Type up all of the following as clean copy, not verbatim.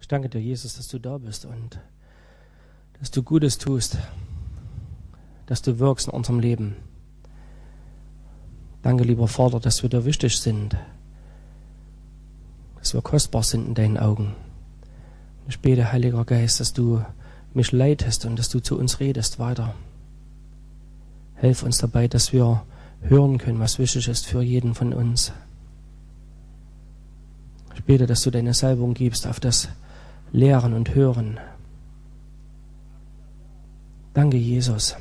Ich danke dir, Jesus, dass du da bist und dass du Gutes tust, dass du wirkst in unserem Leben. Danke, lieber Vater, dass wir dir wichtig sind, dass wir kostbar sind in deinen Augen. Ich bete, Heiliger Geist, dass du mich leitest und dass du zu uns redest weiter. Hilf uns dabei, dass wir hören können, was wichtig ist für jeden von uns. Ich bete, dass du deine Salbung gibst auf das Lehren und Hören. Danke, Jesus.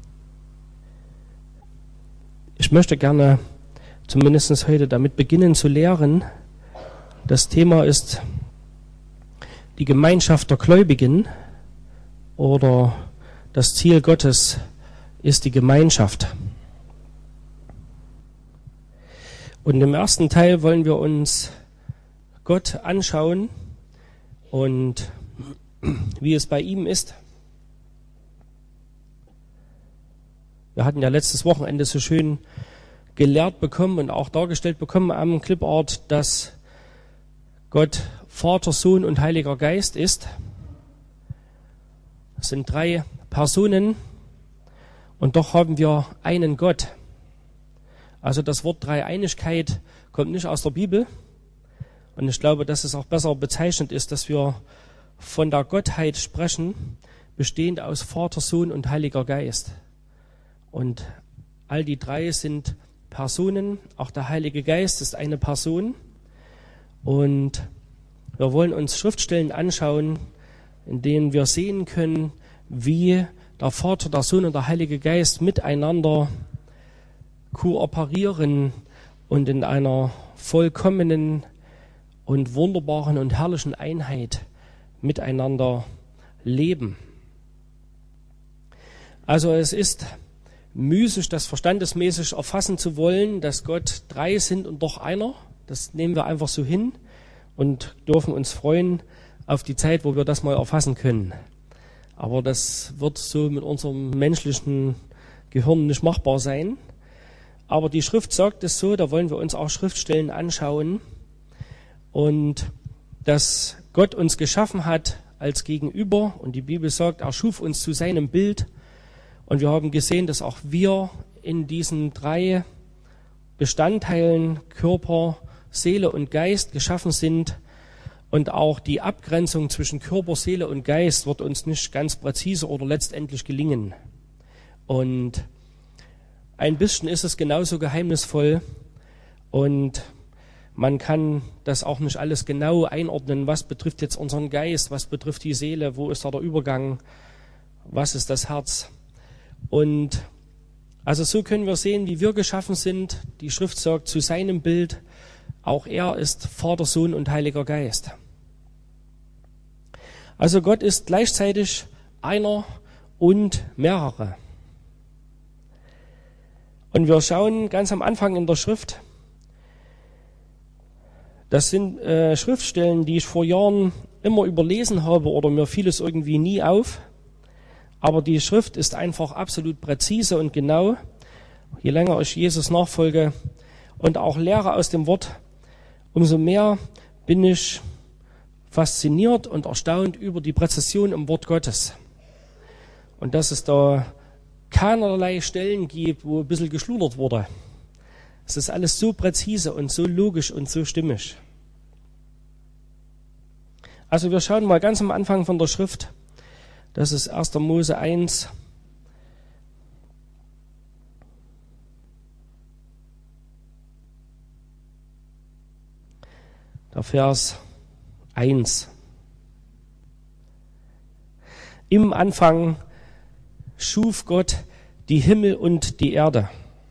Ich möchte gerne zumindest heute damit beginnen zu lehren. Das Thema ist die Gemeinschaft der Gläubigen oder das Ziel Gottes ist die Gemeinschaft. Und im ersten Teil wollen wir uns Gott anschauen und wie es bei ihm ist. Wir hatten ja letztes Wochenende so schön gelehrt bekommen und auch dargestellt bekommen am Clipart, dass Gott Vater, Sohn und Heiliger Geist ist. Das sind 3 Personen und doch haben wir einen Gott. Also das Wort Dreieinigkeit kommt nicht aus der Bibel. Und ich glaube, dass es auch besser bezeichnet ist, dass wir von der Gottheit sprechen, bestehend aus Vater, Sohn und Heiliger Geist. Und all die 3 sind Personen, auch der Heilige Geist ist eine Person. Und wir wollen uns Schriftstellen anschauen, in denen wir sehen können, wie der Vater, der Sohn und der Heilige Geist miteinander kooperieren und in einer vollkommenen und wunderbaren und herrlichen Einheit miteinander leben. Also es ist müßig, das verstandesmäßig erfassen zu wollen, dass Gott 3 sind und doch einer. Das nehmen wir einfach so hin und dürfen uns freuen auf die Zeit, wo wir das mal erfassen können. Aber das wird so mit unserem menschlichen Gehirn nicht machbar sein. Aber die Schrift sagt es so, da wollen wir uns auch Schriftstellen anschauen. Und dass Gott uns geschaffen hat als Gegenüber. Und die Bibel sagt, er schuf uns zu seinem Bild. Und wir haben gesehen, dass auch wir in diesen 3 Bestandteilen Körper, Seele und Geist geschaffen sind. Und auch die Abgrenzung zwischen Körper, Seele und Geist wird uns nicht ganz präzise oder letztendlich gelingen. Und ein bisschen ist es genauso geheimnisvoll und man kann das auch nicht alles genau einordnen, was betrifft jetzt unseren Geist, was betrifft die Seele, wo ist da der Übergang, was ist das Herz. Und also so können wir sehen, wie wir geschaffen sind. Die Schrift sagt, zu seinem Bild, auch er ist Vater, Sohn und Heiliger Geist. Also Gott ist gleichzeitig einer und mehrere. Und wir schauen ganz am Anfang in der Schrift, das sind Schriftstellen, die ich vor Jahren immer überlesen habe oder mir fiel es irgendwie nie auf. Aber die Schrift ist einfach absolut präzise und genau. Je länger ich Jesus nachfolge und auch lehre aus dem Wort, umso mehr bin ich fasziniert und erstaunt über die Präzision im Wort Gottes. Und dass es da keinerlei Stellen gibt, wo ein bisschen geschludert wurde. Es ist alles so präzise und so logisch und so stimmig. Also wir schauen mal ganz am Anfang von der Schrift. Das ist 1. Mose 1. Der Vers 1. Im Anfang schuf Gott die Himmel und die Erde.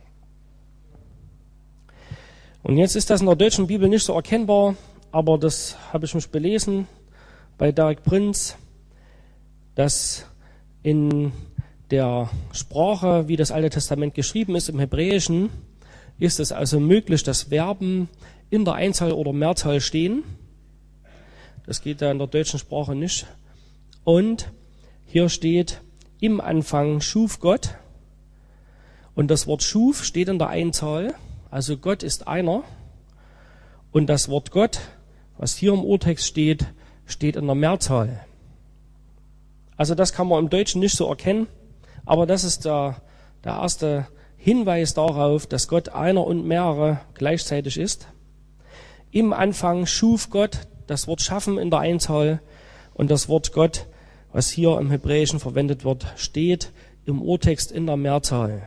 Und jetzt ist das in der deutschen Bibel nicht so erkennbar, aber das habe ich mich belesen bei Derek Prinz, dass in der Sprache, wie das Alte Testament geschrieben ist, im Hebräischen, ist es also möglich, dass Verben in der Einzahl oder Mehrzahl stehen. Das geht da in der deutschen Sprache nicht. Und hier steht, im Anfang schuf Gott. Und das Wort schuf steht in der Einzahl. Also Gott ist einer. Und das Wort Gott, was hier im Urtext steht, steht in der Mehrzahl. Also das kann man im Deutschen nicht so erkennen, aber das ist der erste Hinweis darauf, dass Gott einer und mehrere gleichzeitig ist. Im Anfang schuf Gott, das Wort schaffen in der Einzahl, und das Wort Gott, was hier im Hebräischen verwendet wird, steht im Urtext in der Mehrzahl.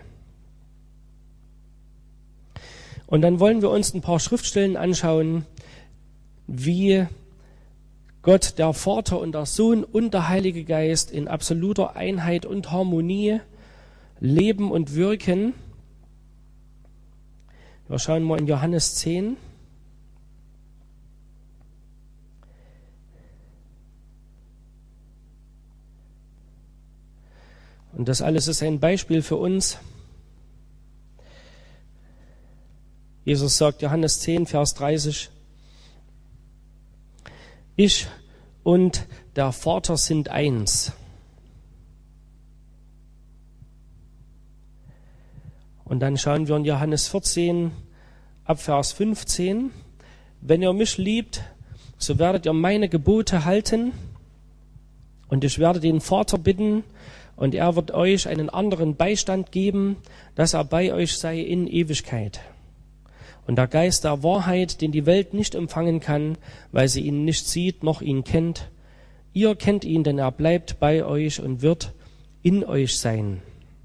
Und dann wollen wir uns ein paar Schriftstellen anschauen, wie Gott, der Vater und der Sohn und der Heilige Geist in absoluter Einheit und Harmonie leben und wirken. Wir schauen mal in Johannes 10. Und das alles ist ein Beispiel für uns. Jesus sagt, Johannes 10, Vers 30, ich und der Vater sind eins. Und dann schauen wir in Johannes 14, ab Vers 15, wenn ihr mich liebt, so werdet ihr meine Gebote halten, und ich werde den Vater bitten, und er wird euch einen anderen Beistand geben, dass er bei euch sei in Ewigkeit. Und der Geist der Wahrheit, den die Welt nicht empfangen kann, weil sie ihn nicht sieht, noch ihn kennt. Ihr kennt ihn, denn er bleibt bei euch und wird in euch sein.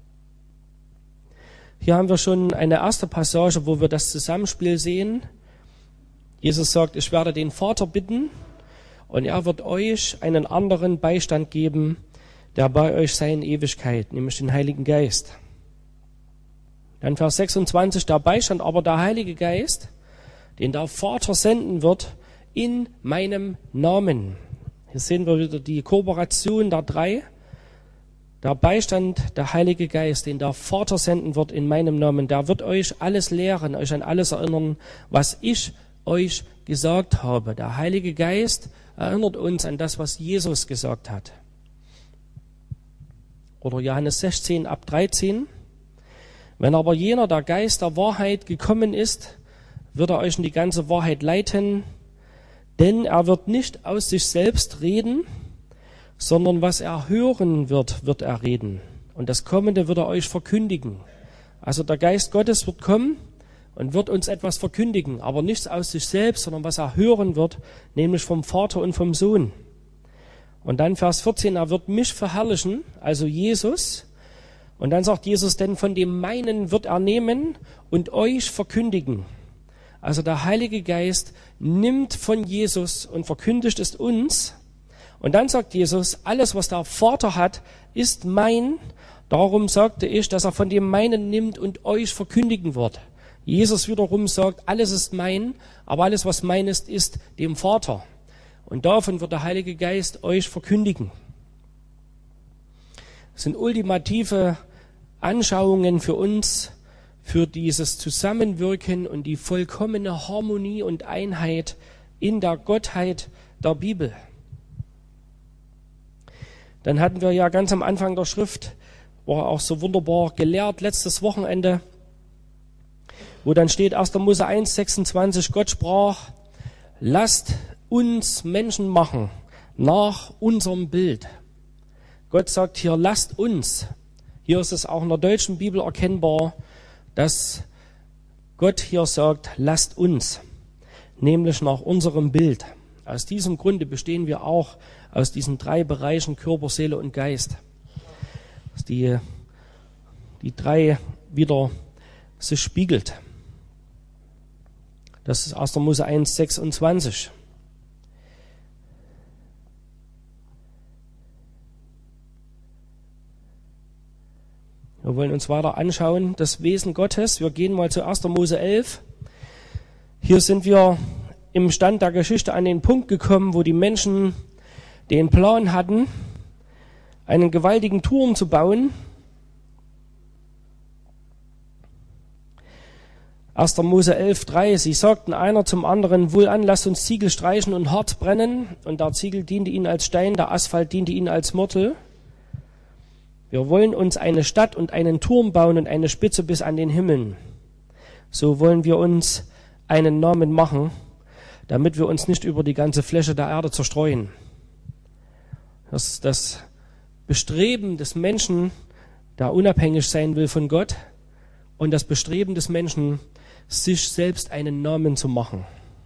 Hier haben wir schon eine erste Passage, wo wir das Zusammenspiel sehen. Jesus sagt, ich werde den Vater bitten, und er wird euch einen anderen Beistand geben, der bei euch sei in Ewigkeit, nämlich den Heiligen Geist. Dann Vers 26, der Beistand, aber der Heilige Geist, den der Vater senden wird in meinem Namen. Hier sehen wir wieder die Kooperation der drei. Der Beistand, der Heilige Geist, den der Vater senden wird in meinem Namen, der wird euch alles lehren, euch an alles erinnern, was ich euch gesagt habe. Der Heilige Geist erinnert uns an das, was Jesus gesagt hat. Oder Johannes 16, ab 13. Wenn aber jener, der Geist der Wahrheit, gekommen ist, wird er euch in die ganze Wahrheit leiten, denn er wird nicht aus sich selbst reden, sondern was er hören wird, wird er reden. Und das Kommende wird er euch verkündigen. Also der Geist Gottes wird kommen und wird uns etwas verkündigen, aber nichts aus sich selbst, sondern was er hören wird, nämlich vom Vater und vom Sohn. Und dann Vers 14, er wird mich verherrlichen, also Jesus. Und dann sagt Jesus, denn von dem meinen wird er nehmen und euch verkündigen. Also der Heilige Geist nimmt von Jesus und verkündigt es uns. Und dann sagt Jesus, alles, was der Vater hat, ist mein. Darum sagte ich, dass er von dem meinen nimmt und euch verkündigen wird. Jesus wiederum sagt, alles ist mein, aber alles, was mein ist, ist dem Vater. Und davon wird der Heilige Geist euch verkündigen. Das sind ultimative Anschauungen für uns, für dieses Zusammenwirken und die vollkommene Harmonie und Einheit in der Gottheit der Bibel. Dann hatten wir ja ganz am Anfang der Schrift, war auch so wunderbar gelehrt, letztes Wochenende, wo dann steht 1. Mose 1, 26, Gott sprach, lasst uns Menschen machen, nach unserem Bild. Gott sagt hier, lasst uns. Hier ist es auch in der deutschen Bibel erkennbar, dass Gott hier sagt, lasst uns, nämlich nach unserem Bild. Aus diesem Grunde bestehen wir auch aus diesen drei Bereichen Körper, Seele und Geist. Dass die drei wieder sich spiegelt. Das ist 1. Mose 1, 26. Wir wollen uns weiter anschauen, das Wesen Gottes. Wir gehen mal zu 1. Mose 11. Hier sind wir im Stand der Geschichte an den Punkt gekommen, wo die Menschen den Plan hatten, einen gewaltigen Turm zu bauen. 1. Mose 11,3. Sie sagten einer zum anderen, wohlan, lasst uns Ziegel streichen und Harz brennen. Und der Ziegel diente ihnen als Stein, der Asphalt diente ihnen als Mörtel. Wir wollen uns eine Stadt und einen Turm bauen und eine Spitze bis an den Himmeln. So wollen wir uns einen Namen machen, damit wir uns nicht über die ganze Fläche der Erde zerstreuen. Das ist das Bestreben des Menschen, der unabhängig sein will von Gott, und das Bestreben des Menschen, sich selbst einen Namen zu machen.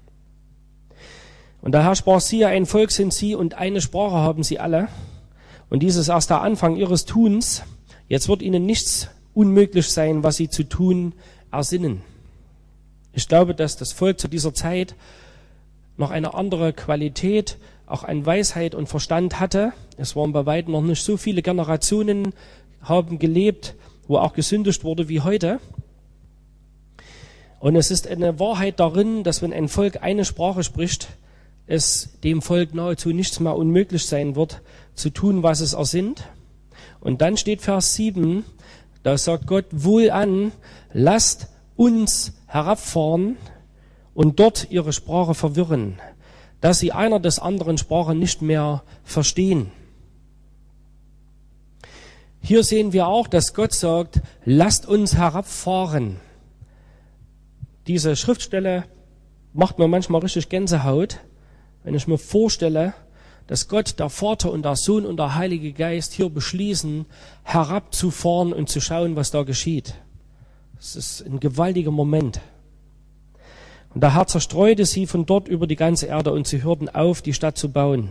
Und daher sprach siehe, ein Volk sind sie und eine Sprache haben sie alle. Und dies ist erst der Anfang ihres Tuns. Jetzt wird ihnen nichts unmöglich sein, was sie zu tun ersinnen. Ich glaube, dass das Volk zu dieser Zeit noch eine andere Qualität, auch an Weisheit und Verstand hatte. Es waren bei weitem noch nicht so viele Generationen, haben gelebt, wo auch gesündigt wurde wie heute. Und es ist eine Wahrheit darin, dass wenn ein Volk eine Sprache spricht, es dem Volk nahezu nichts mehr unmöglich sein wird, zu tun, was es ersinnt. Und dann steht Vers 7, da sagt Gott, wohlan, lasst uns herabfahren und dort ihre Sprache verwirren, dass sie einer des anderen Sprache nicht mehr verstehen. Hier sehen wir auch, dass Gott sagt, lasst uns herabfahren. Diese Schriftstelle macht mir manchmal richtig Gänsehaut, wenn ich mir vorstelle, dass Gott, der Vater und der Sohn und der Heilige Geist hier beschließen, herabzufahren und zu schauen, was da geschieht. Das ist ein gewaltiger Moment. Und der Herr zerstreute sie von dort über die ganze Erde und sie hörten auf, die Stadt zu bauen.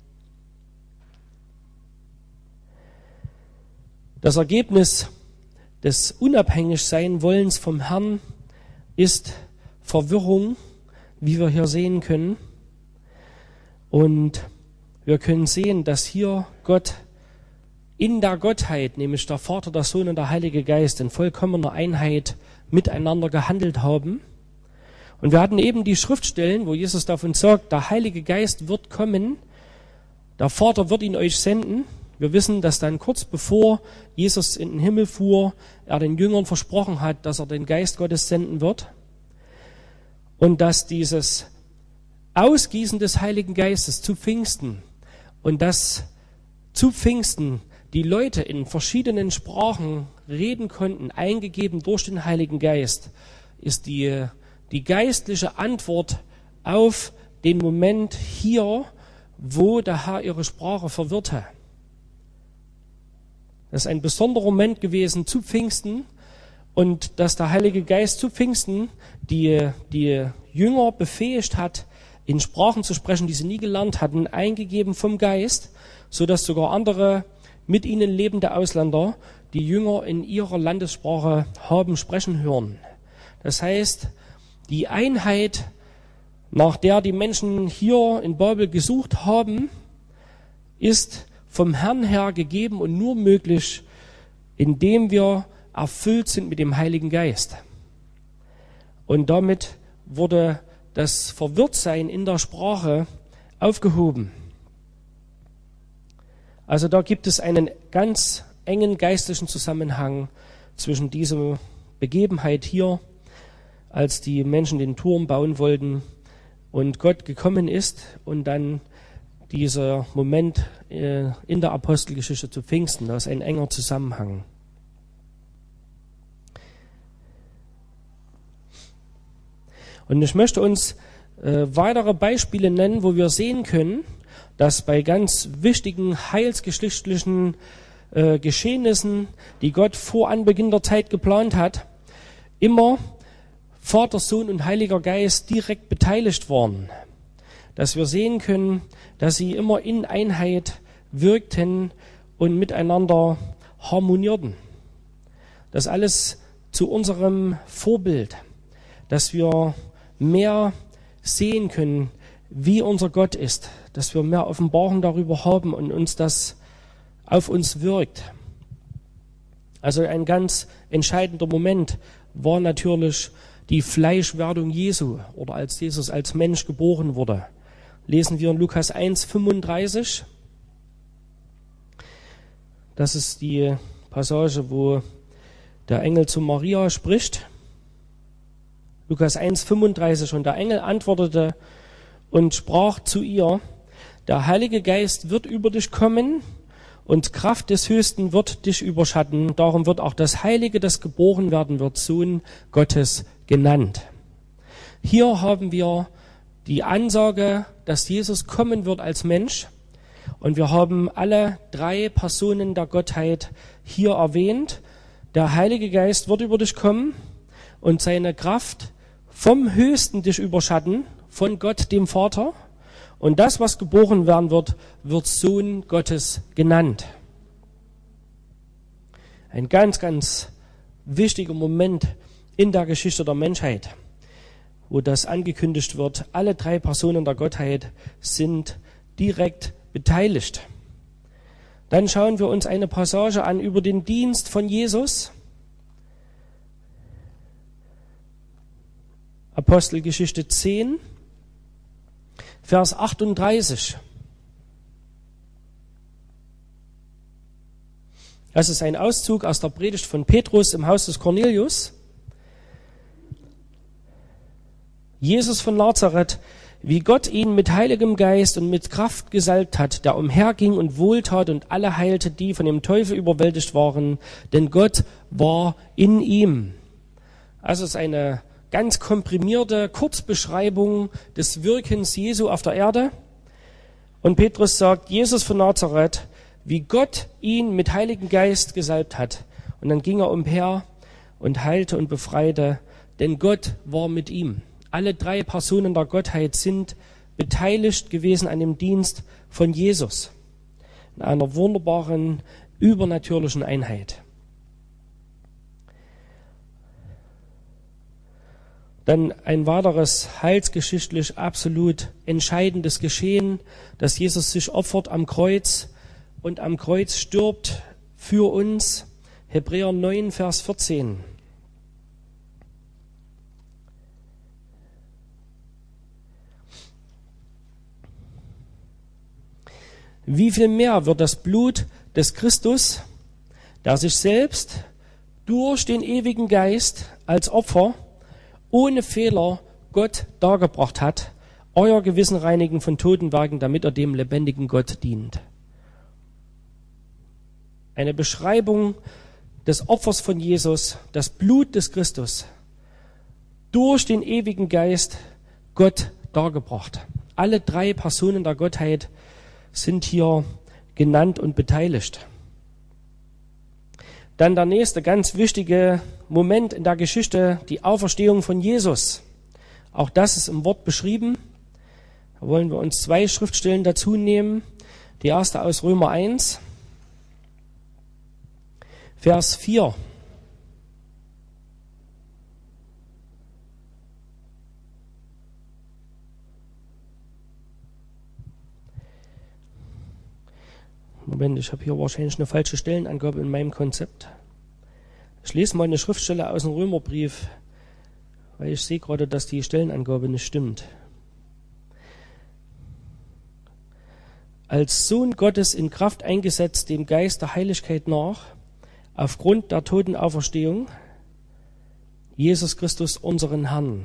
Das Ergebnis des Unabhängigsein-Wollens vom Herrn ist Verwirrung, wie wir hier sehen können. Und wir können sehen, dass hier Gott in der Gottheit, nämlich der Vater, der Sohn und der Heilige Geist, in vollkommener Einheit miteinander gehandelt haben. Und wir hatten eben die Schriftstellen, wo Jesus davon sagt, der Heilige Geist wird kommen, der Vater wird ihn euch senden. Wir wissen, dass dann kurz bevor Jesus in den Himmel fuhr, er den Jüngern versprochen hat, dass er den Geist Gottes senden wird. Und dass dieses Ausgießen des Heiligen Geistes zu Pfingsten und dass zu Pfingsten die Leute in verschiedenen Sprachen reden konnten, eingegeben durch den Heiligen Geist, ist die geistliche Antwort auf den Moment hier, wo der Herr ihre Sprache verwirrte. Das ist ein besonderer Moment gewesen zu Pfingsten und dass der Heilige Geist zu Pfingsten die Jünger befähigt hat, in Sprachen zu sprechen, die sie nie gelernt hatten, eingegeben vom Geist, so dass sogar andere mit ihnen lebende Ausländer die Jünger in ihrer Landessprache haben sprechen hören. Das heißt, die Einheit, nach der die Menschen hier in Babel gesucht haben, ist vom Herrn her gegeben und nur möglich, indem wir erfüllt sind mit dem Heiligen Geist. Und damit wurde das Verwirrtsein in der Sprache aufgehoben. Also da gibt es einen ganz engen geistlichen Zusammenhang zwischen dieser Begebenheit hier, als die Menschen den Turm bauen wollten und Gott gekommen ist, und dann dieser Moment in der Apostelgeschichte zu Pfingsten. Da ist ein enger Zusammenhang. Und ich möchte uns weitere Beispiele nennen, wo wir sehen können, dass bei ganz wichtigen heilsgeschichtlichen Geschehnissen, die Gott vor Anbeginn der Zeit geplant hat, immer Vater, Sohn und Heiliger Geist direkt beteiligt waren. Dass wir sehen können, dass sie immer in Einheit wirkten und miteinander harmonierten. Das alles zu unserem Vorbild, dass wir mehr sehen können, wie unser Gott ist, dass wir mehr Offenbarung darüber haben und uns das auf uns wirkt. Also ein ganz entscheidender Moment war natürlich die Fleischwerdung Jesu oder als Jesus als Mensch geboren wurde. Lesen wir in Lukas 1,35. Das ist die Passage, wo der Engel zu Maria spricht. Lukas 1,35. Und der Engel antwortete und sprach zu ihr: Der Heilige Geist wird über dich kommen und Kraft des Höchsten wird dich überschatten. Darum wird auch das Heilige, das geboren werden wird, Sohn Gottes genannt. Hier haben wir die Ansage, dass Jesus kommen wird als Mensch Und wir haben alle drei Personen der Gottheit hier erwähnt. Der Heilige Geist wird über dich kommen und seine Kraft vom Höchsten dich überschatten, von Gott, dem Vater. Und das, was geboren werden wird, wird Sohn Gottes genannt. Ein ganz, ganz wichtiger Moment in der Geschichte der Menschheit, wo das angekündigt wird. Alle drei Personen der Gottheit sind direkt beteiligt. Dann schauen wir uns eine Passage an über den Dienst von Jesus. Apostelgeschichte 10, Vers 38. Das ist ein Auszug aus der Predigt von Petrus im Haus des Cornelius. Jesus von Nazareth, wie Gott ihn mit heiligem Geist und mit Kraft gesalbt hat, der umherging und wohltat und alle heilte, die von dem Teufel überwältigt waren, denn Gott war in ihm. Also es ist eine ganz komprimierte Kurzbeschreibung des Wirkens Jesu auf der Erde. Und Petrus sagt, Jesus von Nazareth, wie Gott ihn mit Heiligem Geist gesalbt hat. Und dann ging er umher und heilte und befreite, denn Gott war mit ihm. Alle drei Personen der Gottheit sind beteiligt gewesen an dem Dienst von Jesus. In einer wunderbaren, übernatürlichen Einheit. Dann ein weiteres heilsgeschichtlich absolut entscheidendes Geschehen, dass Jesus sich opfert am Kreuz und am Kreuz stirbt für uns. Hebräer 9, Vers 14. Wie viel mehr wird das Blut des Christus, der sich selbst durch den ewigen Geist als Opfer ohne Fehler Gott dargebracht hat, euer Gewissen reinigen von Totenwerken, damit er dem lebendigen Gott dient. Eine Beschreibung des Opfers von Jesus, das Blut des Christus, durch den ewigen Geist Gott dargebracht. Alle drei Personen der Gottheit sind hier genannt und beteiligt. Dann der nächste ganz wichtige Moment in der Geschichte, die Auferstehung von Jesus. Auch das ist im Wort beschrieben. Da wollen wir uns zwei Schriftstellen dazu nehmen. Die erste aus Römer 1, Vers 4. Moment, ich habe hier wahrscheinlich eine falsche Stellenangabe in meinem Konzept. Ich lese mal eine Schriftstelle aus dem Römerbrief, weil ich sehe gerade, dass die Stellenangabe nicht stimmt. Als Sohn Gottes in Kraft eingesetzt, dem Geist der Heiligkeit nach, aufgrund der Totenauferstehung, Jesus Christus, unseren Herrn.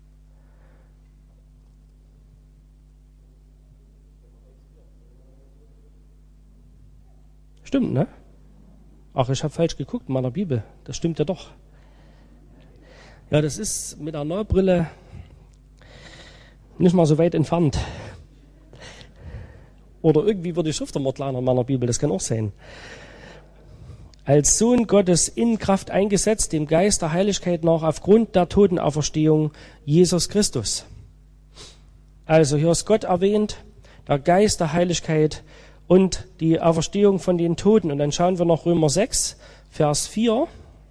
Stimmt, ne? Ach, ich habe falsch geguckt in meiner Bibel. Das stimmt ja doch. Ja, das ist mit der Neubrille nicht mal so weit entfernt. Oder irgendwie wird die Schrift immer kleiner in meiner Bibel, das kann auch sein. Als Sohn Gottes in Kraft eingesetzt, dem Geist der Heiligkeit nach, aufgrund der Totenauferstehung Jesus Christus. Also hier ist Gott erwähnt, der Geist der Heiligkeit und die Auferstehung von den Toten. Und dann schauen wir nach Römer 6, Vers 4.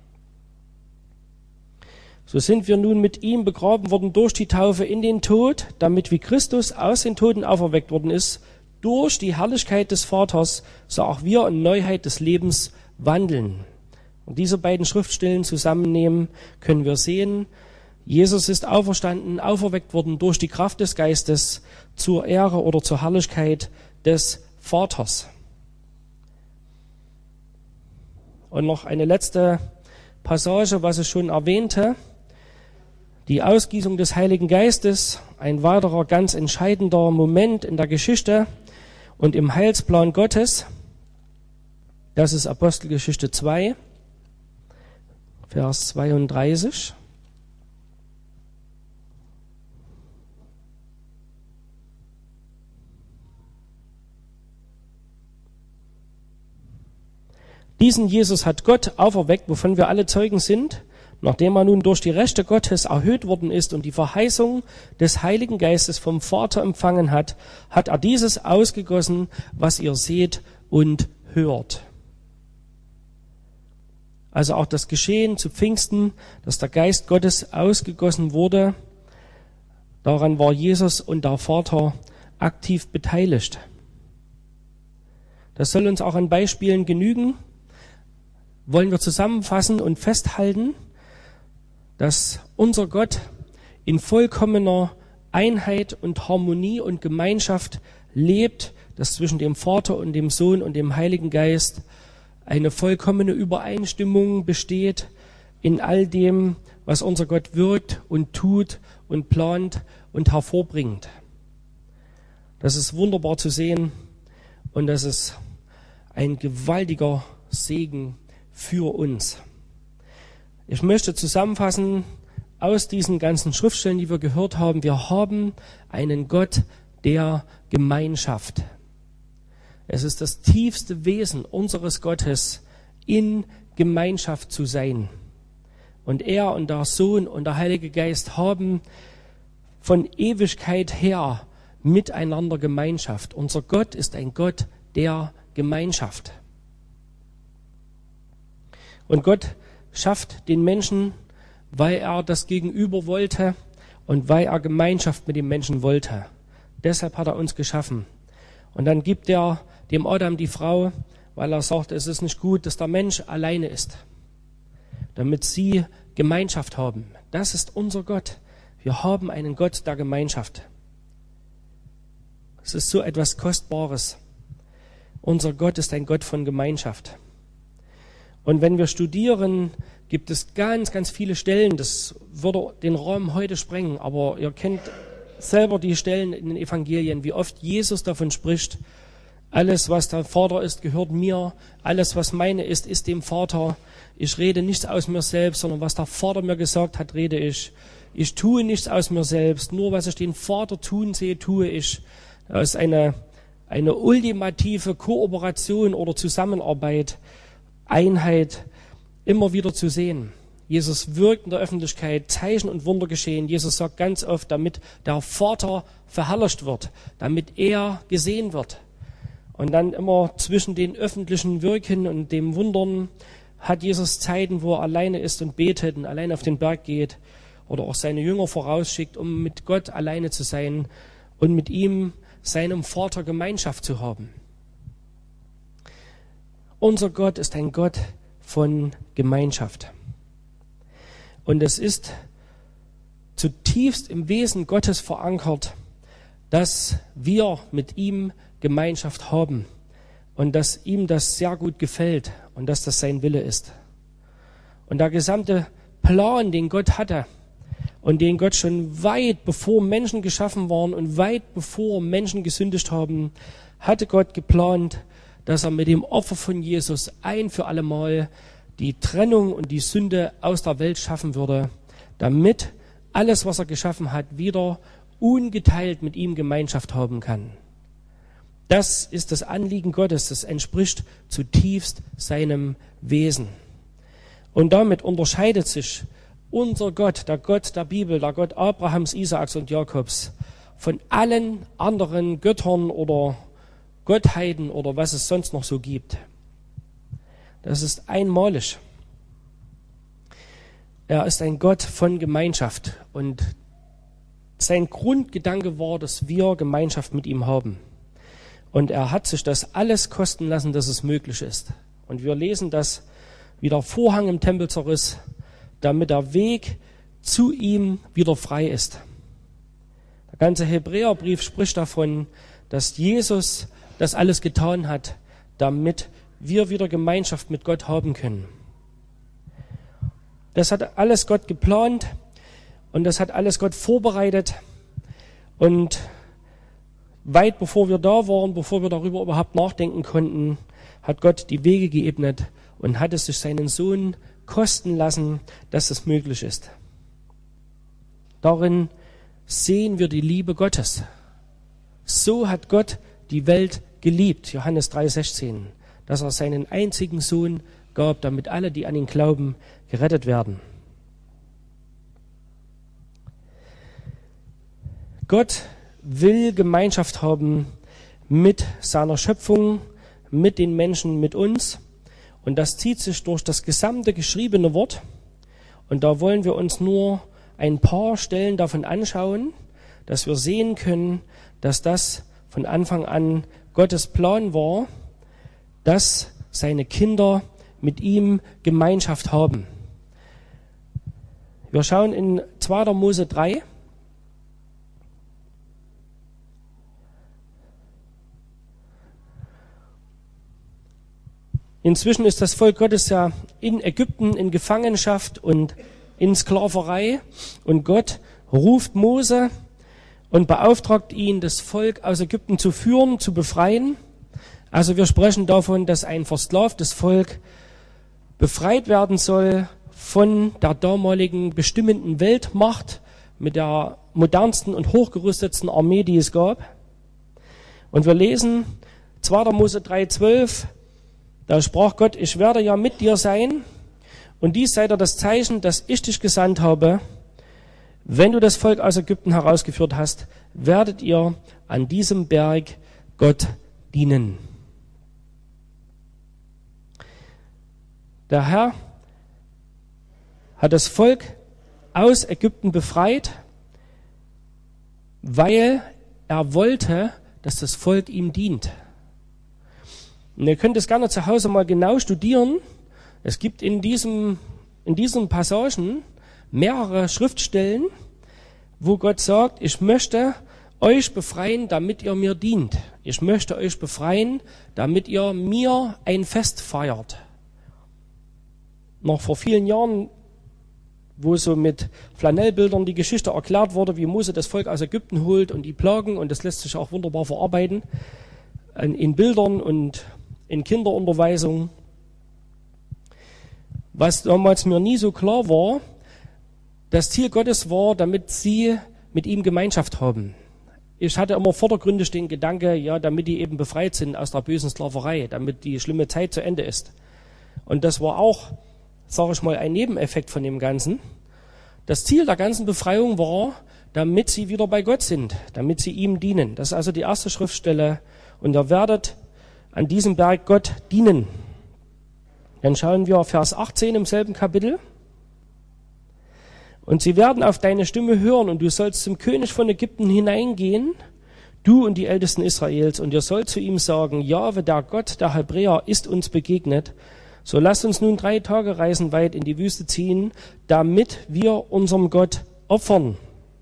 So sind wir nun mit ihm begraben worden durch die Taufe in den Tod, damit wie Christus aus den Toten auferweckt worden ist, durch die Herrlichkeit des Vaters, so auch wir in Neuheit des Lebens wandeln. Und diese beiden Schriftstellen zusammennehmen, können wir sehen, Jesus ist auferstanden, auferweckt worden durch die Kraft des Geistes zur Ehre oder zur Herrlichkeit des Vaters. Und noch eine letzte Passage, was ich schon erwähnte. Die Ausgießung des Heiligen Geistes, ein weiterer ganz entscheidender Moment in der Geschichte und im Heilsplan Gottes. Das ist Apostelgeschichte 2, Vers 32. Diesen Jesus hat Gott auferweckt, wovon wir alle Zeugen sind, nachdem er nun durch die Rechte Gottes erhöht worden ist und die Verheißung des Heiligen Geistes vom Vater empfangen hat, hat er dieses ausgegossen, was ihr seht und hört. Also auch das Geschehen zu Pfingsten, dass der Geist Gottes ausgegossen wurde, daran war Jesus und der Vater aktiv beteiligt. Das soll uns auch an Beispielen genügen. Wollen wir zusammenfassen und festhalten, dass unser Gott in vollkommener Einheit und Harmonie und Gemeinschaft lebt, dass zwischen dem Vater und dem Sohn und dem Heiligen Geist eine vollkommene Übereinstimmung besteht in all dem, was unser Gott wirkt und tut und plant und hervorbringt. Das ist wunderbar zu sehen und das ist ein gewaltiger Segen für uns. Ich möchte zusammenfassen aus diesen ganzen Schriftstellen, die wir gehört haben, wir haben einen Gott der Gemeinschaft. Es ist das tiefste Wesen unseres Gottes, in Gemeinschaft zu sein. Und er und der Sohn und der Heilige Geist haben von Ewigkeit her miteinander Gemeinschaft. Unser Gott ist ein Gott der Gemeinschaft. Und Gott schafft den Menschen, weil er das Gegenüber wollte und weil er Gemeinschaft mit dem Menschen wollte. Deshalb hat er uns geschaffen. Und dann gibt er dem Adam die Frau, weil er sagt, es ist nicht gut, dass der Mensch alleine ist, damit sie Gemeinschaft haben. Das ist unser Gott. Wir haben einen Gott der Gemeinschaft. Es ist so etwas Kostbares. Unser Gott ist ein Gott von Gemeinschaft. Und wenn wir studieren, gibt es ganz, ganz viele Stellen, das würde den Raum heute sprengen, aber ihr kennt selber die Stellen in den Evangelien, wie oft Jesus davon spricht, alles, was der Vater ist, gehört mir, alles, was meine ist dem Vater. Ich rede nichts aus mir selbst, sondern was der Vater mir gesagt hat, rede ich. Ich tue nichts aus mir selbst, nur was ich den Vater tun sehe, tue ich. Das ist eine ultimative Kooperation oder Zusammenarbeit, Einheit immer wieder zu sehen. Jesus wirkt in der Öffentlichkeit, Zeichen und Wunder geschehen. Jesus sagt ganz oft, damit der Vater verherrlicht wird, damit er gesehen wird. Und dann immer zwischen den öffentlichen Wirken und dem Wundern hat Jesus Zeiten, wo er alleine ist und betet und alleine auf den Berg geht oder auch seine Jünger vorausschickt, um mit Gott alleine zu sein und mit ihm, seinem Vater, Gemeinschaft zu haben. Unser Gott ist ein Gott von Gemeinschaft. Und es ist zutiefst im Wesen Gottes verankert, dass wir mit ihm Gemeinschaft haben und dass ihm das sehr gut gefällt und dass das sein Wille ist. Und der gesamte Plan, den Gott hatte und den Gott schon weit bevor Menschen geschaffen waren und weit bevor Menschen gesündigt haben, hatte Gott geplant, dass er mit dem Opfer von Jesus ein für alle Mal die Trennung und die Sünde aus der Welt schaffen würde, damit alles, was er geschaffen hat, wieder ungeteilt mit ihm Gemeinschaft haben kann. Das ist das Anliegen Gottes, das entspricht zutiefst seinem Wesen. Und damit unterscheidet sich unser Gott der Bibel, der Gott Abrahams, Isaaks und Jakobs, von allen anderen Göttern oder Gottheiten oder was es sonst noch so gibt. Das ist einmalig. Er ist ein Gott von Gemeinschaft und sein Grundgedanke war, dass wir Gemeinschaft mit ihm haben. Und er hat sich das alles kosten lassen, dass es möglich ist. Und wir lesen das, wie der Vorhang im Tempel zerriss, damit der Weg zu ihm wieder frei ist. Der ganze Hebräerbrief spricht davon, dass Jesus das alles getan hat, damit wir wieder Gemeinschaft mit Gott haben können. Das hat alles Gott geplant und das hat alles Gott vorbereitet. Und weit bevor wir da waren, bevor wir darüber überhaupt nachdenken konnten, hat Gott die Wege geebnet und hat es sich seinen Sohn kosten lassen, dass es möglich ist. Darin sehen wir die Liebe Gottes. So hat Gott die Welt geliebt, Johannes 3,16, dass er seinen einzigen Sohn gab, damit alle, die an ihn glauben, gerettet werden. Gott will Gemeinschaft haben mit seiner Schöpfung, mit den Menschen, mit uns. Und das zieht sich durch das gesamte geschriebene Wort. Und da wollen wir uns nur ein paar Stellen davon anschauen, dass wir sehen können, dass das von Anfang an Gottes Plan war, dass seine Kinder mit ihm Gemeinschaft haben. Wir schauen in 2. Mose 3. Inzwischen ist das Volk Gottes ja in Ägypten in Gefangenschaft und in Sklaverei. Und Gott ruft Mose und beauftragt ihn, das Volk aus Ägypten zu führen, zu befreien. Also wir sprechen davon, dass ein versklavtes Volk befreit werden soll von der damaligen bestimmenden Weltmacht mit der modernsten und hochgerüstetsten Armee, die es gab. Und wir lesen 2. Mose 3,12, da sprach Gott, ich werde ja mit dir sein und dies sei dir das Zeichen, dass ich dich gesandt habe. Wenn du das Volk aus Ägypten herausgeführt hast, werdet ihr an diesem Berg Gott dienen. Der Herr hat das Volk aus Ägypten befreit, weil er wollte, dass das Volk ihm dient. Und ihr könnt es gerne zu Hause mal genau studieren. Es gibt in diesen Passagen mehrere Schriftstellen, wo Gott sagt, ich möchte euch befreien, damit ihr mir dient. Ich möchte euch befreien, damit ihr mir ein Fest feiert. Noch vor vielen Jahren, wo so mit Flanellbildern die Geschichte erklärt wurde, wie Mose das Volk aus Ägypten holt und die Plagen, und das lässt sich auch wunderbar verarbeiten, in Bildern und in Kinderunterweisung. Was damals mir nie so klar war, das Ziel Gottes war, damit sie mit ihm Gemeinschaft haben. Ich hatte immer vordergründig den Gedanke, ja, damit die eben befreit sind aus der bösen Sklaverei, damit die schlimme Zeit zu Ende ist. Und das war auch, sage ich mal, ein Nebeneffekt von dem Ganzen. Das Ziel der ganzen Befreiung war, damit sie wieder bei Gott sind, damit sie ihm dienen. Das ist also die erste Schriftstelle. Und ihr werdet an diesem Berg Gott dienen. Dann schauen wir Vers 18 im selben Kapitel. Und sie werden auf deine Stimme hören und du sollst zum König von Ägypten hineingehen, du und die Ältesten Israels, und ihr sollt zu ihm sagen, Jahwe, der Gott der Hebräer, ist uns begegnet. So lasst uns nun 3 Tage Reisen weit in die Wüste ziehen, damit wir unserem Gott opfern.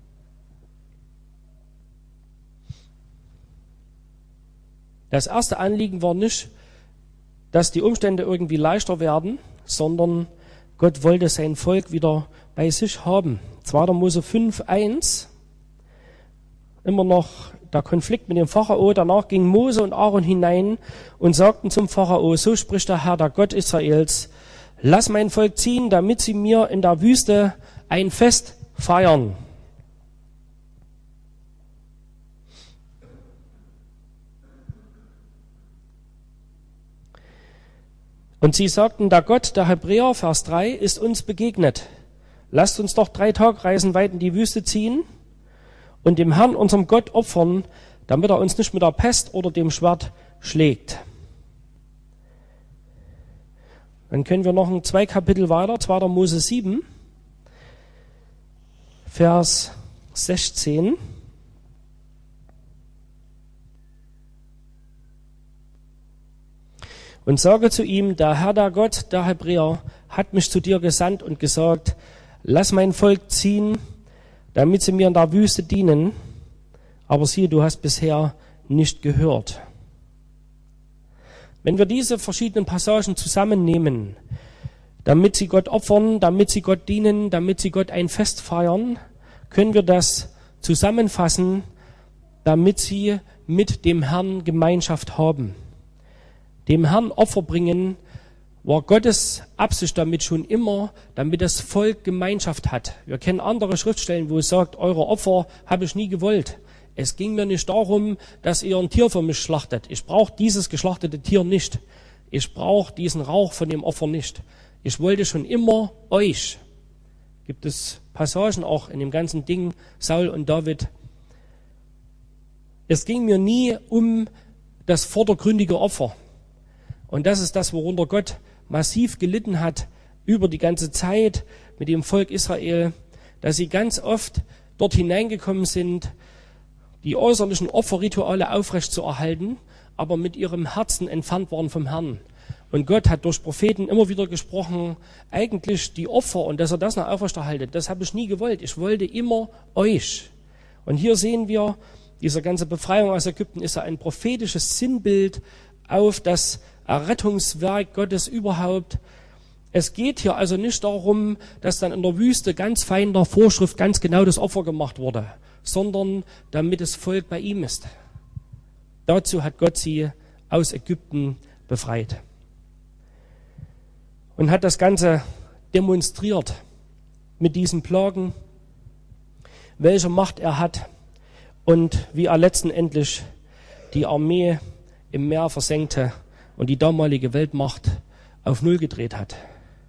Das erste Anliegen war nicht, dass die Umstände irgendwie leichter werden, sondern Gott wollte sein Volk wieder bei sich haben. 2. Mose 5,1, immer noch der Konflikt mit dem Pharao. Danach gingen Mose und Aaron hinein und sagten zum Pharao, so spricht der Herr, der Gott Israels, lass mein Volk ziehen, damit sie mir in der Wüste ein Fest feiern. Und sie sagten, der Gott der Hebräer, Vers 3, ist uns begegnet. Lasst uns doch 3 Tagreisen weit in die Wüste ziehen und dem Herrn, unserem Gott, opfern, damit er uns nicht mit der Pest oder dem Schwert schlägt. Dann können wir noch 2 Kapitel weiter, 2. Mose 7, Vers 16. Und sage zu ihm, der Herr, der Gott, der Hebräer, hat mich zu dir gesandt und gesagt, lass mein Volk ziehen, damit sie mir in der Wüste dienen. Aber siehe, du hast bisher nicht gehört. Wenn wir diese verschiedenen Passagen zusammennehmen, damit sie Gott opfern, damit sie Gott dienen, damit sie Gott ein Fest feiern, können wir das zusammenfassen, damit sie mit dem Herrn Gemeinschaft haben. Dem Herrn Opfer bringen war Gottes Absicht damit schon immer, damit das Volk Gemeinschaft hat. Wir kennen andere Schriftstellen, wo es sagt, eure Opfer habe ich nie gewollt. Es ging mir nicht darum, dass ihr ein Tier für mich schlachtet. Ich brauche dieses geschlachtete Tier nicht. Ich brauche diesen Rauch von dem Opfer nicht. Ich wollte schon immer euch. Gibt es Passagen auch in dem ganzen Ding, Saul und David. Es ging mir nie um das vordergründige Opfer. Und das ist das, worunter Gott massiv gelitten hat über die ganze Zeit mit dem Volk Israel, dass sie ganz oft dort hineingekommen sind, die äußerlichen Opferrituale aufrecht zu erhalten, aber mit ihrem Herzen entfernt waren vom Herrn. Und Gott hat durch Propheten immer wieder gesprochen, eigentlich die Opfer und dass er das noch aufrechterhaltet, das habe ich nie gewollt. Ich wollte immer euch. Und hier sehen wir, diese ganze Befreiung aus Ägypten ist ja ein prophetisches Sinnbild auf das Errettungswerk Gottes überhaupt. Es geht hier also nicht darum, dass dann in der Wüste ganz fein der Vorschrift ganz genau das Opfer gemacht wurde, sondern damit das Volk bei ihm ist. Dazu hat Gott sie aus Ägypten befreit. Und hat das Ganze demonstriert mit diesen Plagen, welche Macht er hat und wie er letztendlich die Armee im Meer versenkte und die damalige Weltmacht auf Null gedreht hat.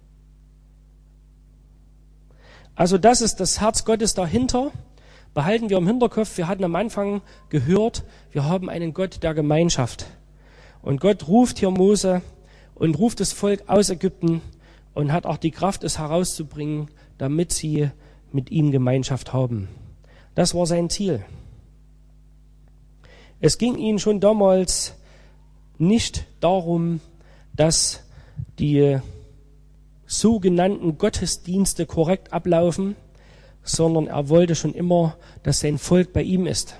Also das ist das Herz Gottes dahinter. Behalten wir im Hinterkopf, wir hatten am Anfang gehört, wir haben einen Gott der Gemeinschaft. Und Gott ruft hier Mose und ruft das Volk aus Ägypten und hat auch die Kraft, es herauszubringen, damit sie mit ihm Gemeinschaft haben. Das war sein Ziel. Es ging ihnen schon damals nicht darum, dass die sogenannten Gottesdienste korrekt ablaufen, sondern er wollte schon immer, dass sein Volk bei ihm ist.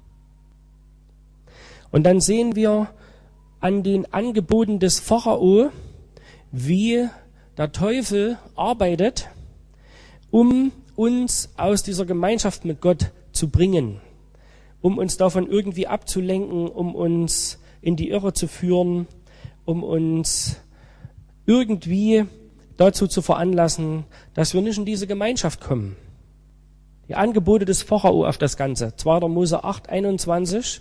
Und dann sehen wir an den Angeboten des Pharao, wie der Teufel arbeitet, um uns aus dieser Gemeinschaft mit Gott zu bringen, um uns davon irgendwie abzulenken, um uns in die Irre zu führen, um uns irgendwie dazu zu veranlassen, dass wir nicht in diese Gemeinschaft kommen. Die Angebote des Pharao auf das Ganze. 2. Mose 8, 21.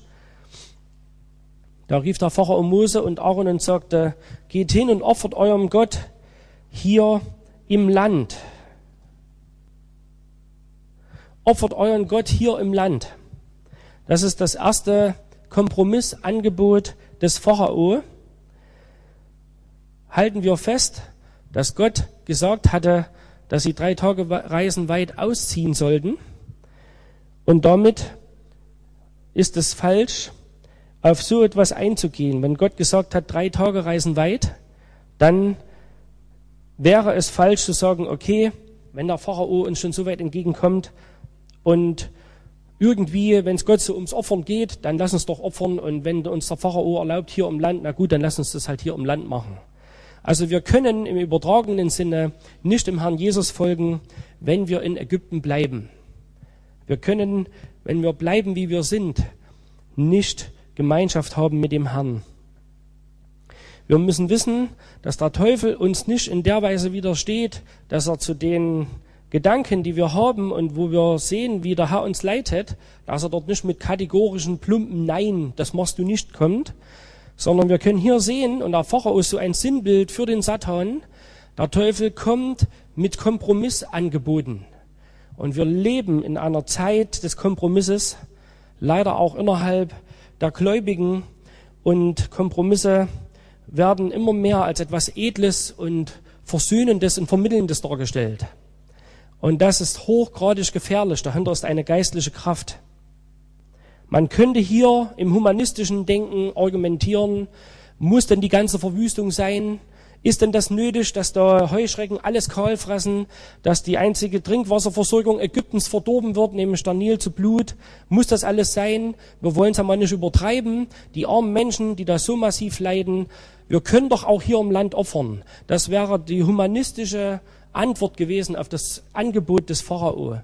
Da rief der Pharao Mose und Aaron und sagte, geht hin und opfert eurem Gott hier im Land. Opfert euren Gott hier im Land. Das ist das erste Kompromissangebot des Pharao. Halten wir fest, dass Gott gesagt hatte, dass sie 3 Tage Reisen weit ausziehen sollten. Und damit ist es falsch, auf so etwas einzugehen. Wenn Gott gesagt hat, 3 Tage Reisen weit, dann wäre es falsch zu sagen, okay, wenn der Pharao uns schon so weit entgegenkommt und irgendwie, wenn es Gott so ums Opfern geht, dann lass uns doch opfern und wenn uns der Pharao erlaubt hier im Land, na gut, dann lass uns das halt hier im Land machen. Also wir können im übertragenen Sinne nicht dem Herrn Jesus folgen, wenn wir in Ägypten bleiben. Wir können, wenn wir bleiben, wie wir sind, nicht Gemeinschaft haben mit dem Herrn. Wir müssen wissen, dass der Teufel uns nicht in der Weise widersteht, dass er zu den Gedanken, die wir haben und wo wir sehen, wie der Herr uns leitet, dass er dort nicht mit kategorischen, plumpen Nein, das machst du nicht, kommt, sondern wir können hier sehen, und der Pharao ist so ein Sinnbild für den Satan, der Teufel kommt mit Kompromissangeboten. Und wir leben in einer Zeit des Kompromisses, leider auch innerhalb der Gläubigen, und Kompromisse werden immer mehr als etwas Edles und Versöhnendes und Vermittelndes dargestellt. Und das ist hochgradig gefährlich, dahinter ist eine geistliche Kraft. Man könnte hier im humanistischen Denken argumentieren, muss denn die ganze Verwüstung sein? Ist denn das nötig, dass da Heuschrecken alles kahl fressen, dass die einzige Trinkwasserversorgung Ägyptens verdorben wird, nämlich der Nil zu Blut? Muss das alles sein? Wir wollen es ja mal nicht übertreiben. Die armen Menschen, die da so massiv leiden, wir können doch auch hier im Land opfern. Das wäre die humanistische Antwort gewesen auf das Angebot des Pharao.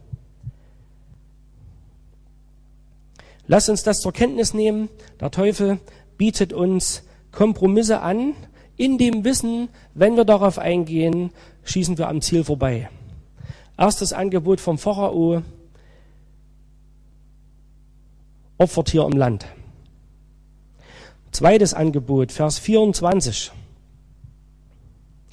Lasst uns das zur Kenntnis nehmen. Der Teufel bietet uns Kompromisse an, in dem Wissen, wenn wir darauf eingehen, schießen wir am Ziel vorbei. Erstes Angebot vom Pharao, opfert hier im Land. Zweites Angebot, Vers 24.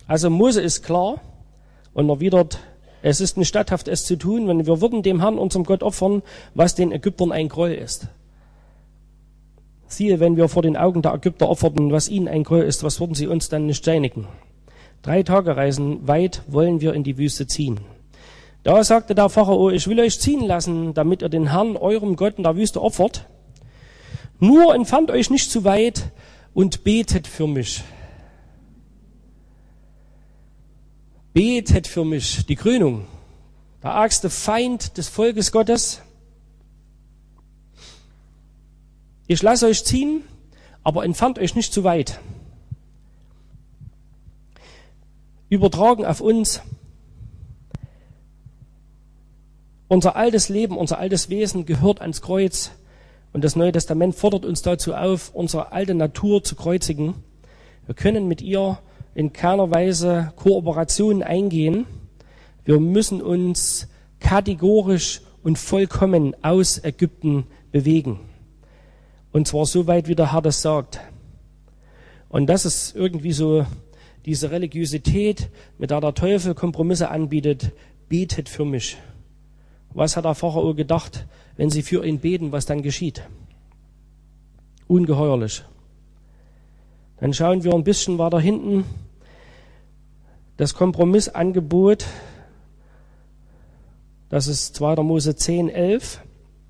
Also Mose ist klar und erwidert, es ist nicht statthaft, es zu tun, wenn wir würden dem Herrn, unserem Gott, opfern, was den Ägyptern ein Gräuel ist. Siehe, wenn wir vor den Augen der Ägypter opferten, was ihnen ein Gräuel ist, was würden sie uns dann nicht steinigen? 3 Tagereisen weit wollen wir in die Wüste ziehen. Da sagte der Pharao, ich will euch ziehen lassen, damit ihr den Herrn, eurem Gott, in der Wüste opfert. Nur entfernt euch nicht zu weit und betet für mich. Betet für mich, die Krönung, der ärgste Feind des Volkes Gottes. Ich lasse euch ziehen, aber entfernt euch nicht zu weit. Übertragen auf uns. Unser altes Leben, unser altes Wesen gehört ans Kreuz. Und das Neue Testament fordert uns dazu auf, unsere alte Natur zu kreuzigen. Wir können mit ihr in keiner Weise Kooperation eingehen. Wir müssen uns kategorisch und vollkommen aus Ägypten bewegen. Und zwar so weit, wie der Herr das sagt. Und das ist irgendwie so diese Religiosität, mit der der Teufel Kompromisse anbietet. Betet für mich. Was hat der Pharao gedacht, wenn sie für ihn beten, was dann geschieht? Ungeheuerlich. Dann schauen wir ein bisschen weiter hinten. Das Kompromissangebot, das ist 2. Mose 10, 11.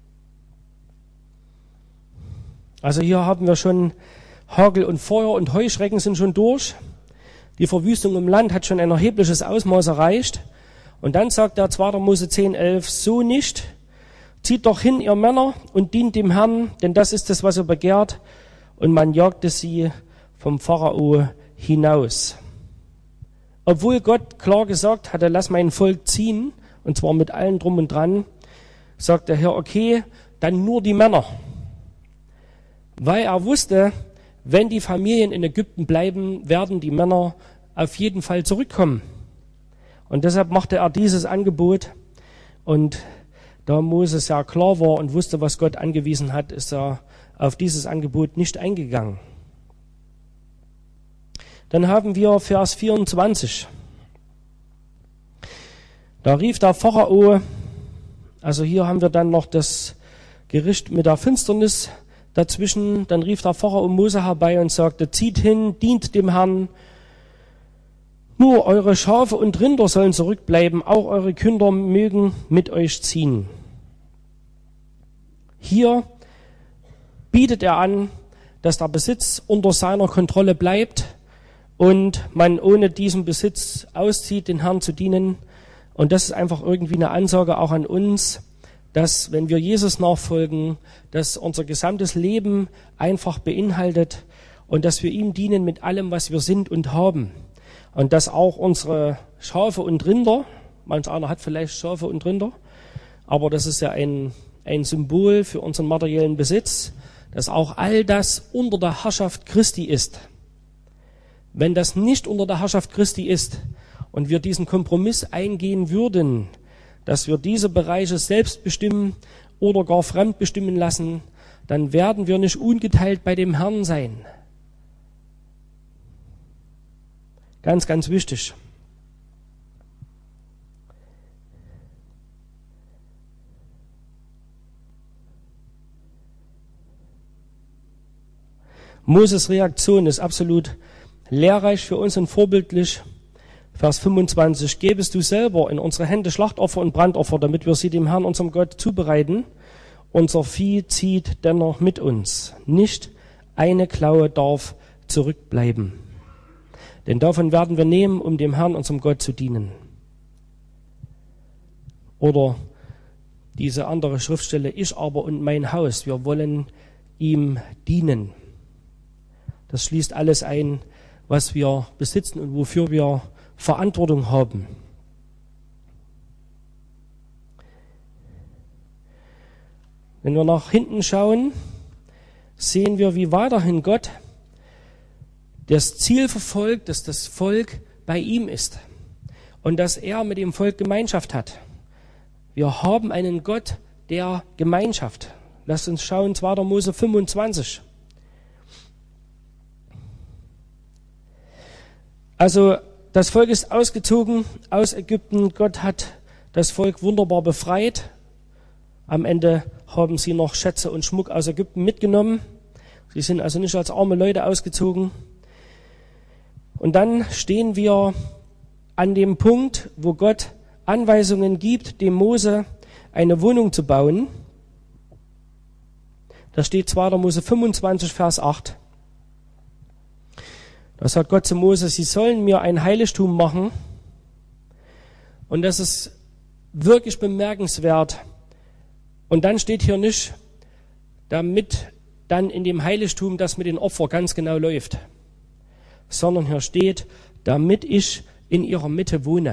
Also hier haben wir schon Hagel und Feuer und Heuschrecken sind schon durch. Die Verwüstung im Land hat schon ein erhebliches Ausmaß erreicht. Und dann sagt der 2. Mose 10, 11, so nicht. Zieht doch hin, ihr Männer, und dient dem Herrn, denn das ist es, was ihr begehrt. Und man jagte sie vom Pharao hinaus. Obwohl Gott klar gesagt hatte, lass mein Volk ziehen, und zwar mit allem drum und dran, sagt der Herr, okay, dann nur die Männer. Weil er wusste, wenn die Familien in Ägypten bleiben, werden die Männer auf jeden Fall zurückkommen. Und deshalb machte er dieses Angebot. Und da Mose sehr klar war und wusste, was Gott angewiesen hat, ist er auf dieses Angebot nicht eingegangen. Dann haben wir Vers 24. Da rief der Pharao, also hier haben wir dann noch das Gericht mit der Finsternis dazwischen, dann rief der Pharao Mose herbei und sagte, zieht hin, dient dem Herrn, nur eure Schafe und Rinder sollen zurückbleiben, auch eure Kinder mögen mit euch ziehen. Hier bietet er an, dass der Besitz unter seiner Kontrolle bleibt und man ohne diesen Besitz auszieht, den Herrn zu dienen. Und das ist einfach irgendwie eine Ansage auch an uns, dass, wenn wir Jesus nachfolgen, dass unser gesamtes Leben einfach beinhaltet und dass wir ihm dienen mit allem, was wir sind und haben. Und dass auch unsere Schafe und Rinder, manch einer hat vielleicht Schafe und Rinder, aber das ist ja ein Symbol für unseren materiellen Besitz, dass auch all das unter der Herrschaft Christi ist. Wenn das nicht unter der Herrschaft Christi ist und wir diesen Kompromiss eingehen würden, dass wir diese Bereiche selbst bestimmen oder gar fremd bestimmen lassen, dann werden wir nicht ungeteilt bei dem Herrn sein. Ganz, ganz wichtig. Moses Reaktion ist absolut lehrreich für uns und vorbildlich. Vers 25, gebest du selber in unsere Hände Schlachtopfer und Brandopfer, damit wir sie dem Herrn, unserem Gott, zubereiten. Unser Vieh zieht dennoch mit uns. Nicht eine Klaue darf zurückbleiben. Denn davon werden wir nehmen, um dem Herrn, unserem Gott, zu dienen. Oder diese andere Schriftstelle, ich aber und mein Haus, wir wollen ihm dienen. Das schließt alles ein, was wir besitzen und wofür wir Verantwortung haben. Wenn wir nach hinten schauen, sehen wir, wie weiterhin Gott das Ziel verfolgt, dass das Volk bei ihm ist und dass er mit dem Volk Gemeinschaft hat. Wir haben einen Gott der Gemeinschaft. Lasst uns schauen, 2. Mose 25. Also das Volk ist ausgezogen aus Ägypten. Gott hat das Volk wunderbar befreit. Am Ende haben sie noch Schätze und Schmuck aus Ägypten mitgenommen. Sie sind also nicht als arme Leute ausgezogen. Und dann stehen wir an dem Punkt, wo Gott Anweisungen gibt, dem Mose eine Wohnung zu bauen. Da steht 2. Mose 25, Vers 8. Da sagt Gott zu Mose, sie sollen mir ein Heiligtum machen. Und das ist wirklich bemerkenswert. Und dann steht hier nicht, damit dann in dem Heiligtum das mit den Opfern ganz genau läuft, sondern hier steht, damit ich in ihrer Mitte wohne.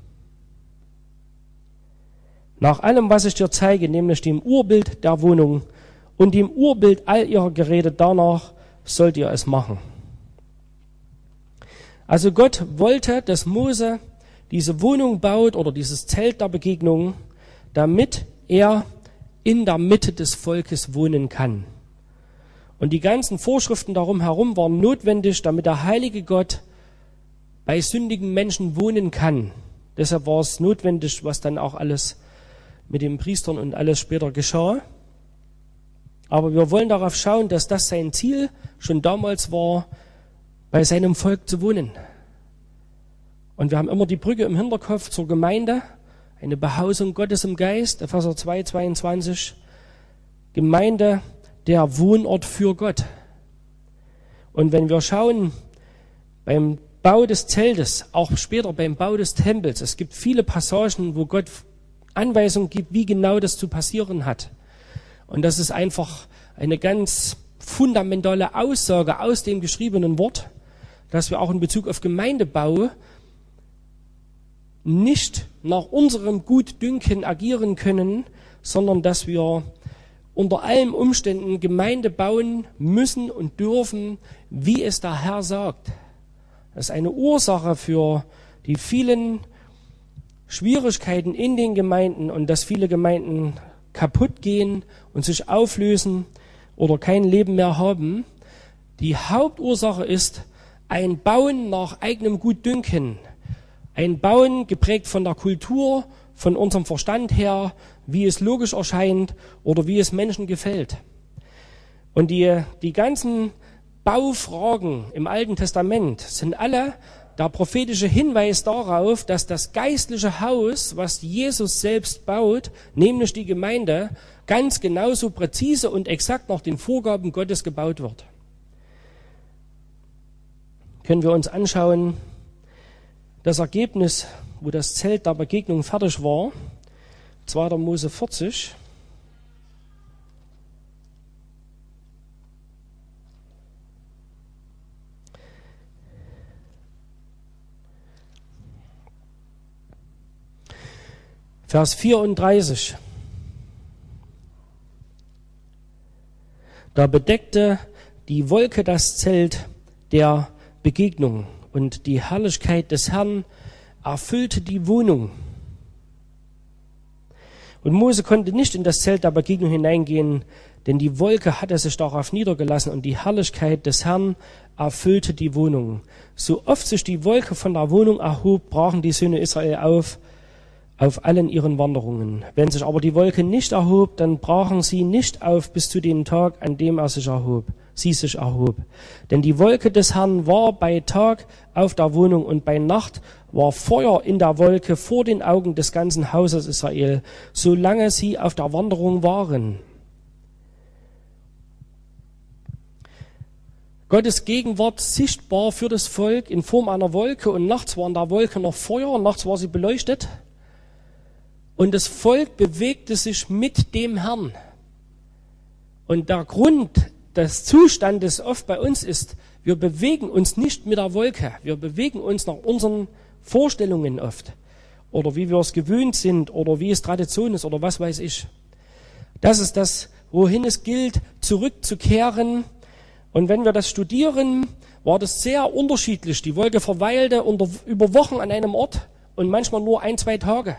Nach allem, was ich dir zeige, nämlich dem Urbild der Wohnung und dem Urbild all ihrer Geräte, danach sollt ihr es machen. Also Gott wollte, dass Mose diese Wohnung baut oder dieses Zelt der Begegnung, damit er in der Mitte des Volkes wohnen kann. Und die ganzen Vorschriften darum herum waren notwendig, damit der heilige Gott bei sündigen Menschen wohnen kann. Deshalb war es notwendig, was dann auch alles mit den Priestern und alles später geschah. Aber wir wollen darauf schauen, dass das sein Ziel schon damals war, bei seinem Volk zu wohnen. Und wir haben immer die Brücke im Hinterkopf zur Gemeinde, eine Behausung Gottes im Geist, Epheser 2, 22, Gemeinde, der Wohnort für Gott. Und wenn wir schauen, beim Bau des Zeltes, auch später beim Bau des Tempels, es gibt viele Passagen, wo Gott Anweisungen gibt, wie genau das zu passieren hat. Und das ist einfach eine ganz fundamentale Aussage aus dem geschriebenen Wort, dass wir auch in Bezug auf Gemeindebau nicht nach unserem Gutdünken agieren können, sondern dass wir unter allen Umständen Gemeinde bauen müssen und dürfen, wie es der Herr sagt. Das ist eine Ursache für die vielen Schwierigkeiten in den Gemeinden und dass viele Gemeinden kaputt gehen und sich auflösen oder kein Leben mehr haben. Die Hauptursache ist ein Bauen nach eigenem Gutdünken. Ein Bauen geprägt von der Kultur, von unserem Verstand her, wie es logisch erscheint oder wie es Menschen gefällt. Und die ganzen Baufragen im Alten Testament sind alle der prophetische Hinweis darauf, dass das geistliche Haus, was Jesus selbst baut, nämlich die Gemeinde, ganz genauso präzise und exakt nach den Vorgaben Gottes gebaut wird. Können wir uns anschauen, das Ergebnis, wo das Zelt der Begegnung fertig war, 2. Mose 40. Vers 34. Da bedeckte die Wolke das Zelt der Begegnung und die Herrlichkeit des Herrn erfüllte die Wohnung. Und Mose konnte nicht in das Zelt der Begegnung hineingehen, denn die Wolke hatte sich darauf niedergelassen und die Herrlichkeit des Herrn erfüllte die Wohnung. So oft sich die Wolke von der Wohnung erhob, brachen die Söhne Israel auf allen ihren Wanderungen. Wenn sich aber die Wolke nicht erhob, dann brachen sie nicht auf bis zu dem Tag, an dem sie sich erhob. Denn die Wolke des Herrn war bei Tag auf der Wohnung und bei Nacht war Feuer in der Wolke vor den Augen des ganzen Hauses Israel, solange sie auf der Wanderung waren. Gottes Gegenwart sichtbar für das Volk in Form einer Wolke und nachts war in der Wolke noch Feuer und nachts war sie beleuchtet. Und das Volk bewegte sich mit dem Herrn. Und der Grund des Zustandes oft bei uns ist, wir bewegen uns nicht mit der Wolke. Wir bewegen uns nach unseren Vorstellungen oft. Oder wie wir es gewöhnt sind oder wie es Tradition ist oder was weiß ich. Das ist das, wohin es gilt, zurückzukehren. Und wenn wir das studieren, war das sehr unterschiedlich. Die Wolke verweilte über Wochen an einem Ort und manchmal nur 1-2 Tage.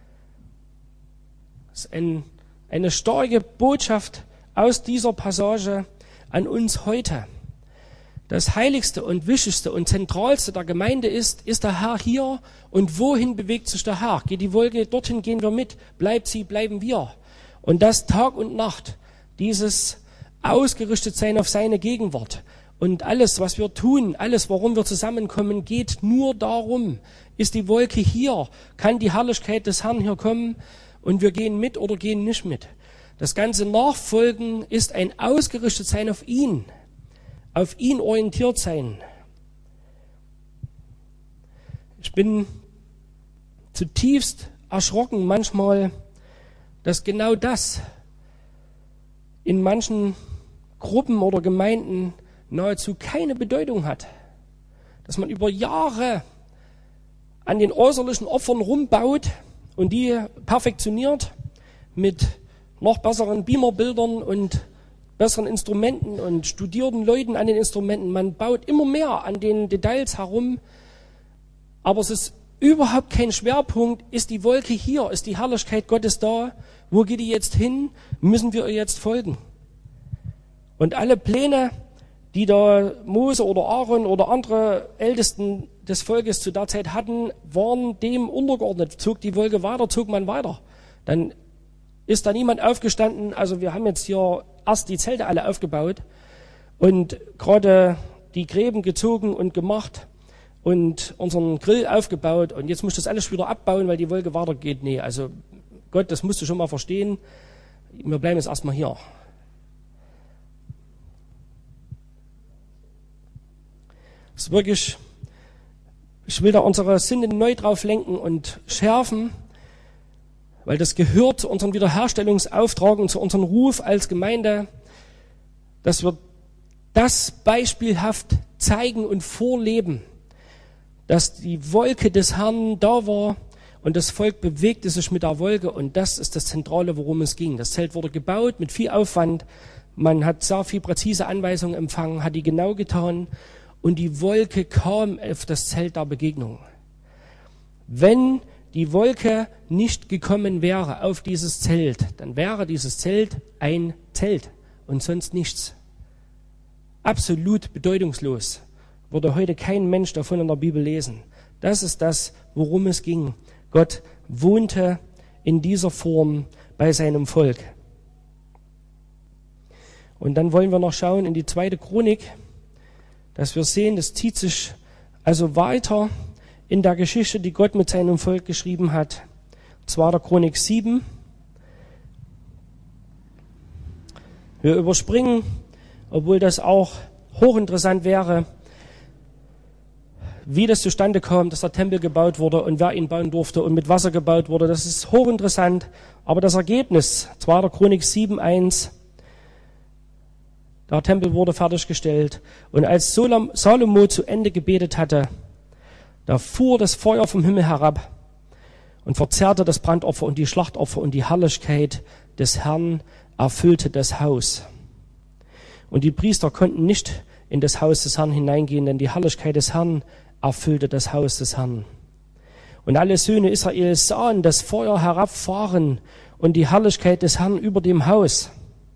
Das ist eine starke Botschaft aus dieser Passage an uns heute. Das Heiligste und Wichtigste und Zentralste der Gemeinde ist der Herr hier und wohin bewegt sich der Herr? Geht die Wolke, dorthin gehen wir mit, bleibt sie, bleiben wir. Und das Tag und Nacht, dieses ausgerichtet sein auf seine Gegenwart. Und alles, was wir tun, alles, warum wir zusammenkommen, geht nur darum, ist die Wolke hier, kann die Herrlichkeit des Herrn hier kommen und wir gehen mit oder gehen nicht mit. Das ganze Nachfolgen ist ein ausgerichtet sein auf ihn orientiert sein. Ich bin zutiefst erschrocken manchmal, dass genau das in manchen Gruppen oder Gemeinden nahezu keine Bedeutung hat. Dass man über Jahre an den äußerlichen Opfern rumbaut und die perfektioniert mit noch besseren Beamerbildern und besseren Instrumenten und studierten Leuten an den Instrumenten. Man baut immer mehr an den Details herum, aber es ist überhaupt kein Schwerpunkt. Ist die Wolke hier? Ist die Herrlichkeit Gottes da? Wo geht die jetzt hin? Müssen wir ihr jetzt folgen? Und alle Pläne, die da Mose oder Aaron oder andere Ältesten des Volkes zu der Zeit hatten, waren dem untergeordnet. Zog die Wolke weiter, zog man weiter. Dann ist da niemand aufgestanden. Also wir haben jetzt hier erst die Zelte alle aufgebaut und gerade die Gräben gezogen und gemacht und unseren Grill aufgebaut und jetzt muss das alles wieder abbauen, weil die Wolke weitergeht. Nee, also Gott, das musst du schon mal verstehen. Wir bleiben jetzt erstmal hier. Das ist wirklich, ich will da unsere Sinne neu drauf lenken und schärfen, weil das gehört zu unserem Wiederherstellungsauftrag und zu unserem Ruf als Gemeinde, dass wir das beispielhaft zeigen und vorleben, dass die Wolke des Herrn da war und das Volk bewegte sich mit der Wolke und das ist das Zentrale, worum es ging. Das Zelt wurde gebaut mit viel Aufwand, man hat sehr viel präzise Anweisungen empfangen, hat die genau getan und die Wolke kam auf das Zelt der Begegnung. Wenn die Wolke nicht gekommen wäre auf dieses Zelt, dann wäre dieses Zelt ein Zelt und sonst nichts. Absolut bedeutungslos. Würde heute kein Mensch davon in der Bibel lesen. Das ist das, worum es ging. Gott wohnte in dieser Form bei seinem Volk. Und dann wollen wir noch schauen in die 2. Chronik, dass wir sehen, das zieht sich also weiter in der Geschichte, die Gott mit seinem Volk geschrieben hat. 2. Chronik 7. Wir überspringen, obwohl das auch hochinteressant wäre, wie das zustande kam, dass der Tempel gebaut wurde und wer ihn bauen durfte und mit Wasser gebaut wurde. Das ist hochinteressant. Aber das Ergebnis, 2. Chronik 7,1, der Tempel wurde fertiggestellt. Und als Salomo zu Ende gebetet hatte, da fuhr das Feuer vom Himmel herab und verzehrte das Brandopfer und die Schlachtopfer und die Herrlichkeit des Herrn erfüllte das Haus. Und die Priester konnten nicht in das Haus des Herrn hineingehen, denn die Herrlichkeit des Herrn erfüllte das Haus des Herrn. Und alle Söhne Israels sahen das Feuer herabfahren und die Herrlichkeit des Herrn über dem Haus.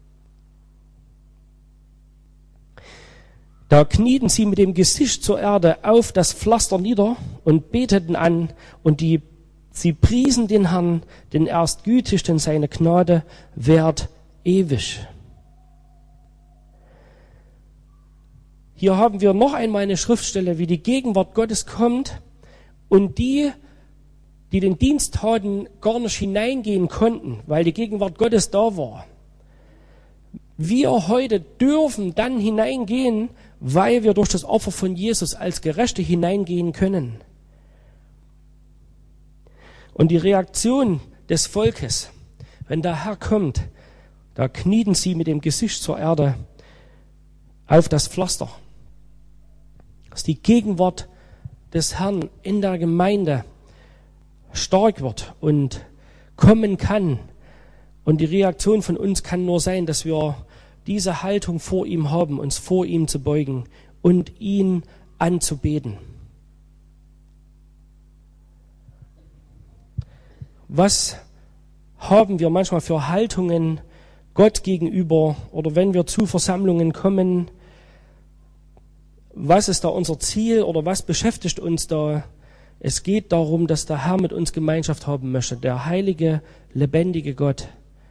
Da knieten sie mit dem Gesicht zur Erde auf das Pflaster nieder und beteten an und sie priesen den Herrn, denn er ist gütig, denn seine Gnade währt ewig. Hier haben wir noch einmal eine Schriftstelle, wie die Gegenwart Gottes kommt und die den Dienst taten, gar nicht hineingehen konnten, weil die Gegenwart Gottes da war. Wir heute dürfen dann hineingehen, weil wir durch das Opfer von Jesus als Gerechte hineingehen können. Und die Reaktion des Volkes, wenn der Herr kommt, da knieten sie mit dem Gesicht zur Erde auf das Pflaster. Dass die Gegenwart des Herrn in der Gemeinde stark wird und kommen kann. Und die Reaktion von uns kann nur sein, dass wir diese Haltung vor ihm haben, uns vor ihm zu beugen und ihn anzubeten. Was haben wir manchmal für Haltungen Gott gegenüber oder wenn wir zu Versammlungen kommen was ist da unser Ziel oder was beschäftigt uns da? Es geht darum, dass der Herr mit uns Gemeinschaft haben möchte, der heilige, lebendige Gott.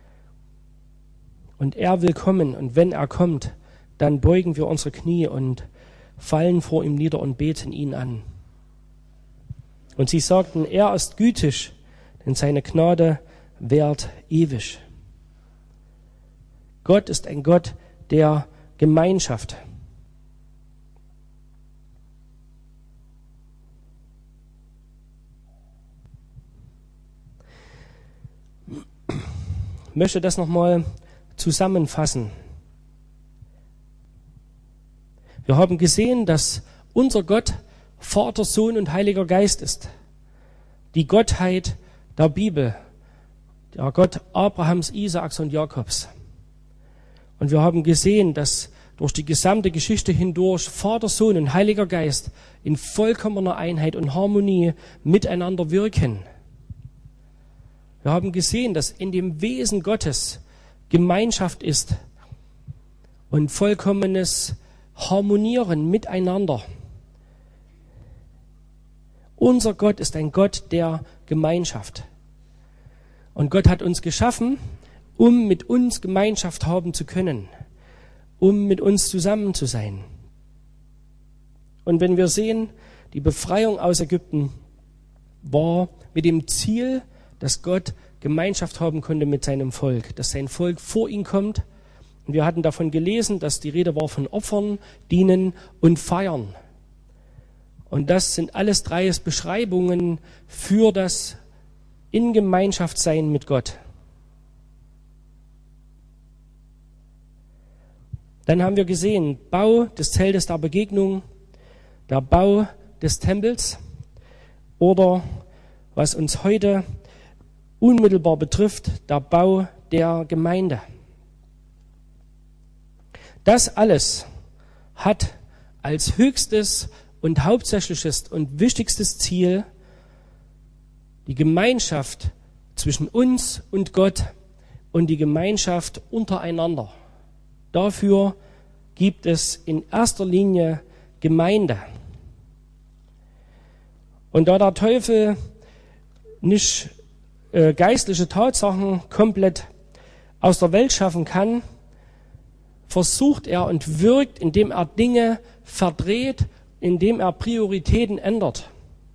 Und er will kommen, und wenn er kommt, dann beugen wir unsere Knie und fallen vor ihm nieder und beten ihn an. Und sie sagten, er ist gütig, denn seine Gnade währt ewig. Gott ist ein Gott der Gemeinschaft. Ich möchte das nochmal zusammenfassen. Wir haben gesehen, dass unser Gott Vater, Sohn und Heiliger Geist ist. Die Gottheit der Bibel, der Gott Abrahams, Isaaks und Jakobs. Und wir haben gesehen, dass durch die gesamte Geschichte hindurch Vater, Sohn und Heiliger Geist in vollkommener Einheit und Harmonie miteinander wirken. Wir haben gesehen, dass in dem Wesen Gottes Gemeinschaft ist und vollkommenes Harmonieren miteinander. Unser Gott ist ein Gott der Gemeinschaft. Und Gott hat uns geschaffen, um mit uns Gemeinschaft haben zu können, um mit uns zusammen zu sein. Und wenn wir sehen, die Befreiung aus Ägypten war mit dem Ziel, dass Gott Gemeinschaft haben konnte mit seinem Volk, dass sein Volk vor ihn kommt. Und wir hatten davon gelesen, dass die Rede war von Opfern, Dienen und Feiern. Und das sind alles drei Beschreibungen für das in Gemeinschaft sein mit Gott. Dann haben wir gesehen, Bau des Zeltes der Begegnung, der Bau des Tempels oder was uns heute unmittelbar betrifft, der Bau der Gemeinde. Das alles hat als höchstes und hauptsächliches und wichtigstes Ziel die Gemeinschaft zwischen uns und Gott und die Gemeinschaft untereinander. Dafür gibt es in erster Linie Gemeinde. Und da der Teufel nicht geistliche Tatsachen komplett aus der Welt schaffen kann, versucht er und wirkt, indem er Dinge verdreht, indem er Prioritäten ändert.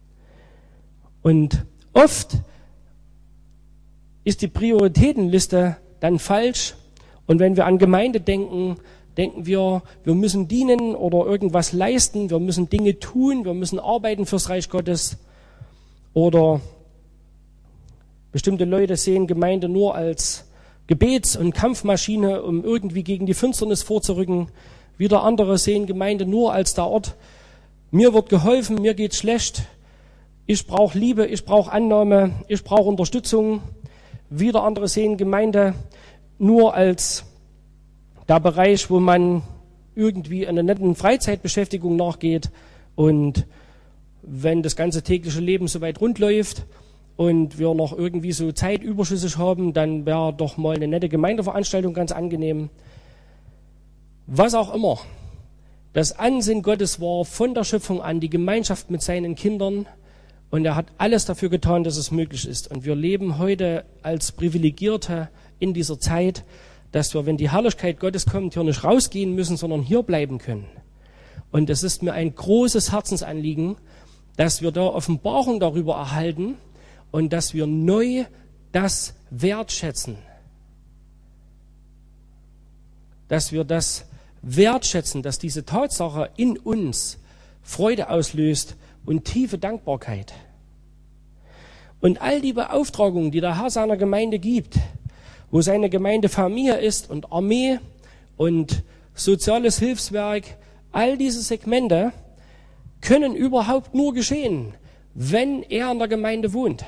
Und oft ist die Prioritätenliste dann falsch. Und wenn wir an Gemeinde denken, denken wir, wir müssen dienen oder irgendwas leisten, wir müssen Dinge tun, wir müssen arbeiten fürs Reich Gottes. Oder bestimmte Leute sehen Gemeinde nur als Gebets- und Kampfmaschine, um irgendwie gegen die Finsternis vorzurücken. Wieder andere sehen Gemeinde nur als der Ort, mir wird geholfen, mir geht's schlecht, ich brauche Liebe, ich brauche Annahme, ich brauche Unterstützung. Wieder andere sehen Gemeinde nur als der Bereich, wo man irgendwie einer netten Freizeitbeschäftigung nachgeht und wenn das ganze tägliche Leben soweit rund läuft und wir noch irgendwie so Zeit überschüssig haben, dann wäre doch mal eine nette Gemeindeveranstaltung ganz angenehm. Was auch immer. Das Ansinnen Gottes war von der Schöpfung an die Gemeinschaft mit seinen Kindern und er hat alles dafür getan, dass es möglich ist. Und wir leben heute als Privilegierte in dieser Zeit, dass wir, wenn die Herrlichkeit Gottes kommt, hier nicht rausgehen müssen, sondern hier bleiben können. Und es ist mir ein großes Herzensanliegen, dass wir da Offenbarung darüber erhalten und dass wir neu das wertschätzen. Dass wir das wertschätzen, dass diese Tatsache in uns Freude auslöst und tiefe Dankbarkeit. Und all die Beauftragungen, die der Herr seiner Gemeinde gibt, wo seine Gemeinde Familie ist und Armee und soziales Hilfswerk, all diese Segmente können überhaupt nur geschehen, wenn er in der Gemeinde wohnt.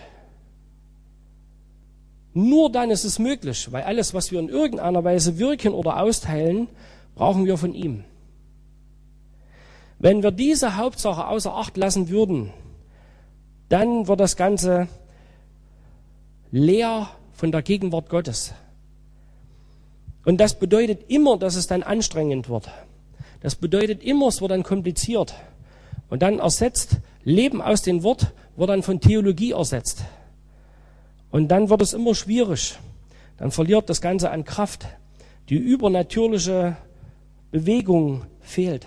Nur dann ist es möglich, weil alles, was wir in irgendeiner Weise wirken oder austeilen, brauchen wir von ihm. Wenn wir diese Hauptsache außer Acht lassen würden, dann wird das Ganze leer von der Gegenwart Gottes. Und das bedeutet immer, dass es dann anstrengend wird. Das bedeutet immer, es wird dann kompliziert. Und dann ersetzt, Leben aus dem Wort wird dann von Theologie ersetzt. Und dann wird es immer schwierig. Dann verliert das Ganze an Kraft. Die übernatürliche Bewegung fehlt.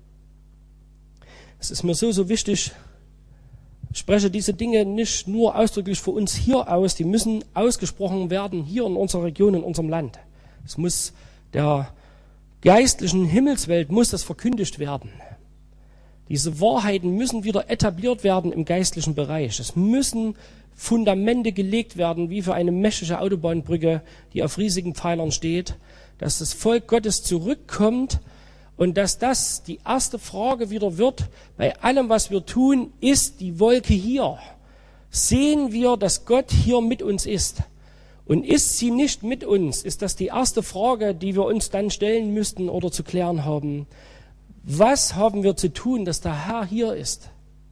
Es ist mir so wichtig, ich spreche diese Dinge nicht nur ausdrücklich für uns hier aus, die müssen ausgesprochen werden hier in unserer Region, in unserem Land. Es muss der geistlichen Himmelswelt muss das verkündigt werden. Diese Wahrheiten müssen wieder etabliert werden im geistlichen Bereich. Es müssen Fundamente gelegt werden, wie für eine mächtige Autobahnbrücke, die auf riesigen Pfeilern steht, dass das Volk Gottes zurückkommt und dass das die erste Frage wieder wird, bei allem, was wir tun, ist die Wolke hier. Sehen wir, dass Gott hier mit uns ist? Und ist sie nicht mit uns, ist das die erste Frage, die wir uns dann stellen müssten oder zu klären haben. Was haben wir zu tun, dass der Herr hier ist?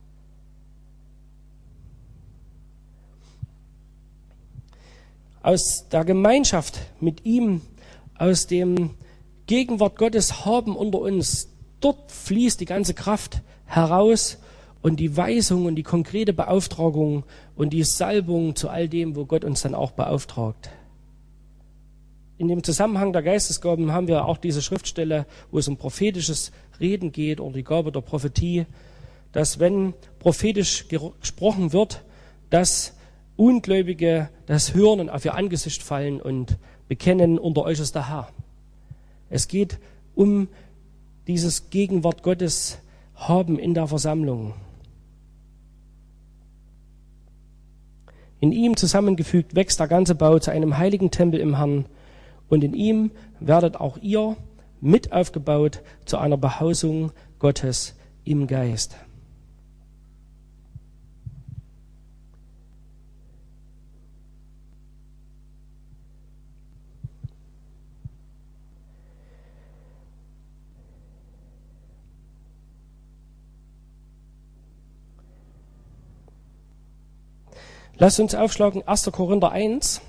Aus der Gemeinschaft mit ihm, aus dem Gegenwart Gottes haben unter uns, dort fließt die ganze Kraft heraus und die Weisung und die konkrete Beauftragung und die Salbung zu all dem, wo Gott uns dann auch beauftragt. In dem Zusammenhang der Geistesgaben haben wir auch diese Schriftstelle, wo es um prophetisches Reden geht oder die Gabe der Prophetie, dass wenn prophetisch gesprochen wird, dass Ungläubige das hören und auf ihr Angesicht fallen und bekennen, unter euch ist der Herr. Es geht um dieses Gegenwart Gottes haben in der Versammlung. In ihm zusammengefügt wächst der ganze Bau zu einem heiligen Tempel im Herrn und in ihm werdet auch ihr mit aufgebaut zu einer Behausung Gottes im Geist. Lasst uns aufschlagen 1. Korinther 1.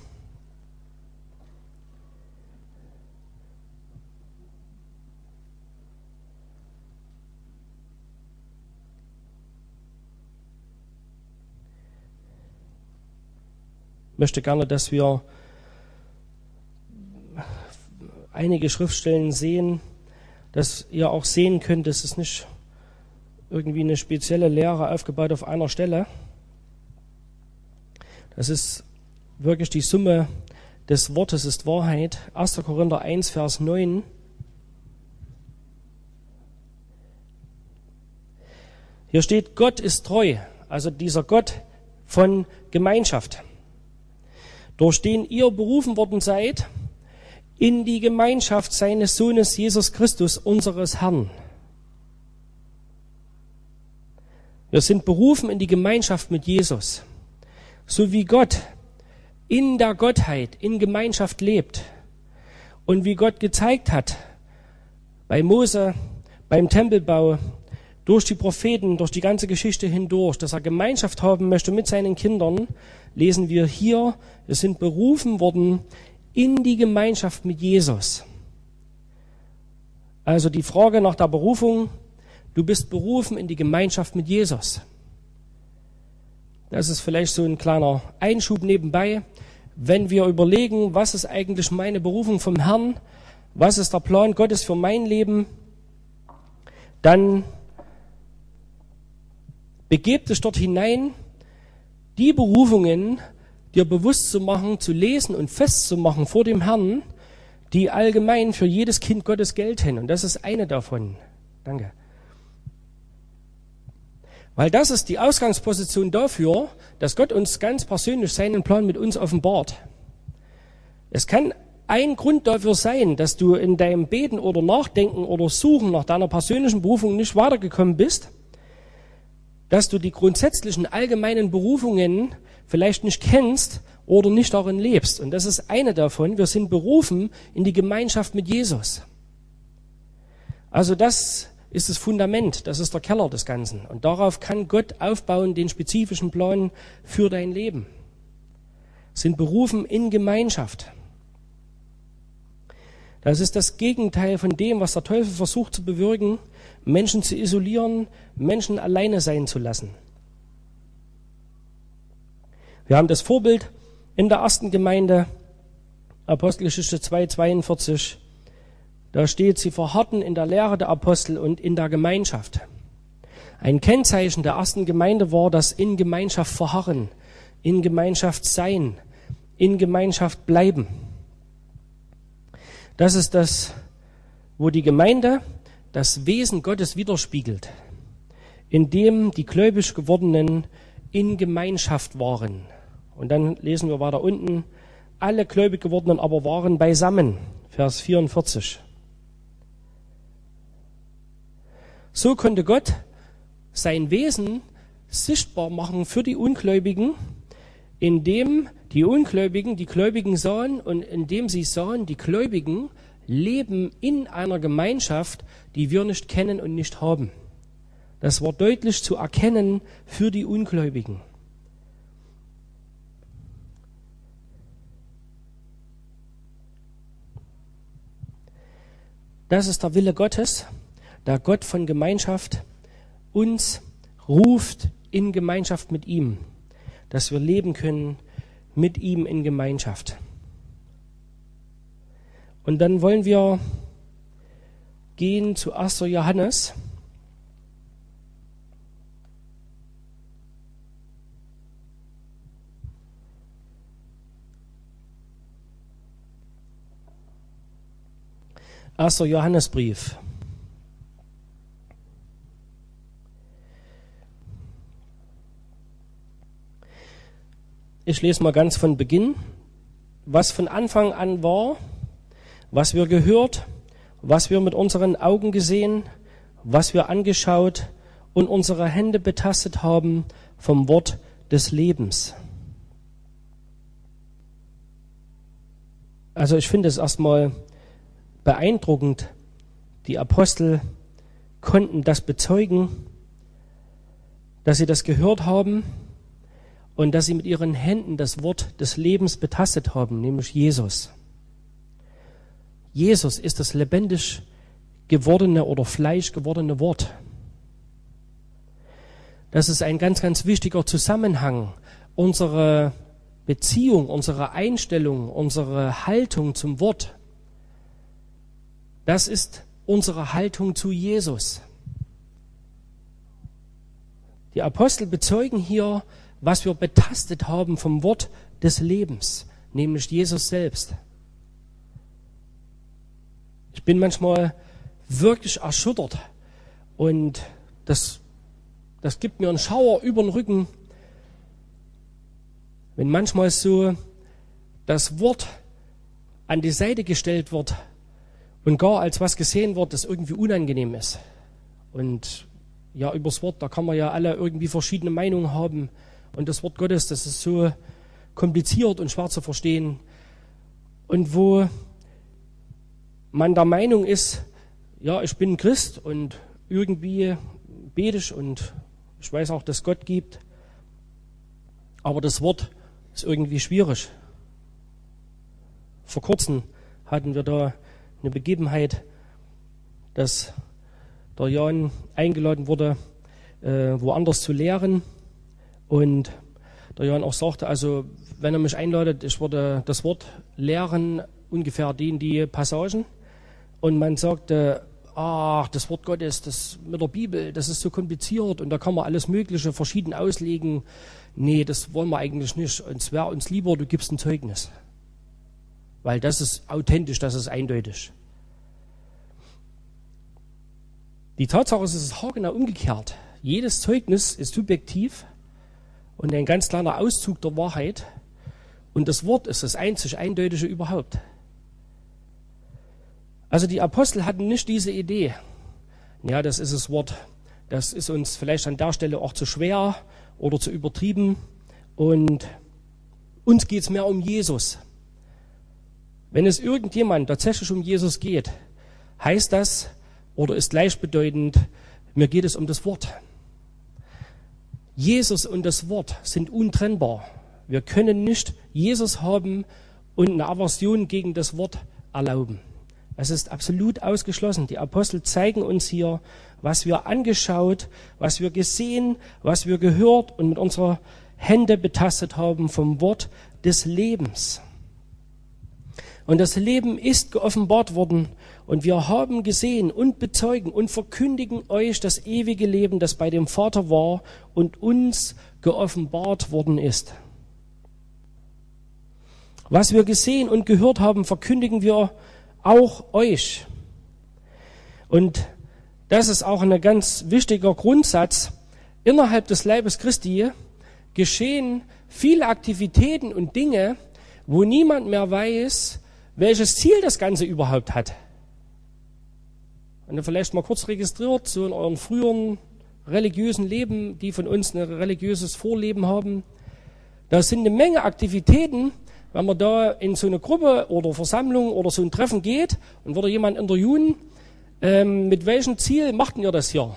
Ich möchte gerne, dass wir einige Schriftstellen sehen, dass ihr auch sehen könnt, es ist nicht irgendwie eine spezielle Lehre aufgebaut auf einer Stelle. Das ist wirklich die Summe des Wortes, ist Wahrheit. 1. Korinther 1, Vers 9. Hier steht, Gott ist treu, also dieser Gott von Gemeinschaft, durch den ihr berufen worden seid, in die Gemeinschaft seines Sohnes Jesus Christus, unseres Herrn. Wir sind berufen in die Gemeinschaft mit Jesus. So wie Gott in der Gottheit, in Gemeinschaft lebt und wie Gott gezeigt hat, bei Mose, beim Tempelbau, durch die Propheten, durch die ganze Geschichte hindurch, dass er Gemeinschaft haben möchte mit seinen Kindern, lesen wir hier, wir sind berufen worden in die Gemeinschaft mit Jesus. Also die Frage nach der Berufung, du bist berufen in die Gemeinschaft mit Jesus. Das ist vielleicht so ein kleiner Einschub nebenbei. Wenn wir überlegen, was ist eigentlich meine Berufung vom Herrn, was ist der Plan Gottes für mein Leben, dann begebt dich dort hinein, die Berufungen dir bewusst zu machen, zu lesen und festzumachen vor dem Herrn, die allgemein für jedes Kind Gottes gelten. Und das ist eine davon. Danke. Weil das ist die Ausgangsposition dafür, dass Gott uns ganz persönlich seinen Plan mit uns offenbart. Es kann ein Grund dafür sein, dass du in deinem Beten oder Nachdenken oder Suchen nach deiner persönlichen Berufung nicht weitergekommen bist, dass du die grundsätzlichen allgemeinen Berufungen vielleicht nicht kennst oder nicht darin lebst. Und das ist eine davon. Wir sind berufen in die Gemeinschaft mit Jesus. Also das ist das Fundament, das ist der Keller des Ganzen. Und darauf kann Gott aufbauen, den spezifischen Plan für dein Leben. Sind berufen in Gemeinschaft. Das ist das Gegenteil von dem, was der Teufel versucht zu bewirken, Menschen zu isolieren, Menschen alleine sein zu lassen. Wir haben das Vorbild in der ersten Gemeinde, Apostelgeschichte 2,42. Da steht, sie verharrten in der Lehre der Apostel und in der Gemeinschaft. Ein Kennzeichen der ersten Gemeinde war das in Gemeinschaft verharren, in Gemeinschaft sein, in Gemeinschaft bleiben. Das ist das, wo die Gemeinde das Wesen Gottes widerspiegelt, indem die gläubig gewordenen in Gemeinschaft waren. Und dann lesen wir weiter unten, alle gläubig gewordenen aber waren beisammen, Vers 44. So konnte Gott sein Wesen sichtbar machen für die Ungläubigen, indem die Ungläubigen die Gläubigen sahen und indem sie sahen, die Gläubigen leben in einer Gemeinschaft, die wir nicht kennen und nicht haben. Das war deutlich zu erkennen für die Ungläubigen. Das ist der Wille Gottes, der Gott von Gemeinschaft uns ruft in Gemeinschaft mit ihm, dass wir leben können mit ihm in Gemeinschaft. Und dann wollen wir gehen zu 1. Johannes. Erster Johannesbrief. Ich lese mal ganz von Beginn, was von Anfang an war, was wir gehört, was wir mit unseren Augen gesehen, was wir angeschaut und unsere Hände betastet haben vom Wort des Lebens. Also ich finde es erstmal beeindruckend. Die Apostel konnten das bezeugen, dass sie das gehört haben und dass sie mit ihren Händen das Wort des Lebens betastet haben, nämlich Jesus. Jesus ist das lebendig gewordene oder Fleisch gewordene Wort. Das ist ein ganz, ganz wichtiger Zusammenhang. Unsere Beziehung, unsere Einstellung, unsere Haltung zum Wort, das ist unsere Haltung zu Jesus. Die Apostel bezeugen hier, was wir betastet haben vom Wort des Lebens, nämlich Jesus selbst. Ich bin manchmal wirklich erschüttert und das gibt mir einen Schauer über den Rücken, wenn manchmal so das Wort an die Seite gestellt wird und gar als was gesehen wird, das irgendwie unangenehm ist. Und ja, übers Wort, da kann man ja alle irgendwie verschiedene Meinungen haben. Und das Wort Gottes, das ist so kompliziert und schwer zu verstehen. Und wo man der Meinung ist, ja, ich bin Christ und irgendwie bete ich und ich weiß auch, dass Gott gibt, aber das Wort ist irgendwie schwierig. Vor kurzem hatten wir da eine Begebenheit, dass der Jan eingeladen wurde, woanders zu lehren. Und der Jan auch sagte, also wenn er mich einladet, ich würde das Wort lehren, ungefähr die Passagen. Und man sagte, ach, das Wort Gottes, das mit der Bibel, das ist so kompliziert und da kann man alles Mögliche verschieden auslegen. Nee, das wollen wir eigentlich nicht. Und es wäre uns lieber, du gibst ein Zeugnis. Weil das ist authentisch, das ist eindeutig. Die Tatsache ist, es ist haargenau umgekehrt. Jedes Zeugnis ist subjektiv und ein ganz kleiner Auszug der Wahrheit. Und das Wort ist das einzig Eindeutige überhaupt. Also die Apostel hatten nicht diese Idee. Ja, das ist das Wort. Das ist uns vielleicht an der Stelle auch zu schwer oder zu übertrieben. Und uns geht es mehr um Jesus. Wenn es irgendjemand tatsächlich um Jesus geht, heißt das oder ist gleichbedeutend, mir geht es um das Wort. Jesus und das Wort sind untrennbar. Wir können nicht Jesus haben und eine Aversion gegen das Wort erlauben. Es ist absolut ausgeschlossen. Die Apostel zeigen uns hier, was wir angeschaut, was wir gesehen, was wir gehört und mit unserer Hände betastet haben vom Wort des Lebens. Und das Leben ist geoffenbart worden und wir haben gesehen und bezeugen und verkündigen euch das ewige Leben, das bei dem Vater war und uns geoffenbart worden ist. Was wir gesehen und gehört haben, verkündigen wir auch euch. Und das ist auch ein ganz wichtiger Grundsatz. Innerhalb des Leibes Christi geschehen viele Aktivitäten und Dinge, wo niemand mehr weiß, welches Ziel das Ganze überhaupt hat. Wenn ihr vielleicht mal kurz registriert, so in euren früheren religiösen Leben, die von uns ein religiöses Vorleben haben, da sind eine Menge Aktivitäten, wenn man da in so eine Gruppe oder Versammlung oder so ein Treffen geht und würde jemand interviewen, mit welchem Ziel machten ihr das hier?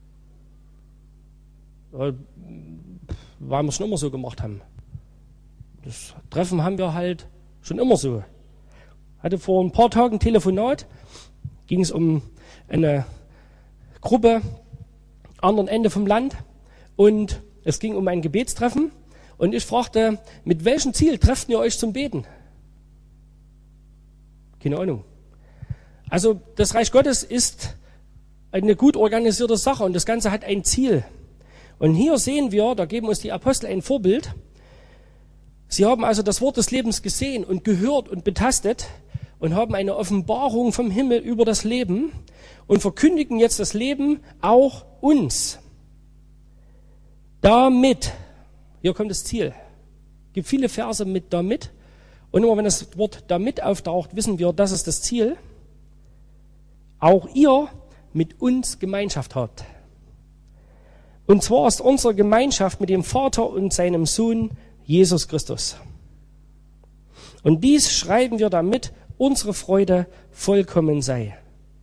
Weil wir es schon immer so gemacht haben. Das Treffen haben wir halt schon immer so. Hatte vor ein paar Tagen ein Telefonat, ging es um eine Gruppe am anderen Ende vom Land und es ging um ein Gebetstreffen und ich fragte, mit welchem Ziel trefft ihr euch zum Beten? Keine Ahnung. Also das Reich Gottes ist eine gut organisierte Sache und das Ganze hat ein Ziel. Und hier sehen wir, da geben uns die Apostel ein Vorbild. Sie haben also das Wort des Lebens gesehen und gehört und betastet und haben eine Offenbarung vom Himmel über das Leben und verkündigen jetzt das Leben auch uns. Damit, hier kommt das Ziel. Es gibt viele Verse mit damit. Und immer wenn das Wort damit auftaucht, wissen wir, das ist das Ziel. Auch ihr mit uns Gemeinschaft habt. Und zwar ist unsere Gemeinschaft mit dem Vater und seinem Sohn Jesus Christus. Und dies schreiben wir, damit unsere Freude vollkommen sei.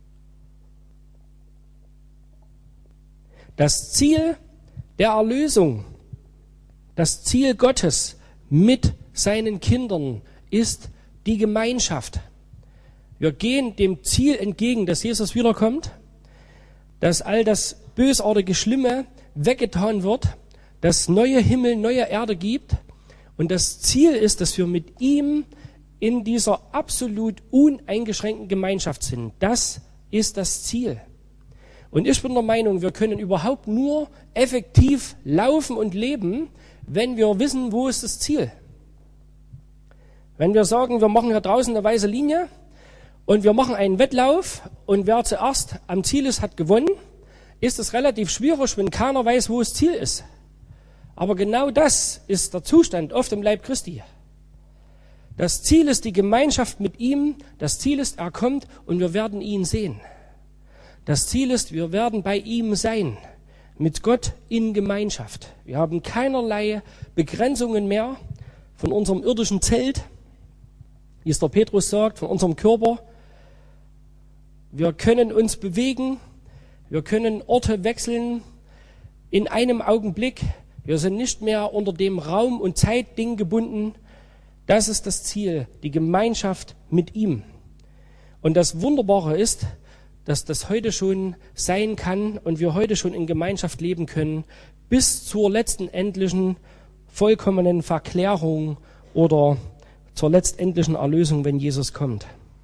Das Ziel der Erlösung, das Ziel Gottes mit seinen Kindern ist die Gemeinschaft. Wir gehen dem Ziel entgegen, dass Jesus wiederkommt, dass all das bösartige, Schlimme weggetan wird, dass neue Himmel, neue Erde gibt. Und das Ziel ist, dass wir mit ihm in dieser absolut uneingeschränkten Gemeinschaft sind. Das ist das Ziel. Und ich bin der Meinung, wir können überhaupt nur effektiv laufen und leben, wenn wir wissen, wo ist das Ziel. Wenn wir sagen, wir machen hier draußen eine weiße Linie und wir machen einen Wettlauf und wer zuerst am Ziel ist, hat gewonnen, ist es relativ schwierig, wenn keiner weiß, wo das Ziel ist. Aber genau das ist der Zustand oft im Leib Christi. Das Ziel ist die Gemeinschaft mit ihm, das Ziel ist, er kommt und wir werden ihn sehen. Das Ziel ist, wir werden bei ihm sein, mit Gott in Gemeinschaft. Wir haben keinerlei Begrenzungen mehr von unserem irdischen Zelt, wie es der Petrus sagt, von unserem Körper. Wir können uns bewegen, wir können Orte wechseln in einem Augenblick. Wir sind nicht mehr unter dem Raum- und Zeitding gebunden. Das ist das Ziel, die Gemeinschaft mit ihm. Und das Wunderbare ist, dass das heute schon sein kann und wir heute schon in Gemeinschaft leben können, bis zur letzten endlichen, vollkommenen Verklärung oder zur letztendlichen Erlösung, wenn Jesus kommt.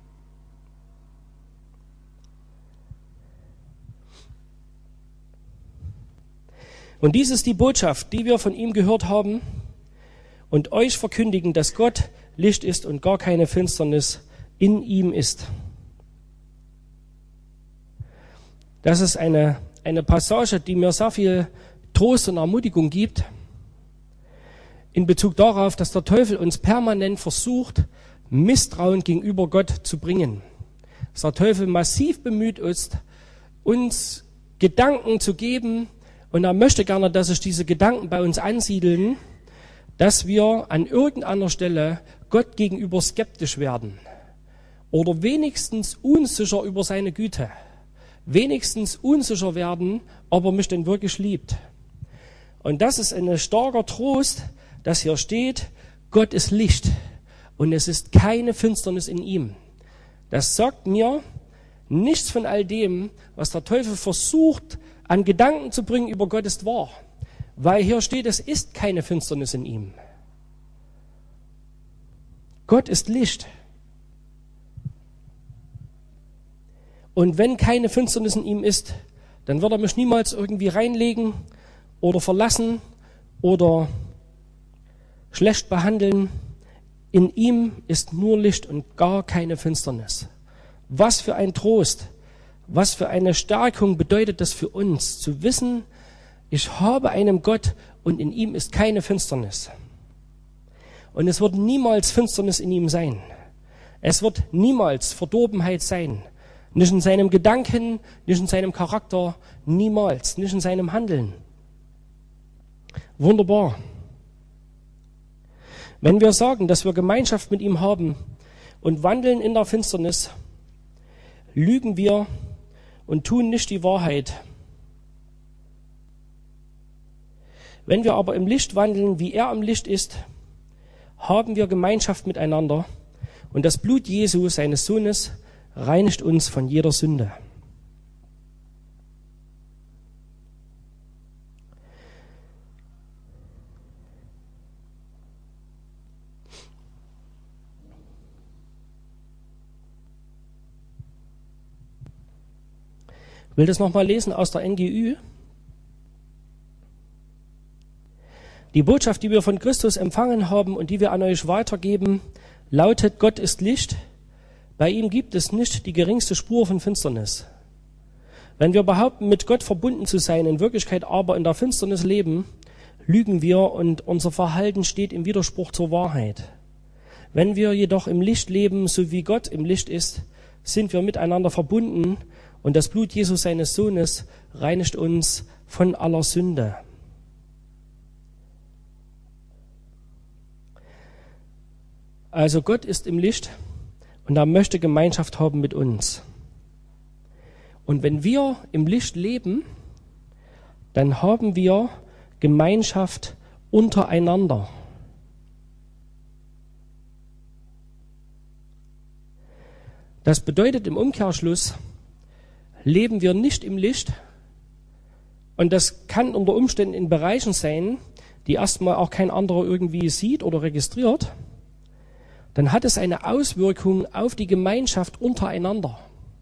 Und dies ist die Botschaft, die wir von ihm gehört haben und euch verkündigen, dass Gott Licht ist und gar keine Finsternis in ihm ist. Das ist eine Passage, die mir sehr viel Trost und Ermutigung gibt, in Bezug darauf, dass der Teufel uns permanent versucht, Misstrauen gegenüber Gott zu bringen. Dass der Teufel massiv bemüht ist, uns Gedanken zu geben, und er möchte gerne, dass sich diese Gedanken bei uns ansiedeln, dass wir an irgendeiner Stelle Gott gegenüber skeptisch werden oder wenigstens unsicher über seine Güte, wenigstens unsicher werden, ob er mich denn wirklich liebt. Und das ist ein starker Trost, dass hier steht, Gott ist Licht und es ist keine Finsternis in ihm. Das sagt mir nichts von all dem, was der Teufel versucht, an Gedanken zu bringen über Gott, ist wahr. Weil hier steht, es ist keine Finsternis in ihm. Gott ist Licht. Und wenn keine Finsternis in ihm ist, dann wird er mich niemals irgendwie reinlegen oder verlassen oder schlecht behandeln. In ihm ist nur Licht und gar keine Finsternis. Was für ein Trost, was für eine Stärkung bedeutet das für uns, zu wissen, ich habe einen Gott und in ihm ist keine Finsternis. Und es wird niemals Finsternis in ihm sein. Es wird niemals Verdorbenheit sein. Nicht in seinem Gedanken, nicht in seinem Charakter, niemals, nicht in seinem Handeln. Wunderbar. Wenn wir sagen, dass wir Gemeinschaft mit ihm haben und wandeln in der Finsternis, lügen wir und tun nicht die Wahrheit. Wenn wir aber im Licht wandeln, wie er im Licht ist, haben wir Gemeinschaft miteinander und das Blut Jesu, seines Sohnes, reinigt uns von jeder Sünde. Ich will das nochmal lesen aus der NGÜ. Die Botschaft, die wir von Christus empfangen haben und die wir an euch weitergeben, lautet: Gott ist Licht. Bei ihm gibt es nicht die geringste Spur von Finsternis. Wenn wir behaupten, mit Gott verbunden zu sein, in Wirklichkeit aber in der Finsternis leben, lügen wir und unser Verhalten steht im Widerspruch zur Wahrheit. Wenn wir jedoch im Licht leben, so wie Gott im Licht ist, sind wir miteinander verbunden und das Blut Jesus, seines Sohnes, reinigt uns von aller Sünde. Also Gott ist im Licht und er möchte Gemeinschaft haben mit uns. Und wenn wir im Licht leben, dann haben wir Gemeinschaft untereinander. Das bedeutet im Umkehrschluss, leben wir nicht im Licht, und das kann unter Umständen in Bereichen sein, die erstmal auch kein anderer irgendwie sieht oder registriert, dann hat es eine Auswirkung auf die Gemeinschaft untereinander.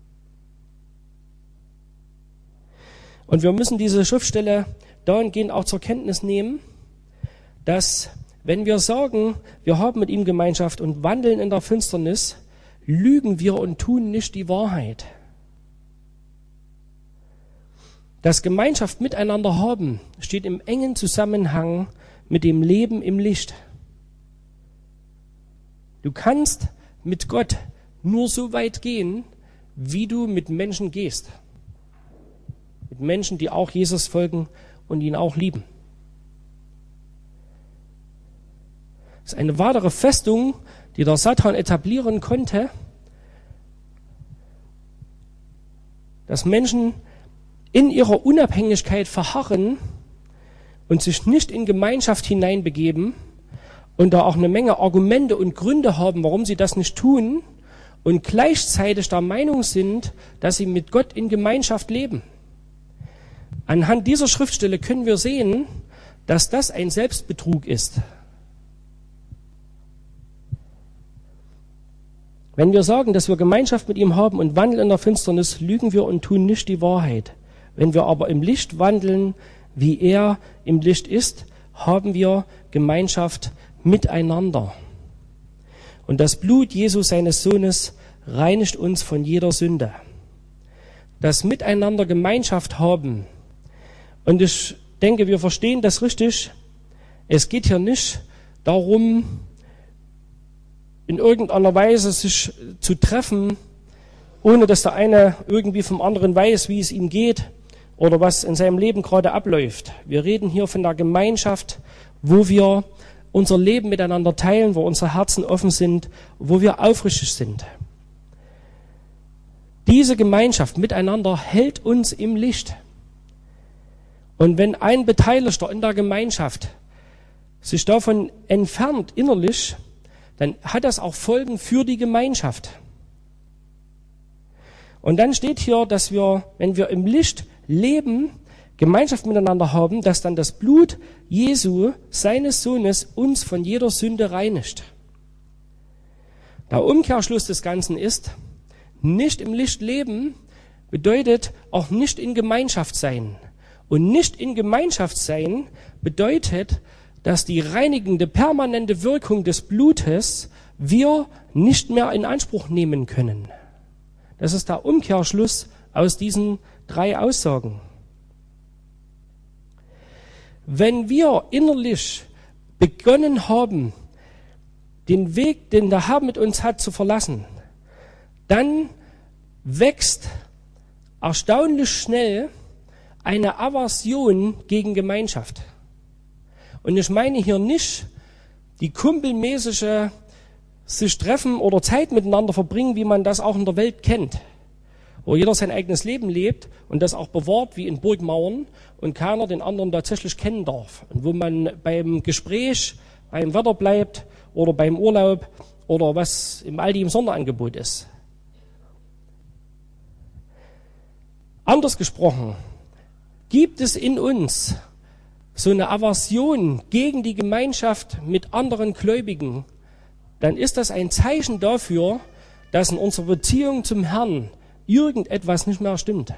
Und wir müssen diese Schriftstelle dahingehend auch zur Kenntnis nehmen, dass wenn wir sagen, wir haben mit ihm Gemeinschaft und wandeln in der Finsternis, lügen wir und tun nicht die Wahrheit. Das Gemeinschaft miteinander haben steht im engen Zusammenhang mit dem Leben im Licht. Du kannst mit Gott nur so weit gehen, wie du mit Menschen gehst. Mit Menschen, die auch Jesus folgen und ihn auch lieben. Das ist eine weitere Festung, die der Satan etablieren konnte, dass Menschen in ihrer Unabhängigkeit verharren und sich nicht in Gemeinschaft hineinbegeben und da auch eine Menge Argumente und Gründe haben, warum sie das nicht tun und gleichzeitig der Meinung sind, dass sie mit Gott in Gemeinschaft leben. Anhand dieser Schriftstelle können wir sehen, dass das ein Selbstbetrug ist. Wenn wir sagen, dass wir Gemeinschaft mit ihm haben und wandeln in der Finsternis, lügen wir und tun nicht die Wahrheit. Wenn wir aber im Licht wandeln, wie er im Licht ist, haben wir Gemeinschaft miteinander. Und das Blut Jesu, seines Sohnes, reinigt uns von jeder Sünde. Das Miteinander Gemeinschaft haben. Und ich denke, wir verstehen das richtig. Es geht hier nicht darum, in irgendeiner Weise sich zu treffen, ohne dass der eine irgendwie vom anderen weiß, wie es ihm geht oder was in seinem Leben gerade abläuft. Wir reden hier von der Gemeinschaft, wo wir unser Leben miteinander teilen, wo unsere Herzen offen sind, wo wir aufrichtig sind. Diese Gemeinschaft miteinander hält uns im Licht. Und wenn ein Beteiligter in der Gemeinschaft sich davon entfernt innerlich, dann hat das auch Folgen für die Gemeinschaft. Und dann steht hier, dass wir, wenn wir im Licht leben, Gemeinschaft miteinander haben, dass dann das Blut Jesu, seines Sohnes, uns von jeder Sünde reinigt. Der Umkehrschluss des Ganzen ist, nicht im Licht leben bedeutet auch nicht in Gemeinschaft sein. Und nicht in Gemeinschaft sein bedeutet, dass die reinigende, permanente Wirkung des Blutes wir nicht mehr in Anspruch nehmen können. Das ist der Umkehrschluss aus diesen 3 Aussagen. Wenn wir innerlich begonnen haben, den Weg, den der Herr mit uns hat, zu verlassen, dann wächst erstaunlich schnell eine Aversion gegen Gemeinschaft. Und ich meine hier nicht die kumpelmäßige sich treffen oder Zeit miteinander verbringen, wie man das auch in der Welt kennt, wo jeder sein eigenes Leben lebt und das auch bewahrt wie in Burgmauern und keiner den anderen tatsächlich kennen darf. Und wo man beim Gespräch, beim Wetter bleibt oder beim Urlaub oder was im Aldi im Sonderangebot ist. Anders gesprochen, gibt es in uns so eine Aversion gegen die Gemeinschaft mit anderen Gläubigen, dann ist das ein Zeichen dafür, dass in unserer Beziehung zum Herrn irgendetwas nicht mehr stimmt.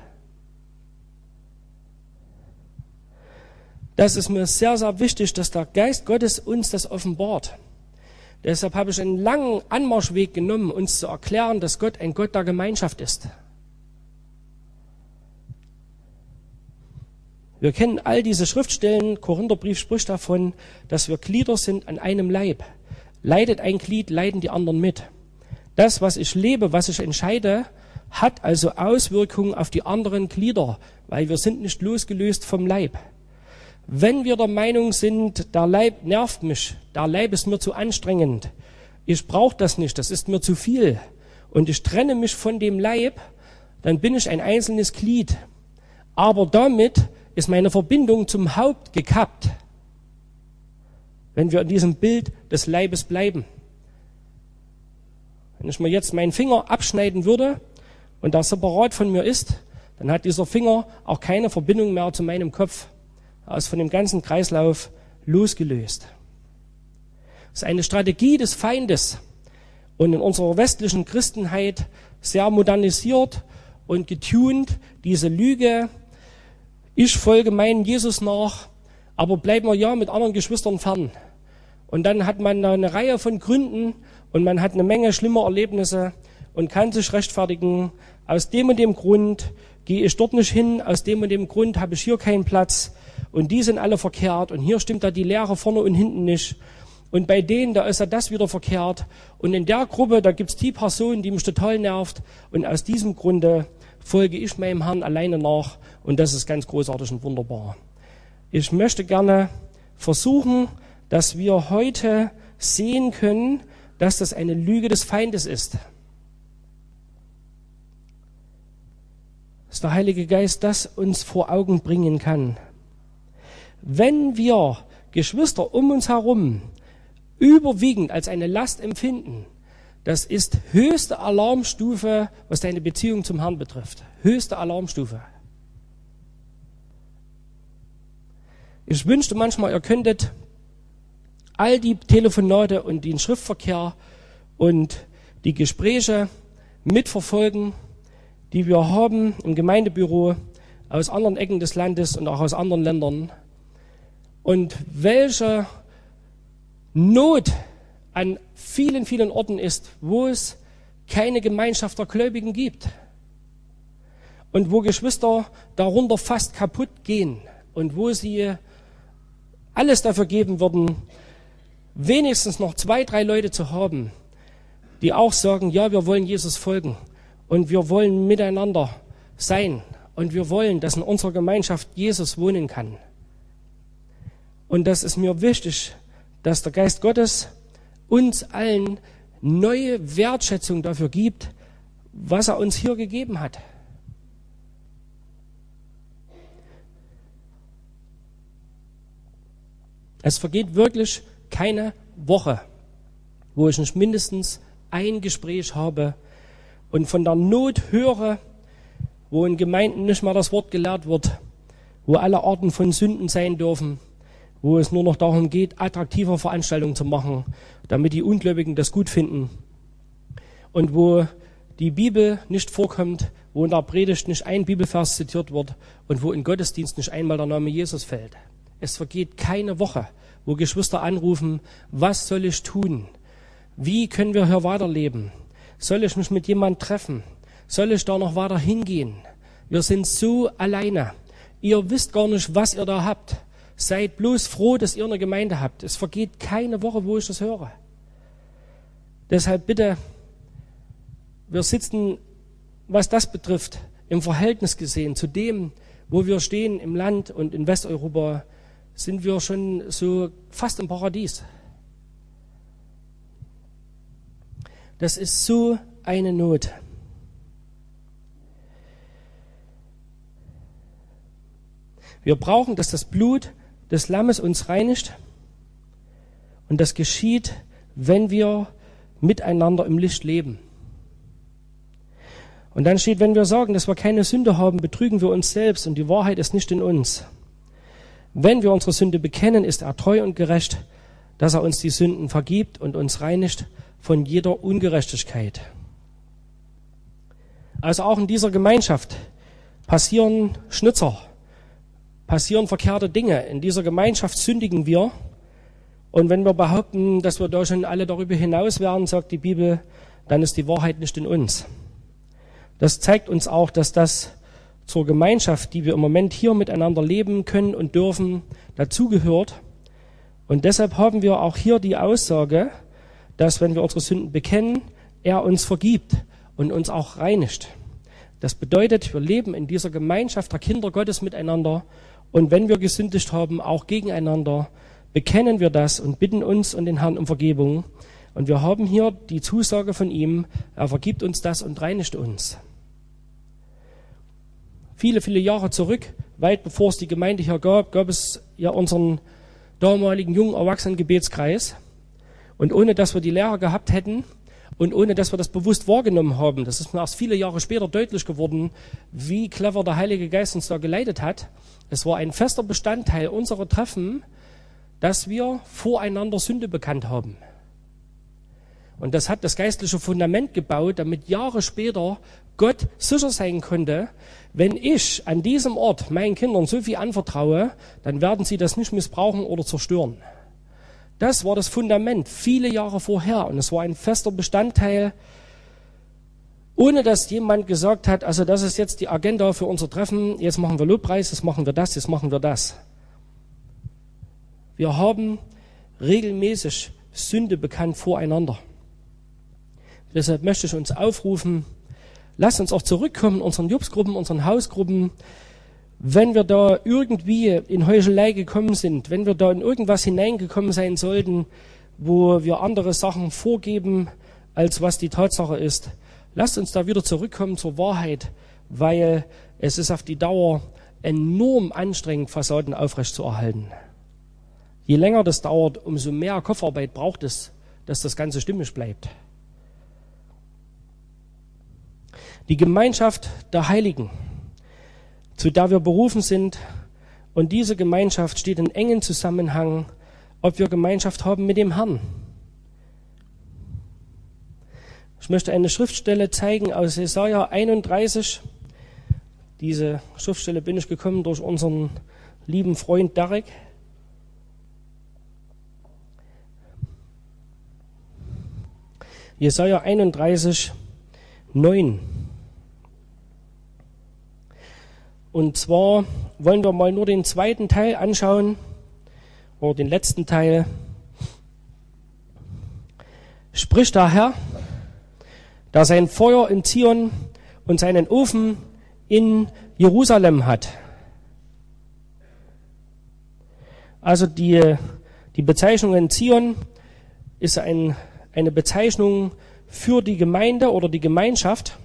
Das ist mir sehr, sehr wichtig, dass der Geist Gottes uns das offenbart. Deshalb habe ich einen langen Anmarschweg genommen, uns zu erklären, dass Gott ein Gott der Gemeinschaft ist. Wir kennen all diese Schriftstellen, Korintherbrief spricht davon, dass wir Glieder sind an einem Leib. Leidet ein Glied, leiden die anderen mit. Das, was ich lebe, was ich entscheide, hat also Auswirkungen auf die anderen Glieder, weil wir sind nicht losgelöst vom Leib. Wenn wir der Meinung sind, der Leib nervt mich, der Leib ist mir zu anstrengend, ich brauche das nicht, das ist mir zu viel und ich trenne mich von dem Leib, dann bin ich ein einzelnes Glied. Aber damit ist meine Verbindung zum Haupt gekappt, wenn wir in diesem Bild des Leibes bleiben. Wenn ich mir jetzt meinen Finger abschneiden würde und der separat von mir ist, dann hat dieser Finger auch keine Verbindung mehr zu meinem Kopf. Er ist von dem ganzen Kreislauf losgelöst. Das ist eine Strategie des Feindes und in unserer westlichen Christenheit sehr modernisiert und getunt, diese Lüge, ich folge meinen Jesus nach, aber bleiben wir ja mit anderen Geschwistern fern. Und dann hat man da eine Reihe von Gründen und man hat eine Menge schlimmer Erlebnisse und kann sich rechtfertigen. Aus dem und dem Grund gehe ich dort nicht hin, aus dem und dem Grund habe ich hier keinen Platz und die sind alle verkehrt und hier stimmt da die Lehre vorne und hinten nicht. Und bei denen, da ist ja das wieder verkehrt. Und in der Gruppe, da gibt's die Person, die mich total nervt. Und aus diesem Grunde folge ich meinem Herrn alleine nach. Und das ist ganz großartig und wunderbar. Ich möchte gerne versuchen, dass wir heute sehen können, dass das eine Lüge des Feindes ist. Dass der Heilige Geist das uns vor Augen bringen kann. Wenn wir Geschwister um uns herum überwiegend als eine Last empfinden, das ist höchste Alarmstufe, was deine Beziehung zum Herrn betrifft. Höchste Alarmstufe. Ich wünschte manchmal, ihr könntet all die Telefonate und den Schriftverkehr und die Gespräche mitverfolgen, die wir haben im Gemeindebüro aus anderen Ecken des Landes und auch aus anderen Ländern. Und welche Not an vielen, vielen Orten ist, wo es keine Gemeinschaft der Gläubigen gibt. Und wo Geschwister darunter fast kaputt gehen. Und wo sie alles dafür geben würden, wenigstens noch 2, 3 Leute zu haben, die auch sagen, ja, wir wollen Jesus folgen. Und wir wollen miteinander sein. Und wir wollen, dass in unserer Gemeinschaft Jesus wohnen kann. Und das ist mir wichtig, dass der Geist Gottes uns allen neue Wertschätzung dafür gibt, was er uns hier gegeben hat. Es vergeht wirklich keine Woche, wo ich nicht mindestens ein Gespräch habe und von der Not höre wo in Gemeinden nicht mal das Wort gelehrt wird, wo alle Arten von Sünden sein dürfen, wo es nur noch darum geht, attraktiver Veranstaltungen zu machen, damit die Ungläubigen das gut finden. Und wo die Bibel nicht vorkommt, wo in der Predigt nicht ein Bibelvers zitiert wird und wo in Gottesdienst nicht einmal der Name Jesus fällt. Es vergeht keine Woche, wo Geschwister anrufen, was soll ich tun? Wie können wir hier weiterleben? Soll ich mich mit jemandem treffen? Soll ich da noch weiter hingehen? Wir sind so alleine. Ihr wisst gar nicht, was ihr da habt. Seid bloß froh, dass ihr eine Gemeinde habt. Es vergeht keine Woche, wo ich das höre. Deshalb bitte, wir sitzen, was das betrifft, im Verhältnis gesehen zu dem, wo wir stehen im Land und in Westeuropa, sind wir schon so fast im Paradies. Das ist so eine Not. Wir brauchen, dass das Blut des Lammes uns reinigt, und das geschieht, wenn wir miteinander im Licht leben. Und dann steht, wenn wir sagen, dass wir keine Sünde haben, betrügen wir uns selbst und die Wahrheit ist nicht in uns. Wenn wir unsere Sünde bekennen, ist er treu und gerecht, dass er uns die Sünden vergibt und uns reinigt von jeder Ungerechtigkeit. Also auch in dieser Gemeinschaft passieren Schnitzer, passieren verkehrte Dinge. In dieser Gemeinschaft sündigen wir. Und wenn wir behaupten, dass wir da schon alle darüber hinaus wären, sagt die Bibel, dann ist die Wahrheit nicht in uns. Das zeigt uns auch, dass das zur Gemeinschaft, die wir im Moment hier miteinander leben können und dürfen, dazugehört. Und deshalb haben wir auch hier die Aussage, dass wenn wir unsere Sünden bekennen, er uns vergibt und uns auch reinigt. Das bedeutet, wir leben in dieser Gemeinschaft der Kinder Gottes miteinander, und wenn wir gesündigt haben, auch gegeneinander, bekennen wir das und bitten uns und den Herrn um Vergebung. Und wir haben hier die Zusage von ihm, er vergibt uns das und reinigt uns. Viele, viele Jahre zurück, weit bevor es die Gemeinde hier gab es ja unseren damaligen jungen Erwachsenengebetskreis. Und ohne, dass wir die Lehrer gehabt hätten und ohne, dass wir das bewusst wahrgenommen haben, das ist mir erst viele Jahre später deutlich geworden, wie clever der Heilige Geist uns da geleitet hat. Es war ein fester Bestandteil unserer Treffen, dass wir voreinander Sünde bekannt haben. Und das hat das geistliche Fundament gebaut, damit Jahre später Gott sicher sein konnte, wenn ich an diesem Ort meinen Kindern so viel anvertraue, dann werden sie das nicht missbrauchen oder zerstören. Das war das Fundament viele Jahre vorher, und es war ein fester Bestandteil, ohne dass jemand gesagt hat, also das ist jetzt die Agenda für unser Treffen, jetzt machen wir Lobpreis, jetzt machen wir das, jetzt machen wir das. Wir haben regelmäßig Sünde bekannt voreinander. Deshalb möchte ich uns aufrufen, lasst uns auch zurückkommen in unseren Jobsgruppen, unseren Hausgruppen. Wenn wir da irgendwie in Heuchelei gekommen sind, wenn wir da in irgendwas hineingekommen sein sollten, wo wir andere Sachen vorgeben, als was die Tatsache ist, lasst uns da wieder zurückkommen zur Wahrheit, weil es ist auf die Dauer enorm anstrengend, Fassaden aufrechtzuerhalten. Je länger das dauert, umso mehr Kopfarbeit braucht es, dass das Ganze stimmig bleibt. Die Gemeinschaft der Heiligen, zu der wir berufen sind, und diese Gemeinschaft steht in engen Zusammenhang, ob wir Gemeinschaft haben mit dem Herrn. Ich möchte eine Schriftstelle zeigen aus Jesaja 31. Diese Schriftstelle bin ich gekommen durch unseren lieben Freund Derek. Jesaja 31, 9. Und zwar wollen wir mal nur den zweiten Teil anschauen, oder den letzten Teil. Spricht der Herr, der sein Feuer in Zion und seinen Ofen in Jerusalem hat. Also die Bezeichnung in Zion ist eine Bezeichnung für die Gemeinde oder die Gemeinschaft.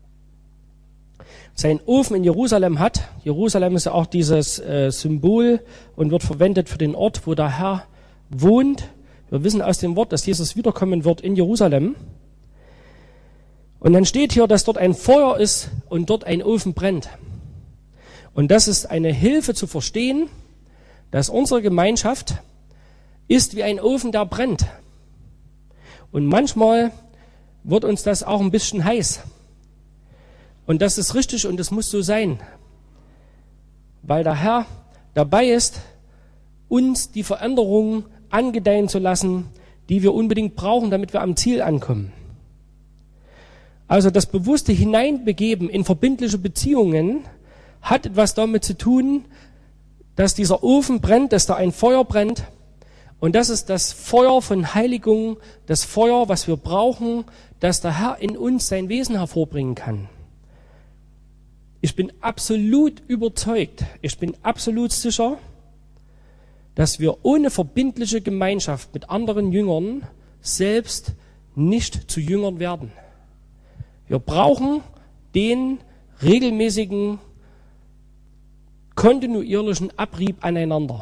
Sein Ofen in Jerusalem hat. Jerusalem ist ja auch dieses Symbol und wird verwendet für den Ort, wo der Herr wohnt. Wir wissen aus dem Wort, dass Jesus wiederkommen wird in Jerusalem. Und dann steht hier, dass dort ein Feuer ist und dort ein Ofen brennt. Und das ist eine Hilfe zu verstehen, dass unsere Gemeinschaft ist wie ein Ofen, der brennt. Und manchmal wird uns das auch ein bisschen heiß. Und das ist richtig und das muss so sein. Weil der Herr dabei ist, uns die Veränderungen angedeihen zu lassen, die wir unbedingt brauchen, damit wir am Ziel ankommen. Also das bewusste Hineinbegeben in verbindliche Beziehungen hat etwas damit zu tun, dass dieser Ofen brennt, dass da ein Feuer brennt. Und das ist das Feuer von Heiligung, das Feuer, was wir brauchen, dass der Herr in uns sein Wesen hervorbringen kann. Ich bin absolut überzeugt, ich bin absolut sicher, dass wir ohne verbindliche Gemeinschaft mit anderen Jüngern selbst nicht zu Jüngern werden. Wir brauchen den regelmäßigen, kontinuierlichen Abrieb aneinander.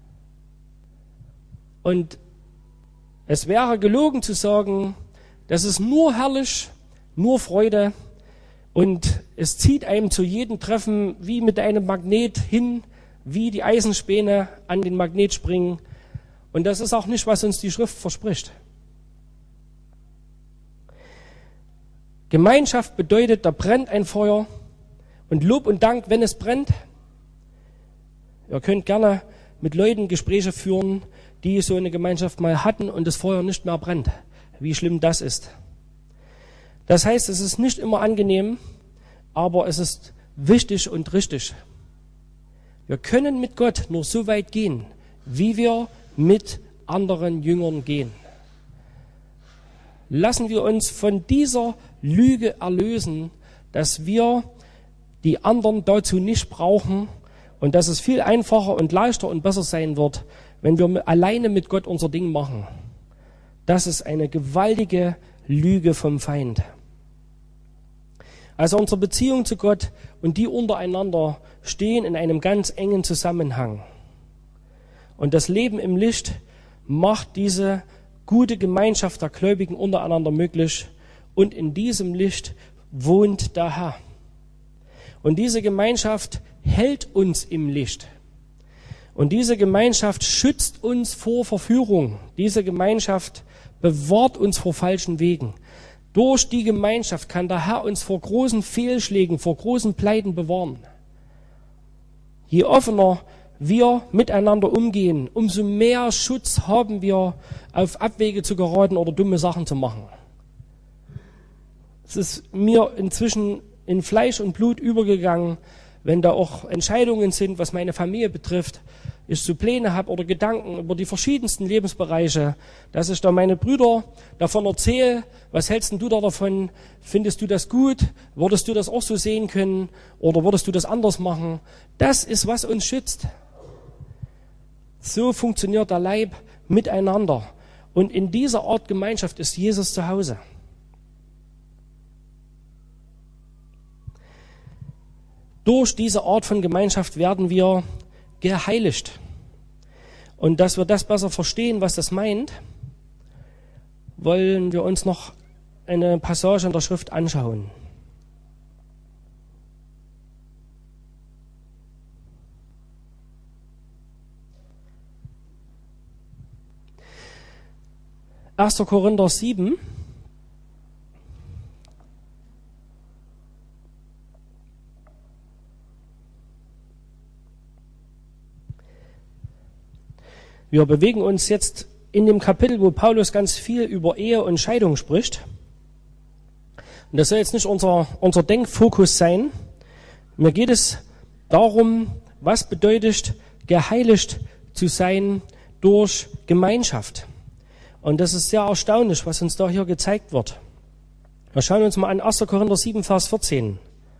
Und es wäre gelogen zu sagen, das ist nur herrlich, nur Freude und es zieht einem zu jedem Treffen wie mit einem Magnet hin, wie die Eisenspäne an den Magnet springen. Und das ist auch nicht, was uns die Schrift verspricht. Gemeinschaft bedeutet, da brennt ein Feuer und Lob und Dank, wenn es brennt. Ihr könnt gerne mit Leuten Gespräche führen, die so eine Gemeinschaft mal hatten und das Feuer nicht mehr brennt. Wie schlimm das ist. Das heißt, es ist nicht immer angenehm, aber es ist wichtig und richtig. Wir können mit Gott nur so weit gehen, wie wir mit anderen Jüngern gehen. Lassen wir uns von dieser Lüge erlösen, dass wir die anderen dazu nicht brauchen und dass es viel einfacher und leichter und besser sein wird, wenn wir alleine mit Gott unser Ding machen. Das ist eine gewaltige Lüge vom Feind. Also unsere Beziehung zu Gott und die untereinander stehen in einem ganz engen Zusammenhang. Und das Leben im Licht macht diese gute Gemeinschaft der Gläubigen untereinander möglich. Und in diesem Licht wohnt der Herr. Und diese Gemeinschaft hält uns im Licht. Und diese Gemeinschaft schützt uns vor Verführung. Diese Gemeinschaft bewahrt uns vor falschen Wegen. Durch die Gemeinschaft kann der Herr uns vor großen Fehlschlägen, vor großen Pleiten bewahren. Je offener wir miteinander umgehen, umso mehr Schutz haben wir, auf Abwege zu geraten oder dumme Sachen zu machen. Es ist mir inzwischen in Fleisch und Blut übergegangen, wenn da auch Entscheidungen sind, was meine Familie betrifft, ich so Pläne habe oder Gedanken über die verschiedensten Lebensbereiche, dass ich da meine Brüder davon erzähle, was hältst denn du da davon, findest du das gut, würdest du das auch so sehen können oder würdest du das anders machen? Das ist, was uns schützt. So funktioniert der Leib miteinander und in dieser Art Gemeinschaft ist Jesus zu Hause. Durch diese Art von Gemeinschaft werden wir geheiligt. Und dass wir das besser verstehen, was das meint, wollen wir uns noch eine Passage in der Schrift anschauen. Erster Korinther 7. Wir bewegen uns jetzt in dem Kapitel, wo Paulus ganz viel über Ehe und Scheidung spricht. Und das soll jetzt nicht unser Denkfokus sein. Mir geht es darum, was bedeutet, geheiligt zu sein durch Gemeinschaft. Und das ist sehr erstaunlich, was uns da hier gezeigt wird. Wir schauen uns mal an 1. Korinther 7, Vers 14.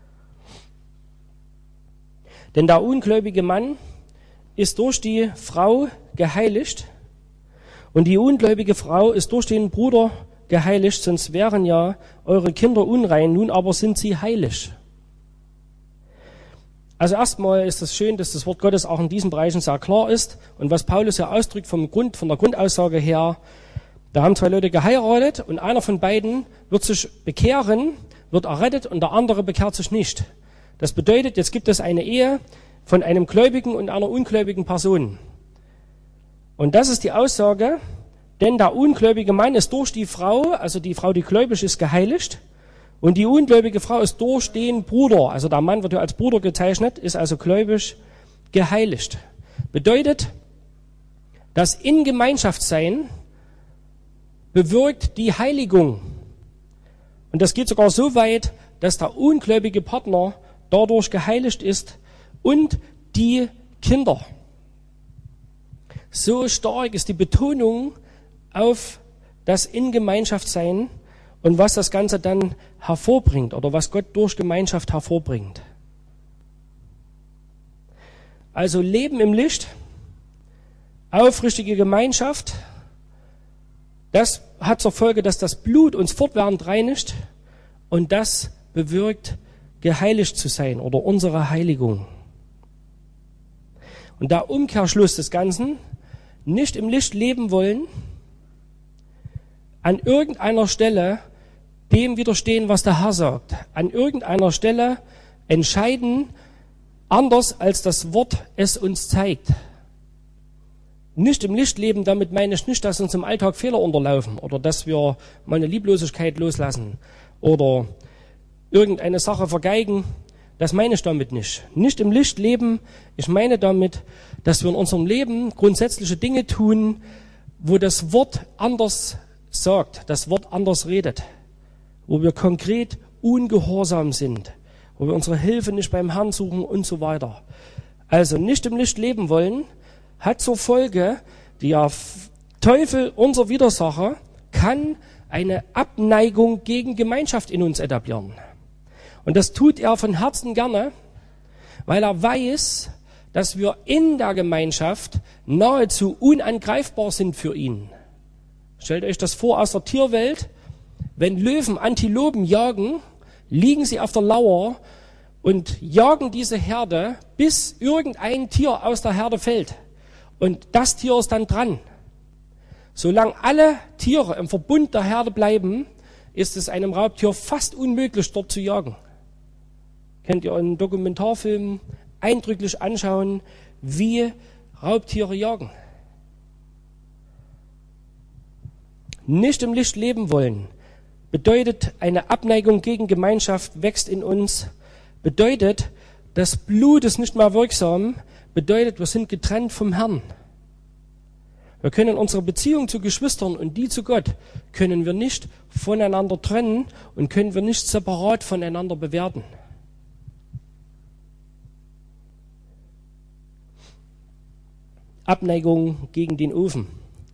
Denn der ungläubige Mann ist durch die Frau geheiligt und die ungläubige Frau ist durch den Bruder geheiligt, sonst wären ja eure Kinder unrein, nun aber sind sie heilig. Also erstmal ist es schön, dass das Wort Gottes auch in diesen Bereichen sehr klar ist und was Paulus ja ausdrückt von der Grundaussage her, Da haben zwei Leute geheiratet und einer von beiden wird sich bekehren, wird errettet und der andere bekehrt sich nicht. Das bedeutet, jetzt gibt es eine Ehe von einem gläubigen und einer ungläubigen Person. Und das ist die Aussage, denn der ungläubige Mann ist durch die Frau, also die Frau, die gläubig ist, geheiligt. Und die ungläubige Frau ist durch den Bruder, also der Mann wird ja als Bruder gezeichnet, ist also gläubig geheiligt. Bedeutet, das in Gemeinschaft sein bewirkt die Heiligung. Und das geht sogar so weit, dass der ungläubige Partner dadurch geheiligt ist und die Kinder. So stark ist die Betonung auf das in Gemeinschaft sein und was das Ganze dann hervorbringt oder was Gott durch Gemeinschaft hervorbringt. Also Leben im Licht, aufrichtige Gemeinschaft, das hat zur Folge, dass das Blut uns fortwährend reinigt und das bewirkt, geheiligt zu sein oder unsere Heiligung. Und der Umkehrschluss des Ganzen, nicht im Licht leben wollen, an irgendeiner Stelle dem widerstehen, was der Herr sagt, an irgendeiner Stelle entscheiden, anders als das Wort es uns zeigt. Nicht im Licht leben, damit meine ich nicht, dass uns im Alltag Fehler unterlaufen oder dass wir mal eine Lieblosigkeit loslassen oder irgendeine Sache vergeigen. Das meine ich damit nicht. Nicht im Licht leben, ich meine damit, dass wir in unserem Leben grundsätzliche Dinge tun, wo das Wort anders sagt, das Wort anders redet, wo wir konkret ungehorsam sind, wo wir unsere Hilfe nicht beim Herrn suchen und so weiter. Also nicht im Licht leben wollen, hat zur Folge, der Teufel, unser Widersacher, kann eine Abneigung gegen Gemeinschaft in uns etablieren. Und das tut er von Herzen gerne, weil er weiß, dass wir in der Gemeinschaft nahezu unangreifbar sind für ihn. Stellt euch das vor aus der Tierwelt, wenn Löwen Antilopen jagen, liegen sie auf der Lauer und jagen diese Herde, bis irgendein Tier aus der Herde fällt. Und das Tier ist dann dran. Solange alle Tiere im Verbund der Herde bleiben, ist es einem Raubtier fast unmöglich, dort zu jagen. Könnt ihr einen Dokumentarfilm eindrücklich anschauen, wie Raubtiere jagen. Nicht im Licht leben wollen bedeutet, eine Abneigung gegen Gemeinschaft wächst in uns, bedeutet, das Blut ist nicht mehr wirksam, bedeutet, wir sind getrennt vom Herrn. Wir können unsere Beziehung zu Geschwistern und die zu Gott können wir nicht voneinander trennen und können wir nicht separat voneinander bewerten. Abneigung gegen den Ofen.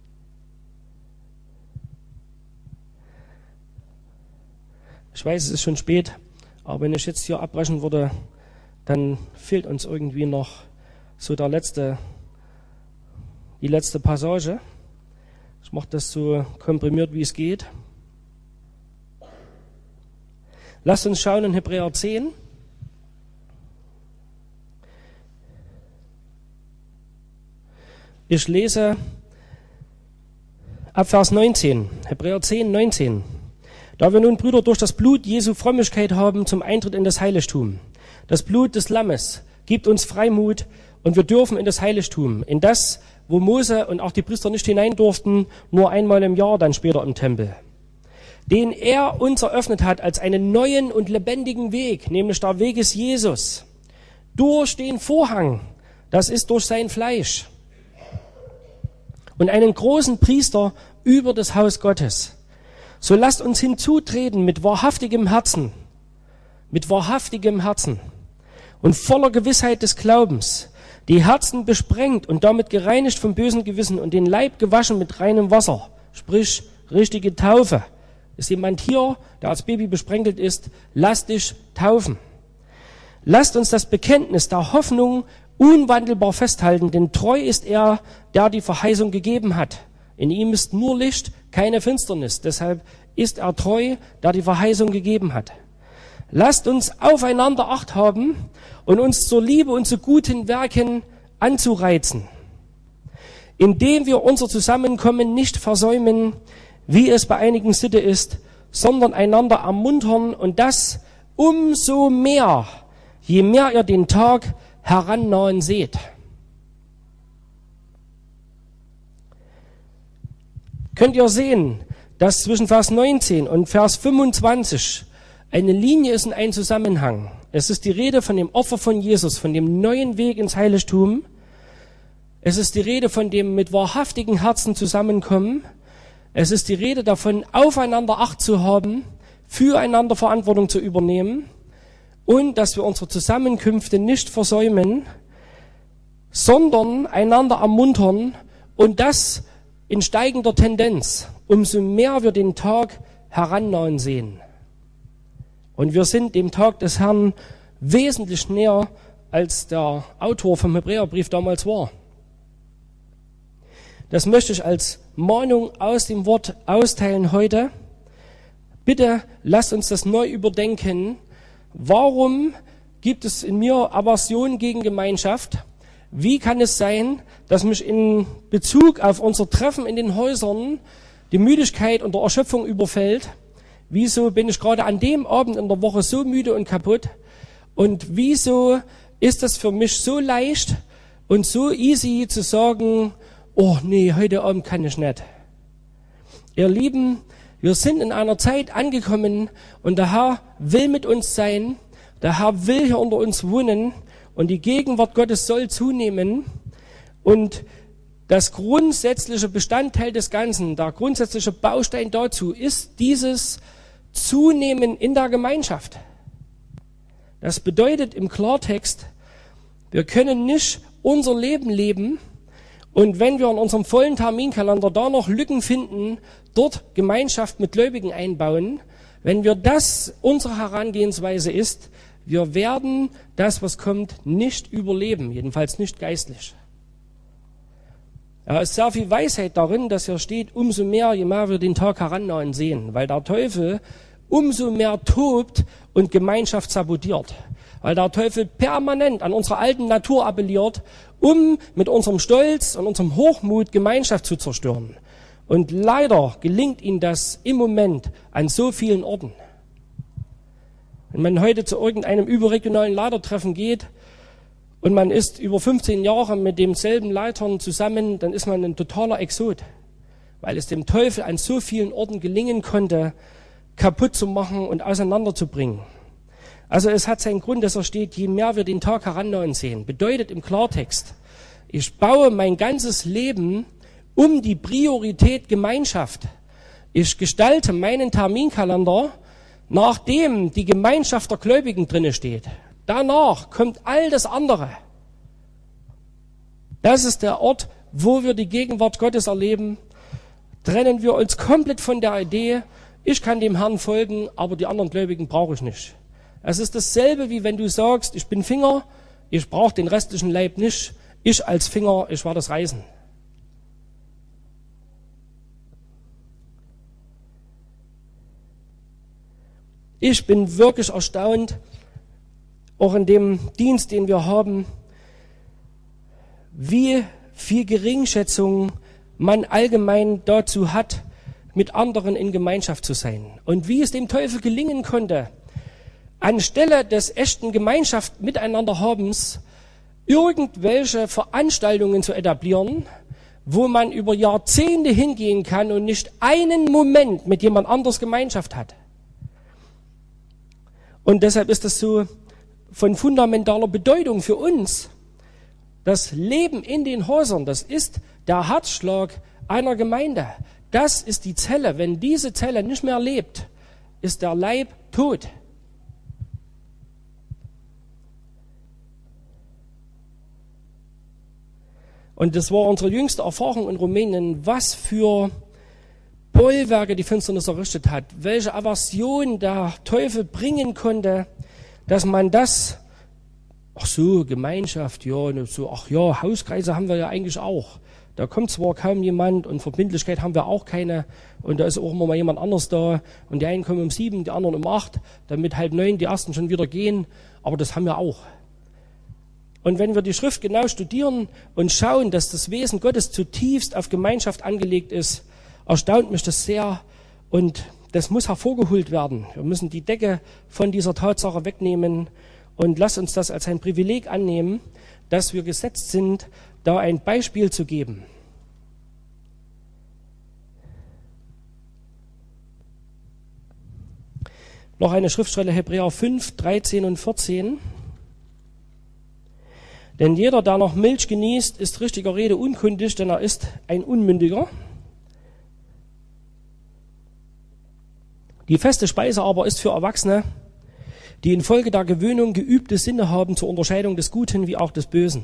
Ich weiß, es ist schon spät, aber wenn ich jetzt hier abbrechen würde, dann fehlt uns irgendwie noch so die letzte Passage. Ich mache das so komprimiert, wie es geht. Lasst uns schauen in Hebräer 10. Ich lese ab Vers 19, Hebräer 10, 19. Da wir nun, Brüder, durch das Blut Jesu Frömmigkeit haben zum Eintritt in das Heiligtum. Das Blut des Lammes gibt uns Freimut und wir dürfen in das Heiligtum, in das, wo Mose und auch die Priester nicht hinein durften, nur einmal im Jahr, dann später im Tempel. Den er uns eröffnet hat als einen neuen und lebendigen Weg, nämlich der Weg ist Jesus. Durch den Vorhang, das ist durch sein Fleisch. Und einen großen Priester über das Haus Gottes. So lasst uns hinzutreten mit wahrhaftigem Herzen und voller Gewissheit des Glaubens, die Herzen besprengt und damit gereinigt vom bösen Gewissen und den Leib gewaschen mit reinem Wasser, sprich richtige Taufe. Ist jemand hier, der als Baby besprenkelt ist, lasst dich taufen. Lasst uns das Bekenntnis der Hoffnung unwandelbar festhalten, denn treu ist er, der die Verheißung gegeben hat. In ihm ist nur Licht, keine Finsternis. Deshalb ist er treu, der die Verheißung gegeben hat. Lasst uns aufeinander Acht haben und uns zur Liebe und zu guten Werken anzureizen, indem wir unser Zusammenkommen nicht versäumen, wie es bei einigen Sitte ist, sondern einander ermuntern, und das umso mehr, je mehr ihr den Tag herannahen seht. Könnt ihr sehen, dass zwischen Vers 19 und Vers 25 eine Linie ist und ein Zusammenhang. Es ist die Rede von dem Opfer von Jesus, von dem neuen Weg ins Heiligtum. Es ist die Rede von dem mit wahrhaftigen Herzen zusammenkommen. Es ist die Rede davon, aufeinander Acht zu haben, füreinander Verantwortung zu übernehmen und dass wir unsere Zusammenkünfte nicht versäumen, sondern einander ermuntern, und das in steigender Tendenz, umso mehr wir den Tag herannahen sehen. Und wir sind dem Tag des Herrn wesentlich näher, als der Autor vom Hebräerbrief damals war. Das möchte ich als Mahnung aus dem Wort austeilen heute. Bitte lasst uns das neu überdenken. Warum gibt es in mir Aversion gegen Gemeinschaft? Wie kann es sein, dass mich in Bezug auf unser Treffen in den Häusern die Müdigkeit und der Erschöpfung überfällt? Wieso bin ich gerade an dem Abend in der Woche so müde und kaputt? Und wieso ist es für mich so leicht und so easy zu sagen, oh nee, heute Abend kann ich nicht. Ihr Lieben, wir sind in einer Zeit angekommen und der Herr will mit uns sein, der Herr will hier unter uns wohnen und die Gegenwart Gottes soll zunehmen, und das grundsätzliche Bestandteil des Ganzen, der grundsätzliche Baustein dazu ist dieses Zunehmen in der Gemeinschaft. Das bedeutet im Klartext, wir können nicht unser Leben leben, und wenn wir in unserem vollen Terminkalender da noch Lücken finden, dort Gemeinschaft mit Gläubigen einbauen, wenn wir das unsere Herangehensweise ist, wir werden das, was kommt, nicht überleben, jedenfalls nicht geistlich. Ja, es ist sehr viel Weisheit darin, dass hier steht, umso mehr, je mehr wir den Tag herannahen sehen, weil der Teufel umso mehr tobt und Gemeinschaft sabotiert. Weil der Teufel permanent an unsere alten Natur appelliert, um mit unserem Stolz und unserem Hochmut Gemeinschaft zu zerstören. Und leider gelingt ihm das im Moment an so vielen Orten. Wenn man heute zu irgendeinem überregionalen Leitertreffen geht und man ist über 15 Jahre mit demselben Leitern zusammen, dann ist man ein totaler Exot, weil es dem Teufel an so vielen Orten gelingen konnte, kaputt zu machen und auseinanderzubringen. Also es hat seinen Grund, dass er steht, je mehr wir den Tag herannahen sehen. Bedeutet im Klartext, ich baue mein ganzes Leben um die Priorität Gemeinschaft. Ich gestalte meinen Terminkalender, nachdem die Gemeinschaft der Gläubigen drinne steht. Danach kommt all das andere. Das ist der Ort, wo wir die Gegenwart Gottes erleben. Trennen wir uns komplett von der Idee, ich kann dem Herrn folgen, aber die anderen Gläubigen brauche ich nicht. Es ist dasselbe, wie wenn du sagst, ich bin Finger, ich brauche den restlichen Leib nicht, ich als Finger, ich werde das reißen. Ich bin wirklich erstaunt, auch in dem Dienst, den wir haben, wie viel Geringschätzung man allgemein dazu hat, mit anderen in Gemeinschaft zu sein. Und wie es dem Teufel gelingen konnte, anstelle des echten Gemeinschaft miteinander habens, irgendwelche Veranstaltungen zu etablieren, wo man über Jahrzehnte hingehen kann und nicht einen Moment mit jemand anders Gemeinschaft hat. Und deshalb ist das so von fundamentaler Bedeutung für uns. Das Leben in den Häusern, das ist der Herzschlag einer Gemeinde. Das ist die Zelle. Wenn diese Zelle nicht mehr lebt, ist der Leib tot. Und das war unsere jüngste Erfahrung in Rumänien, was für Bollwerke die Finsternis errichtet hat, welche Aversion der Teufel bringen konnte, dass man das, ach so, Gemeinschaft, ja, so, ach ja, Hauskreise haben wir ja eigentlich auch. Da kommt zwar kaum jemand und Verbindlichkeit haben wir auch keine und da ist auch immer mal jemand anders da und die einen kommen um 7, die anderen um 8, damit 8:30 die ersten schon wieder gehen, aber das haben wir auch. Und wenn wir die Schrift genau studieren und schauen, dass das Wesen Gottes zutiefst auf Gemeinschaft angelegt ist, erstaunt mich das sehr und das muss hervorgeholt werden. Wir müssen die Decke von dieser Tatsache wegnehmen und lasst uns das als ein Privileg annehmen, dass wir gesetzt sind, da ein Beispiel zu geben. Noch eine Schriftstelle, Hebräer 5, 13 und 14. Denn jeder, der noch Milch genießt, ist richtiger Rede unkundig, denn er ist ein Unmündiger. Die feste Speise aber ist für Erwachsene, die infolge der Gewöhnung geübte Sinne haben zur Unterscheidung des Guten wie auch des Bösen.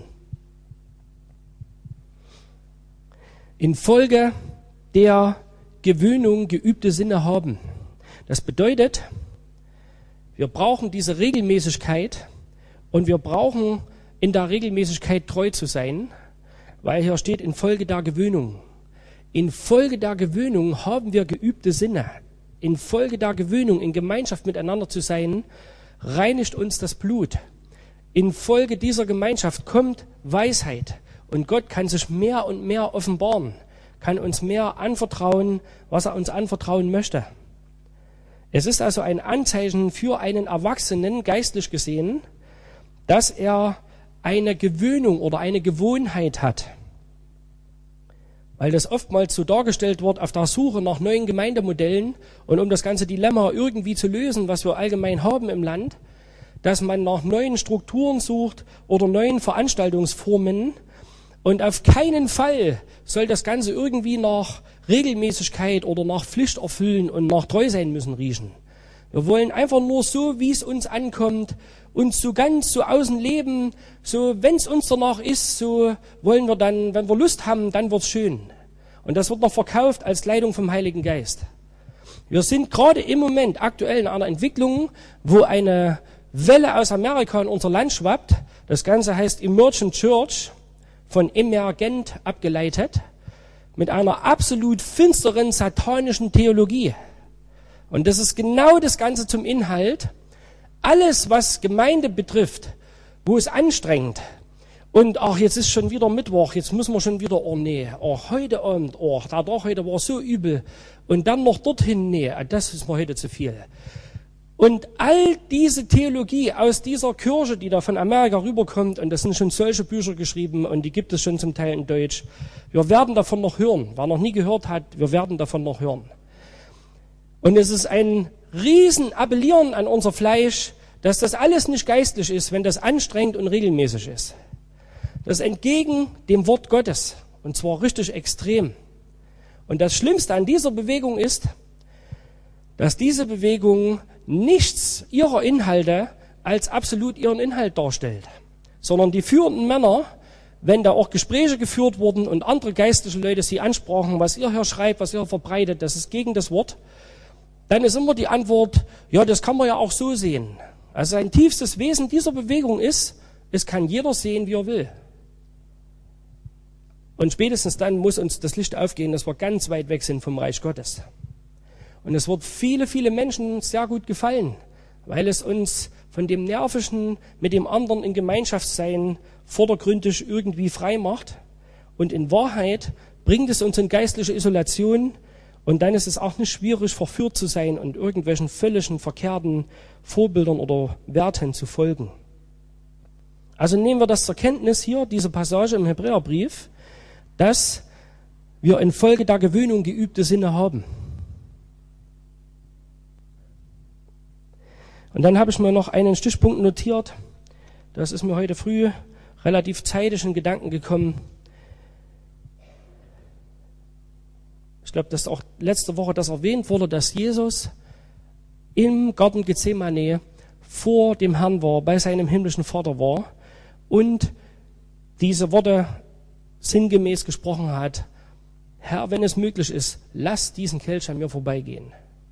Infolge der Gewöhnung geübte Sinne haben. Das bedeutet, wir brauchen diese Regelmäßigkeit und wir brauchen in der Regelmäßigkeit treu zu sein, weil hier steht infolge der Gewöhnung. Infolge der Gewöhnung haben wir geübte Sinne. Infolge der Gewöhnung, in Gemeinschaft miteinander zu sein, reinigt uns das Blut. Infolge dieser Gemeinschaft kommt Weisheit und Gott kann sich mehr und mehr offenbaren, kann uns mehr anvertrauen, was er uns anvertrauen möchte. Es ist also ein Anzeichen für einen Erwachsenen, geistlich gesehen, dass er eine Gewöhnung oder eine Gewohnheit hat. Weil das oftmals so dargestellt wird auf der Suche nach neuen Gemeindemodellen und um das ganze Dilemma irgendwie zu lösen, was wir allgemein haben im Land, dass man nach neuen Strukturen sucht oder neuen Veranstaltungsformen und auf keinen Fall soll das Ganze irgendwie nach Regelmäßigkeit oder nach Pflicht erfüllen und nach treu sein müssen riechen. Wir wollen einfach nur so, wie es uns ankommt, uns so ganz so außen leben, so wenn es uns danach ist, so wollen wir dann, wenn wir Lust haben, dann wird's schön. Und das wird noch verkauft als Leitung vom Heiligen Geist. Wir sind gerade im Moment aktuell in einer Entwicklung, wo eine Welle aus Amerika in unser Land schwappt. Das Ganze heißt Emergent Church, von emergent abgeleitet, mit einer absolut finsteren, satanischen Theologie. Und das ist genau das Ganze zum Inhalt. Alles, was Gemeinde betrifft, wo es anstrengt, und ach, jetzt ist schon wieder Mittwoch, jetzt müssen wir schon wieder, oh nee, oh, heute Abend, oh, der Tag heute war so übel, und dann noch dorthin, nee, das ist mir heute zu viel. Und all diese Theologie aus dieser Kirche, die da von Amerika rüberkommt, und das sind schon solche Bücher geschrieben, und die gibt es schon zum Teil in Deutsch, wir werden davon noch hören. Wer noch nie gehört hat, wir werden davon noch hören. Und es ist ein riesen Appellieren an unser Fleisch, dass das alles nicht geistlich ist, wenn das anstrengend und regelmäßig ist. Das ist entgegen dem Wort Gottes, und zwar richtig extrem. Und das Schlimmste an dieser Bewegung ist, dass diese Bewegung nichts ihrer Inhalte als absolut ihren Inhalt darstellt, sondern die führenden Männer, wenn da auch Gespräche geführt wurden und andere geistliche Leute sie ansprachen, was ihr hier schreibt, was ihr hier verbreitet, das ist gegen das Wort, dann ist immer die Antwort, ja, das kann man ja auch so sehen. Also ein tiefstes Wesen dieser Bewegung ist, es kann jeder sehen, wie er will. Und spätestens dann muss uns das Licht aufgehen, dass wir ganz weit weg sind vom Reich Gottes. Und es wird viele, viele Menschen sehr gut gefallen, weil es uns von dem Nervischen mit dem anderen in Gemeinschaft sein vordergründig irgendwie frei macht. Und in Wahrheit bringt es uns in geistliche Isolation. Und dann ist es auch nicht schwierig, verführt zu sein und irgendwelchen völligen verkehrten Vorbildern oder Werten zu folgen. Also nehmen wir das zur Kenntnis hier, diese Passage im Hebräerbrief, dass wir infolge der Gewöhnung geübte Sinne haben. Und dann habe ich mir noch einen Stichpunkt notiert. Das ist mir heute früh relativ zeitig in Gedanken gekommen. Ich glaube, dass auch letzte Woche das erwähnt wurde, dass Jesus im Garten Gethsemane vor dem Herrn war, bei seinem himmlischen Vater war und diese Worte sinngemäß gesprochen hat: Herr, wenn es möglich ist, lass diesen Kelch an mir vorbeigehen.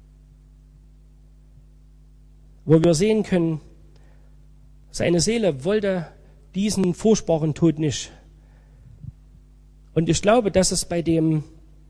Wo wir sehen können, seine Seele wollte diesen furchtbaren Tod nicht. Und ich glaube, dass es bei dem,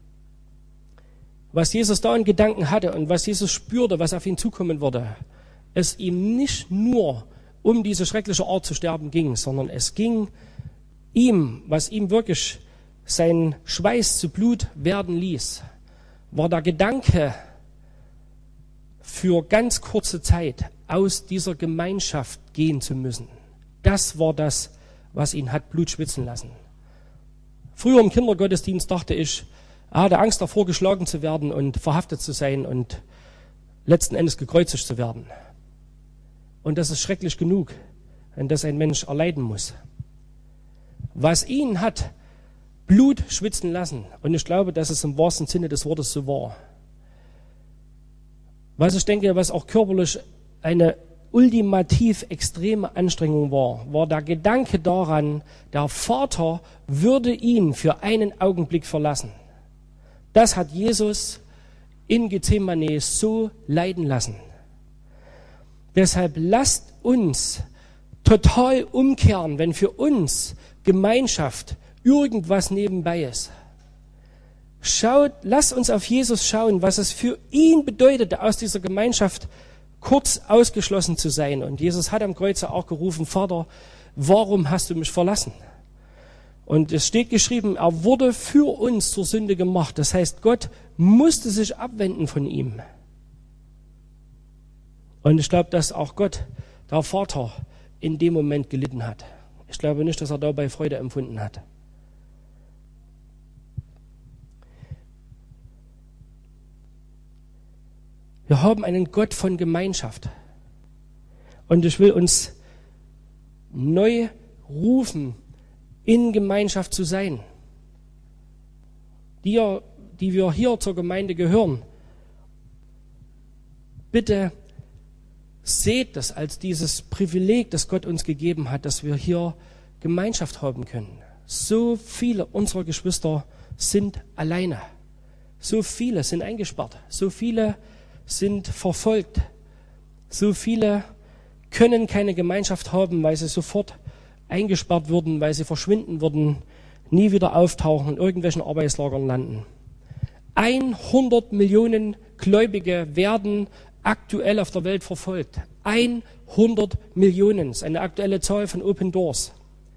was Jesus da in Gedanken hatte und was Jesus spürte, was auf ihn zukommen würde, es ihm nicht nur um diese schreckliche Art zu sterben ging, sondern es ging ihm, was ihm wirklich sein Schweiß zu Blut werden ließ, war der Gedanke, für ganz kurze Zeit aus dieser Gemeinschaft gehen zu müssen. Das war das, was ihn hat Blut schwitzen lassen. Früher im Kindergottesdienst dachte ich, er hatte Angst davor, geschlagen zu werden und verhaftet zu sein und letzten Endes gekreuzigt zu werden. Und das ist schrecklich genug, wenn das ein Mensch erleiden muss. Was ihn hat Blut schwitzen lassen, und ich glaube, dass es im wahrsten Sinne des Wortes so war. Was ich denke, was auch körperlich eine ultimativ extreme Anstrengung war der Gedanke daran, der Vater würde ihn für einen Augenblick verlassen. Das hat Jesus in Gethsemane so leiden lassen. Deshalb lasst uns total umkehren, wenn für uns Gemeinschaft irgendwas nebenbei ist. Lasst uns auf Jesus schauen, was es für ihn bedeutete, aus dieser Gemeinschaft kurz ausgeschlossen zu sein. Und Jesus hat am Kreuz auch gerufen, Vater, warum hast du mich verlassen? Und es steht geschrieben, er wurde für uns zur Sünde gemacht. Das heißt, Gott musste sich abwenden von ihm. Und ich glaube, dass auch Gott, der Vater, in dem Moment gelitten hat. Ich glaube nicht, dass er dabei Freude empfunden hat. Wir haben einen Gott von Gemeinschaft. Und ich will uns neu rufen, in Gemeinschaft zu sein. Die wir hier zur Gemeinde gehören, bitte seht das als dieses Privileg, das Gott uns gegeben hat, dass wir hier Gemeinschaft haben können. So viele unserer Geschwister sind alleine. So viele sind eingesperrt. So viele sind verfolgt. So viele können keine Gemeinschaft haben, weil sie sofort eingesperrt würden, weil sie verschwinden würden, nie wieder auftauchen, in irgendwelchen Arbeitslagern landen. 100 Millionen Gläubige werden aktuell auf der Welt verfolgt. 100 Millionen, das ist eine aktuelle Zahl von Open Doors.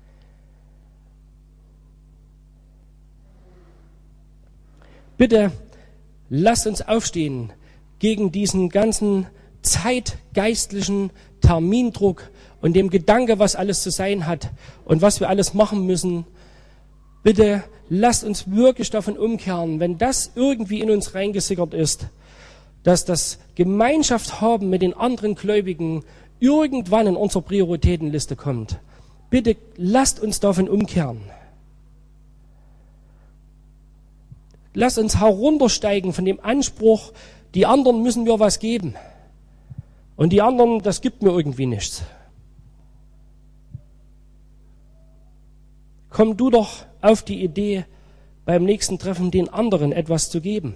Bitte lasst uns aufstehen gegen diesen ganzen zeitgeistlichen Termindruck und dem Gedanke, was alles zu sein hat und was wir alles machen müssen. Bitte lasst uns wirklich davon umkehren, wenn das irgendwie in uns reingesickert ist, dass das Gemeinschaft haben mit den anderen Gläubigen irgendwann in unsere Prioritätenliste kommt. Bitte lasst uns davon umkehren. Lasst uns heruntersteigen von dem Anspruch, die anderen müssen mir was geben. Und die anderen, das gibt mir irgendwie nichts. Komm du doch auf die Idee, beim nächsten Treffen den anderen etwas zu geben.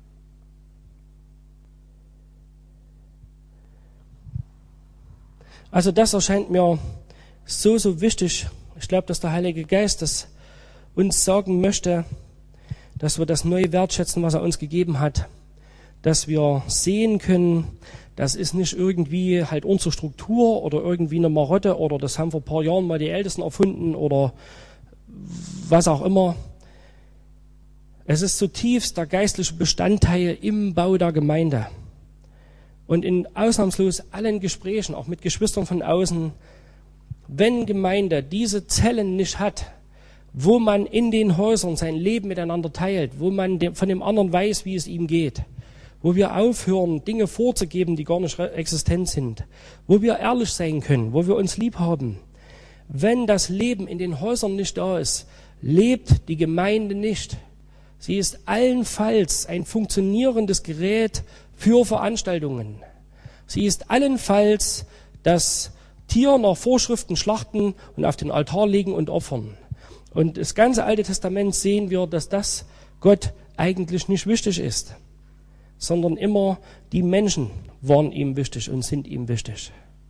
Also das erscheint mir so wichtig. Ich glaube, dass der Heilige Geist das uns sagen möchte, dass wir das neu wertschätzen, was er uns gegeben hat. Dass wir sehen können, das ist nicht irgendwie halt unsere Struktur oder irgendwie eine Marotte oder das haben vor ein paar Jahren mal die Ältesten erfunden oder was auch immer. Es ist zutiefst der geistliche Bestandteil im Bau der Gemeinde. Und in ausnahmslos allen Gesprächen, auch mit Geschwistern von außen, wenn Gemeinde diese Zellen nicht hat, wo man in den Häusern sein Leben miteinander teilt, wo man von dem anderen weiß, wie es ihm geht, wo wir aufhören, Dinge vorzugeben, die gar nicht existent sind, wo wir ehrlich sein können, wo wir uns lieb haben. Wenn das Leben in den Häusern nicht da ist, lebt die Gemeinde nicht. Sie ist allenfalls ein funktionierendes Gerät für Veranstaltungen. Sie ist allenfalls das Tier nach Vorschriften schlachten und auf den Altar legen und opfern. Und das ganze Alte Testament sehen wir, dass das Gott eigentlich nicht wichtig ist, sondern immer die Menschen waren ihm wichtig und sind ihm wichtig.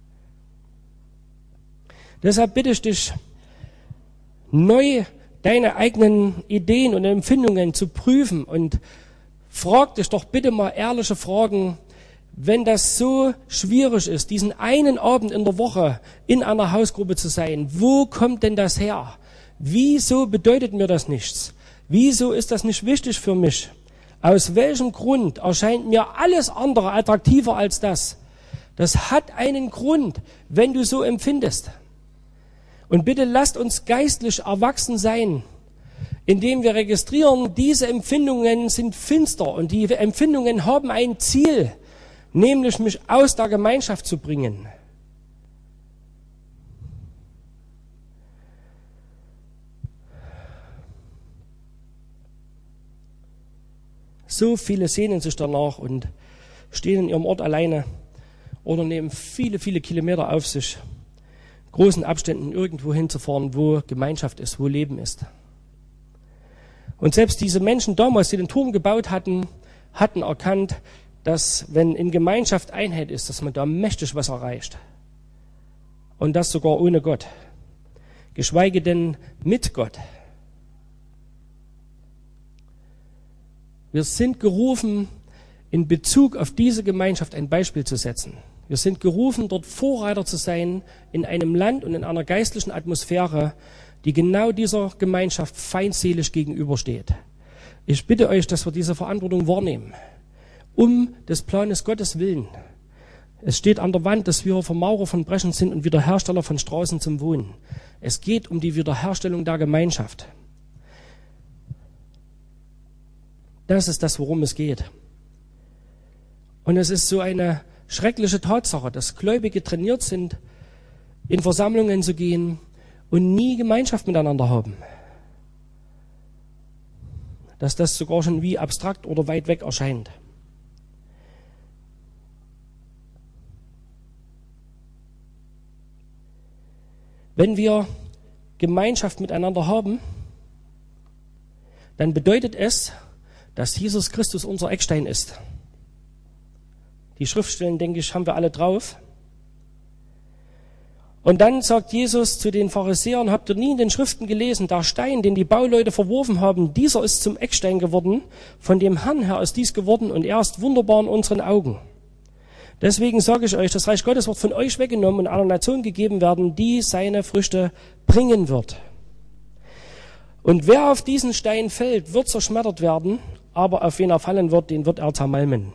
Deshalb bitte ich dich, neu deine eigenen Ideen und Empfindungen zu prüfen und frag dich doch bitte mal ehrliche Fragen, wenn das so schwierig ist, diesen einen Abend in der Woche in einer Hausgruppe zu sein, wo kommt denn das her? Wieso bedeutet mir das nichts? Wieso ist das nicht wichtig für mich? Aus welchem Grund erscheint mir alles andere attraktiver als das? Das hat einen Grund, wenn du so empfindest. Und bitte lasst uns geistlich erwachsen sein, indem wir registrieren, diese Empfindungen sind finster und die Empfindungen haben ein Ziel, nämlich mich aus der Gemeinschaft zu bringen. So viele sehnen sich danach und stehen in ihrem Ort alleine oder nehmen viele, viele Kilometer auf sich, großen Abständen irgendwo hinzufahren, wo Gemeinschaft ist, wo Leben ist. Und selbst diese Menschen damals, die den Turm gebaut hatten, hatten erkannt, dass wenn in Gemeinschaft Einheit ist, dass man da mächtig was erreicht. Und das sogar ohne Gott. Geschweige denn mit Gott. Wir sind gerufen, in Bezug auf diese Gemeinschaft ein Beispiel zu setzen. Wir sind gerufen, dort Vorreiter zu sein in einem Land und in einer geistlichen Atmosphäre, die genau dieser Gemeinschaft feindselig gegenübersteht. Ich bitte euch, dass wir diese Verantwortung wahrnehmen, um des Planes Gottes willen. Es steht an der Wand, dass wir Vermaurer von Breschen sind und Wiederhersteller von Straßen zum Wohnen. Es geht um die Wiederherstellung der Gemeinschaft. Das ist das, worum es geht. Und es ist so eine schreckliche Tatsache, dass Gläubige trainiert sind, in Versammlungen zu gehen und nie Gemeinschaft miteinander haben. Dass das sogar schon wie abstrakt oder weit weg erscheint. Wenn wir Gemeinschaft miteinander haben, dann bedeutet es, dass Jesus Christus unser Eckstein ist. Die Schriftstellen, denke ich, haben wir alle drauf. Und dann sagt Jesus zu den Pharisäern, habt ihr nie in den Schriften gelesen, der Stein, den die Bauleute verworfen haben, dieser ist zum Eckstein geworden, von dem Herrn her ist dies geworden und er ist wunderbar in unseren Augen. Deswegen sage ich euch, das Reich Gottes wird von euch weggenommen und einer Nation gegeben werden, die seine Früchte bringen wird. Und wer auf diesen Stein fällt, wird zerschmettert werden, aber auf wen er fallen wird, den wird er zermalmen.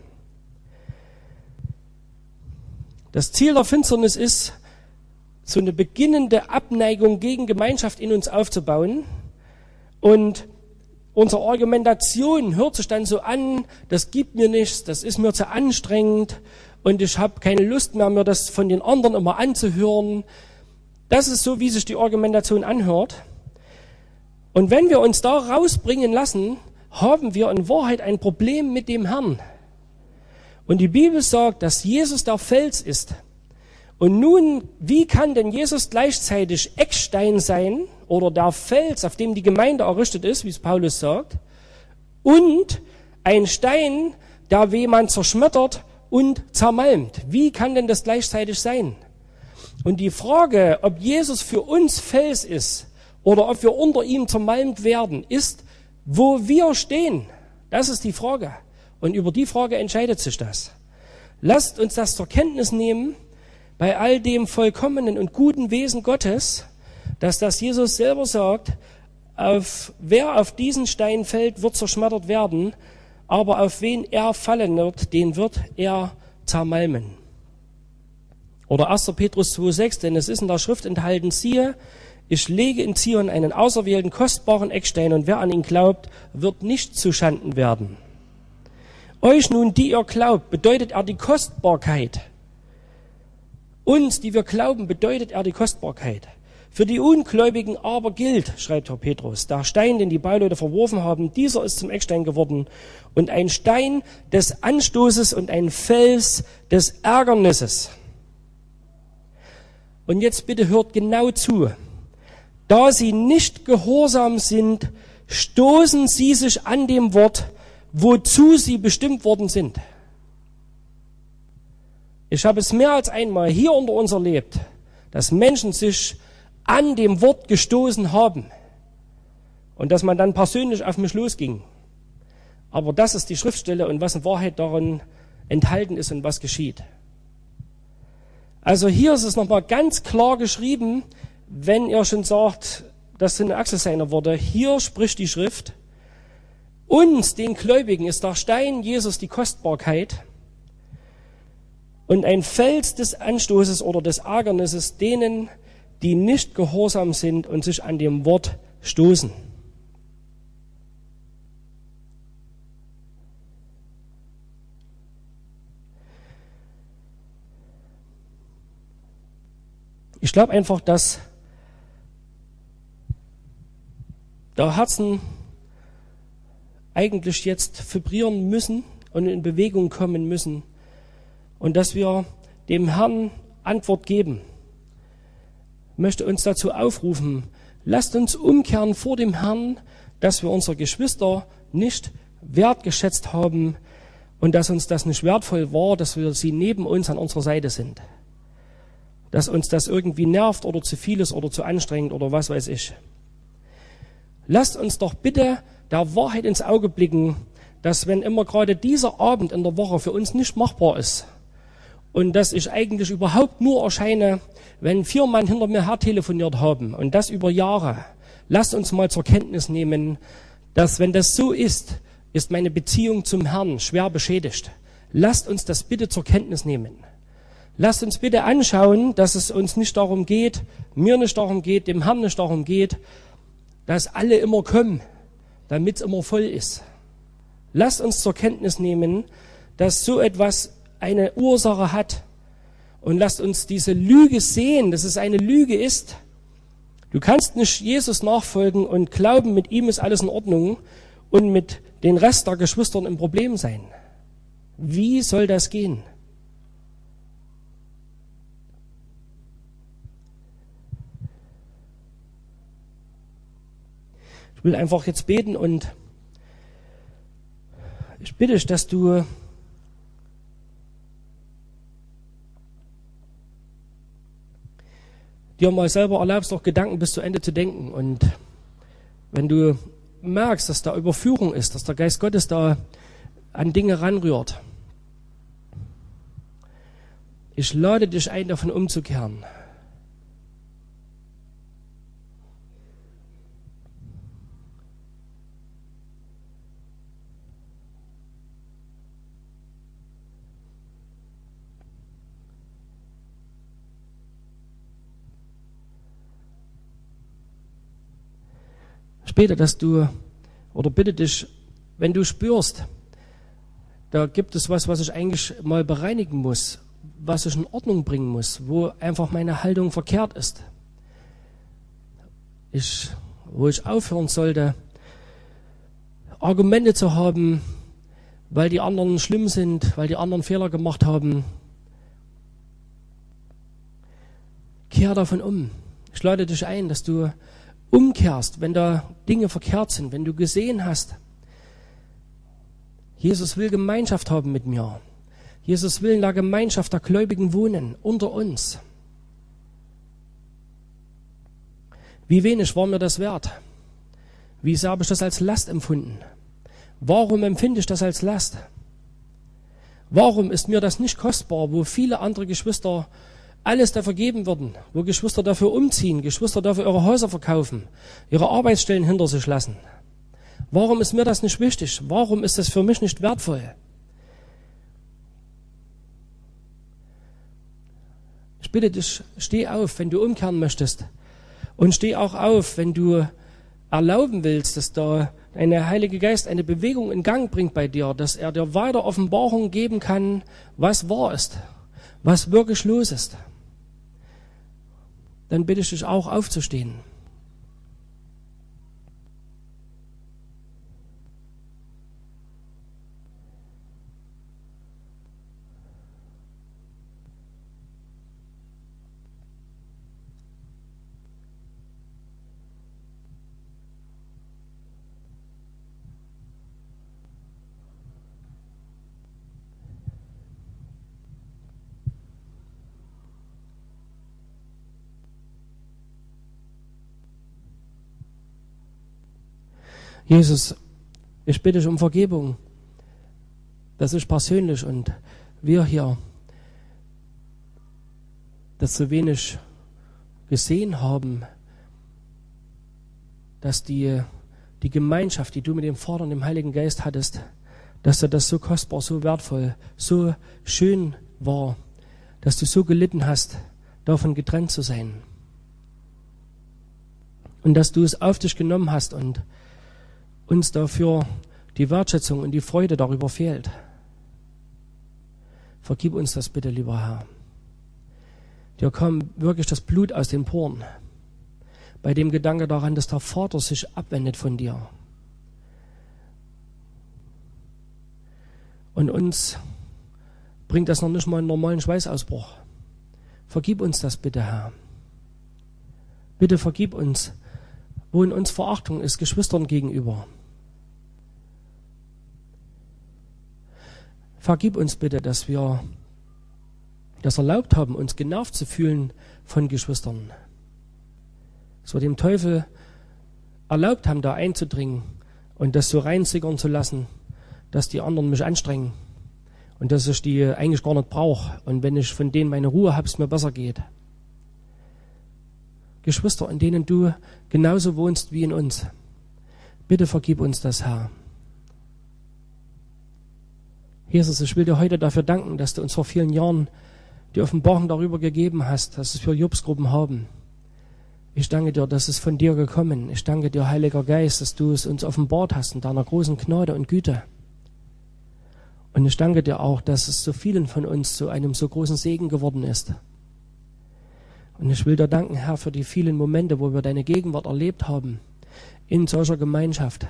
Das Ziel der Finsternis ist, so eine beginnende Abneigung gegen Gemeinschaft in uns aufzubauen. Und unsere Argumentation hört sich dann so an, das gibt mir nichts, das ist mir zu anstrengend und ich habe keine Lust mehr, mir das von den anderen immer anzuhören. Das ist so, wie sich die Argumentation anhört. Und wenn wir uns da rausbringen lassen, haben wir in Wahrheit ein Problem mit dem Herrn. Und die Bibel sagt, dass Jesus der Fels ist. Und nun, wie kann denn Jesus gleichzeitig Eckstein sein oder der Fels, auf dem die Gemeinde errichtet ist, wie es Paulus sagt, und ein Stein, der jemand zerschmettert und zermalmt? Wie kann denn das gleichzeitig sein? Und die Frage, ob Jesus für uns Fels ist oder ob wir unter ihm zermalmt werden, ist, wo wir stehen. Das ist die Frage. Und über die Frage entscheidet sich das. Lasst uns das zur Kenntnis nehmen, bei all dem vollkommenen und guten Wesen Gottes, dass das Jesus selber sagt, wer auf diesen Stein fällt, wird zerschmettert werden, aber auf wen er fallen wird, den wird er zermalmen. Oder 1. Petrus 2,6, denn es ist in der Schrift enthalten, siehe, ich lege in Zion einen auserwählten, kostbaren Eckstein, und wer an ihn glaubt, wird nicht zuschanden werden. Euch nun, die ihr glaubt, bedeutet er die Kostbarkeit. Uns, die wir glauben, bedeutet er die Kostbarkeit. Für die Ungläubigen aber gilt, schreibt Herr Petrus, der Stein, den die Bauleute verworfen haben, dieser ist zum Eckstein geworden und ein Stein des Anstoßes und ein Fels des Ärgernisses. Und jetzt bitte hört genau zu. Da sie nicht gehorsam sind, stoßen sie sich an dem Wort, wozu sie bestimmt worden sind. Ich habe es mehr als einmal hier unter uns erlebt, dass Menschen sich an dem Wort gestoßen haben und dass man dann persönlich auf mich losging. Aber das ist die Schriftstelle und was in Wahrheit darin enthalten ist und was geschieht. Also hier ist es nochmal ganz klar geschrieben, wenn ihr schon sagt, das sind Achselseiner Worte, hier spricht die Schrift, Uns, den Gläubigen, ist der Stein Jesus die Kostbarkeit und ein Fels des Anstoßes oder des Ärgernisses denen, die nicht gehorsam sind und sich an dem Wort stoßen. Ich glaube einfach, dass da Herzen eigentlich jetzt vibrieren müssen und in Bewegung kommen müssen und dass wir dem Herrn Antwort geben. Ich möchte uns dazu aufrufen, lasst uns umkehren vor dem Herrn, dass wir unsere Geschwister nicht wertgeschätzt haben und dass uns das nicht wertvoll war, dass wir sie neben uns an unserer Seite sind. Dass uns das irgendwie nervt oder zu viel ist oder zu anstrengend oder was weiß ich. Lasst uns doch bitte der Wahrheit ins Auge blicken, dass wenn immer gerade dieser Abend in der Woche für uns nicht machbar ist und dass ich eigentlich überhaupt nur erscheine, wenn 4 Mann hinter mir her telefoniert haben und das über Jahre, lasst uns mal zur Kenntnis nehmen, dass wenn das so ist, ist meine Beziehung zum Herrn schwer beschädigt. Lasst uns das bitte zur Kenntnis nehmen. Lasst uns bitte anschauen, dass es uns nicht darum geht, mir nicht darum geht, dem Herrn nicht darum geht, dass alle immer kommen, damit es immer voll ist. Lasst uns zur Kenntnis nehmen, dass so etwas eine Ursache hat. Und lasst uns diese Lüge sehen, dass es eine Lüge ist. Du kannst nicht Jesus nachfolgen und glauben, mit ihm ist alles in Ordnung und mit den Rest der Geschwistern im Problem sein. Wie soll das gehen? Ich will einfach jetzt beten und ich bitte dich, dass du dir mal selber erlaubst, auch Gedanken bis zu Ende zu denken. Und wenn du merkst, dass da Überführung ist, dass der Geist Gottes da an Dinge ranrührt, ich lade dich ein, davon umzukehren. Ich bete, dass du, oder bitte dich, wenn du spürst, da gibt es was ich eigentlich mal bereinigen muss, was ich in Ordnung bringen muss, wo einfach meine Haltung verkehrt ist. Wo ich aufhören sollte, Argumente zu haben, weil die anderen schlimm sind, weil die anderen Fehler gemacht haben. Kehr davon um. Ich lade dich ein, dass du umkehrst, wenn da Dinge verkehrt sind, wenn du gesehen hast, Jesus will Gemeinschaft haben mit mir. Jesus will in der Gemeinschaft der Gläubigen wohnen, unter uns. Wie wenig war mir das wert? Wie sehr habe ich das als Last empfunden? Warum empfinde ich das als Last? Warum ist mir das nicht kostbar, wo viele andere Geschwister alles dafür geben würden, wo Geschwister dafür umziehen, Geschwister dafür ihre Häuser verkaufen, ihre Arbeitsstellen hinter sich lassen? Warum ist mir das nicht wichtig? Warum ist das für mich nicht wertvoll? Ich bitte dich, steh auf, wenn du umkehren möchtest. Und steh auch auf, wenn du erlauben willst, dass da der Heilige Geist eine Bewegung in Gang bringt bei dir, dass er dir weiter Offenbarung geben kann, was wahr ist, was wirklich los ist. Dann bitte ich dich auch aufzustehen. Jesus, ich bitte dich um Vergebung, dass ich persönlich und wir hier das so wenig gesehen haben, dass die die Gemeinschaft, die du mit dem Vater und dem Heiligen Geist hattest, dass dir das so kostbar, so wertvoll, so schön war, dass du so gelitten hast, davon getrennt zu sein. Und dass du es auf dich genommen hast und uns dafür die Wertschätzung und die Freude darüber fehlt. Vergib uns das bitte, lieber Herr. Dir kam wirklich das Blut aus den Poren bei dem Gedanke daran, dass der Vater sich abwendet von dir. Und uns bringt das noch nicht mal einen normalen Schweißausbruch. Vergib uns das bitte, Herr. Bitte vergib uns, wo in uns Verachtung ist, Geschwistern gegenüber. Vergib uns bitte, dass wir das erlaubt haben, uns genervt zu fühlen von Geschwistern. Dass wir dem Teufel erlaubt haben, da einzudringen und das so reinsickern zu lassen, dass die anderen mich anstrengen und dass ich die eigentlich gar nicht brauche. Und wenn ich von denen meine Ruhe habe, es mir besser geht. Geschwister, in denen du genauso wohnst wie in uns. Bitte vergib uns das, Herr. Jesus, ich will dir heute dafür danken, dass du uns vor vielen Jahren die Offenbarung darüber gegeben hast, dass wir Jobsgruppen haben. Ich danke dir, dass es von dir gekommen. Ich danke dir, Heiliger Geist, dass du es uns offenbart hast in deiner großen Gnade und Güte. Und ich danke dir auch, dass es so vielen von uns zu einem so großen Segen geworden ist. Und ich will dir danken, Herr, für die vielen Momente, wo wir deine Gegenwart erlebt haben, in solcher Gemeinschaft.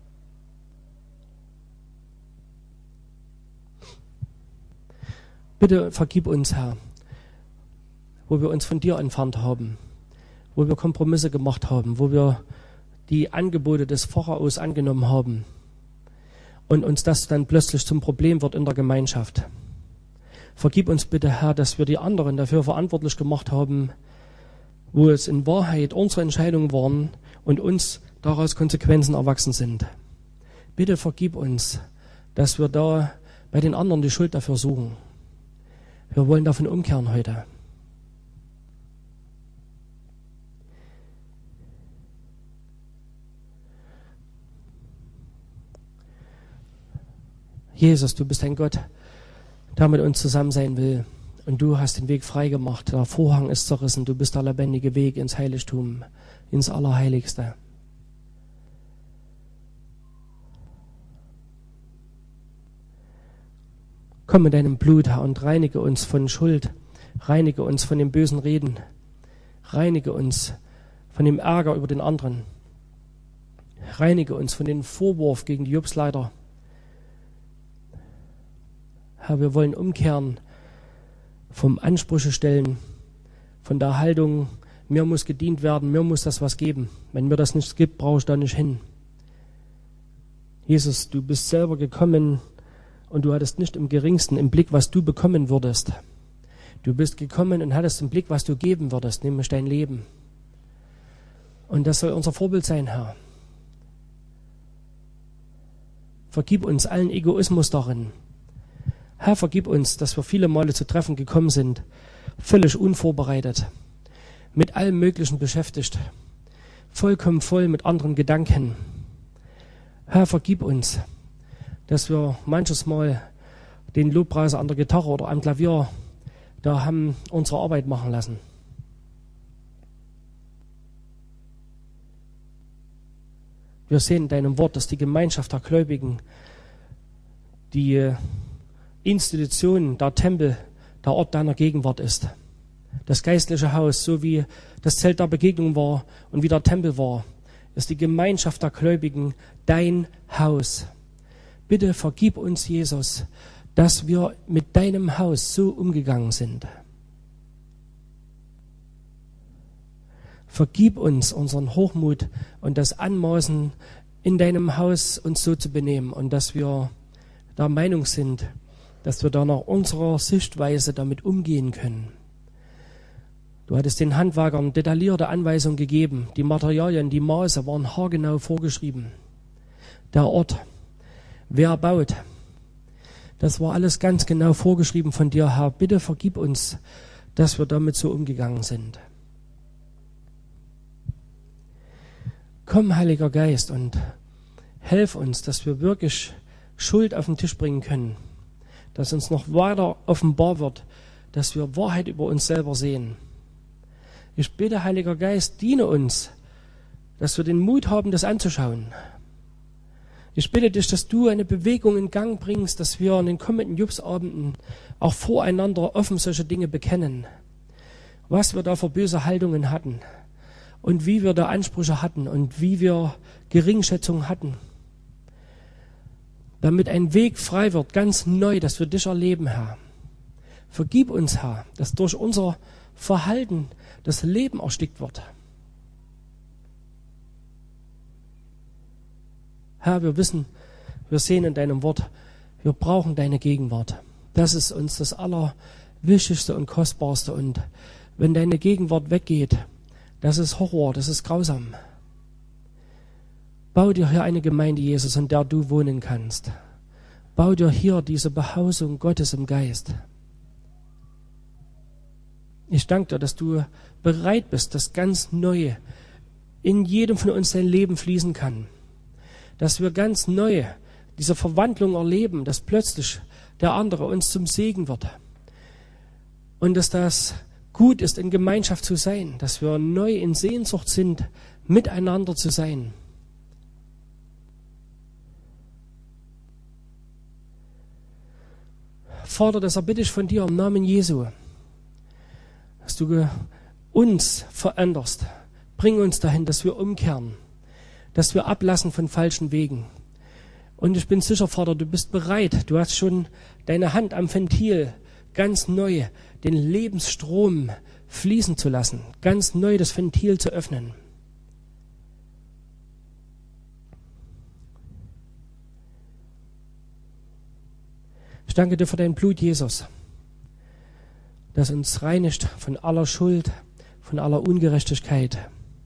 Bitte vergib uns, Herr, wo wir uns von dir entfernt haben, wo wir Kompromisse gemacht haben, wo wir die Angebote des Pharaos angenommen haben und uns das dann plötzlich zum Problem wird in der Gemeinschaft. Vergib uns bitte, Herr, dass wir die anderen dafür verantwortlich gemacht haben, wo es in Wahrheit unsere Entscheidungen waren und uns daraus Konsequenzen erwachsen sind. Bitte vergib uns, dass wir da bei den anderen die Schuld dafür suchen. Wir wollen davon umkehren heute. Jesus, du bist ein Gott, der mit uns zusammen sein will. Und du hast den Weg frei gemacht. Der Vorhang ist zerrissen. Du bist der lebendige Weg ins Heiligtum, ins Allerheiligste. Komm mit deinem Blut, Herr, und reinige uns von Schuld. Reinige uns von dem bösen Reden. Reinige uns von dem Ärger über den anderen. Reinige uns von dem Vorwurf gegen die Jobsleiter. Herr, wir wollen umkehren vom Ansprüche stellen, von der Haltung, mir muss gedient werden, mir muss das was geben. Wenn mir das nichts gibt, brauche ich da nicht hin. Jesus, du bist selber gekommen und du hattest nicht im geringsten im Blick, was du bekommen würdest. Du bist gekommen und hattest im Blick, was du geben würdest, nämlich dein Leben. Und das soll unser Vorbild sein, Herr. Vergib uns allen Egoismus darin. Herr, vergib uns, dass wir viele Male zu Treffen gekommen sind, völlig unvorbereitet, mit allem Möglichen beschäftigt, vollkommen voll mit anderen Gedanken. Herr, vergib uns, dass wir manches Mal den Lobpreis an der Gitarre oder am Klavier da haben unsere Arbeit machen lassen. Wir sehen in deinem Wort, dass die Gemeinschaft der Gläubigen, die Institution, der Tempel, der Ort deiner Gegenwart ist. Das geistliche Haus, so wie das Zelt der Begegnung war und wie der Tempel war, ist die Gemeinschaft der Gläubigen dein Haus. Bitte vergib uns, Jesus, dass wir mit deinem Haus so umgegangen sind. Vergib uns unseren Hochmut und das Anmaßen, in deinem Haus uns so zu benehmen und dass wir der Meinung sind, dass wir da nach unserer Sichtweise damit umgehen können. Du hattest den Handwerkern detaillierte Anweisungen gegeben. Die Materialien, die Maße waren haargenau vorgeschrieben. Der Ort, wer baut, das war alles ganz genau vorgeschrieben von dir, Herr. Bitte vergib uns, dass wir damit so umgegangen sind. Komm, Heiliger Geist, und Helf uns, dass wir wirklich Schuld auf den Tisch bringen können, dass uns noch weiter offenbar wird, dass wir Wahrheit über uns selber sehen. Ich bitte, Heiliger Geist, diene uns, dass wir den Mut haben, das anzuschauen. Ich bitte dich, dass du eine Bewegung in Gang bringst, dass wir in den kommenden Jobsabenden auch voreinander offen solche Dinge bekennen, was wir da für böse Haltungen hatten und wie wir da Ansprüche hatten und wie wir Geringschätzung hatten, damit ein Weg frei wird, ganz neu, dass wir dich erleben, Herr. Vergib uns, Herr, dass durch unser Verhalten das Leben erstickt wird. Herr, wir wissen, wir sehen in deinem Wort, wir brauchen deine Gegenwart. Das ist uns das Allerwichtigste und Kostbarste. Und wenn deine Gegenwart weggeht, das ist Horror, das ist grausam. Bau dir hier eine Gemeinde, Jesus, in der du wohnen kannst. Bau dir hier diese Behausung Gottes im Geist. Ich danke dir, dass du bereit bist, dass ganz Neue in jedem von uns sein Leben fließen kann. Dass wir ganz neu diese Verwandlung erleben, dass plötzlich der andere uns zum Segen wird. Und dass das gut ist, in Gemeinschaft zu sein, dass wir neu in Sehnsucht sind, miteinander zu sein. Vater, das erbitte ich von dir im Namen Jesu, dass du uns veränderst. Bring uns dahin, dass wir umkehren, dass wir ablassen von falschen Wegen. Und ich bin sicher, Vater, du bist bereit. Du hast schon deine Hand am Ventil, ganz neu den Lebensstrom fließen zu lassen, ganz neu das Ventil zu öffnen. Ich danke dir für dein Blut, Jesus, das uns reinigt von aller Schuld, von aller Ungerechtigkeit.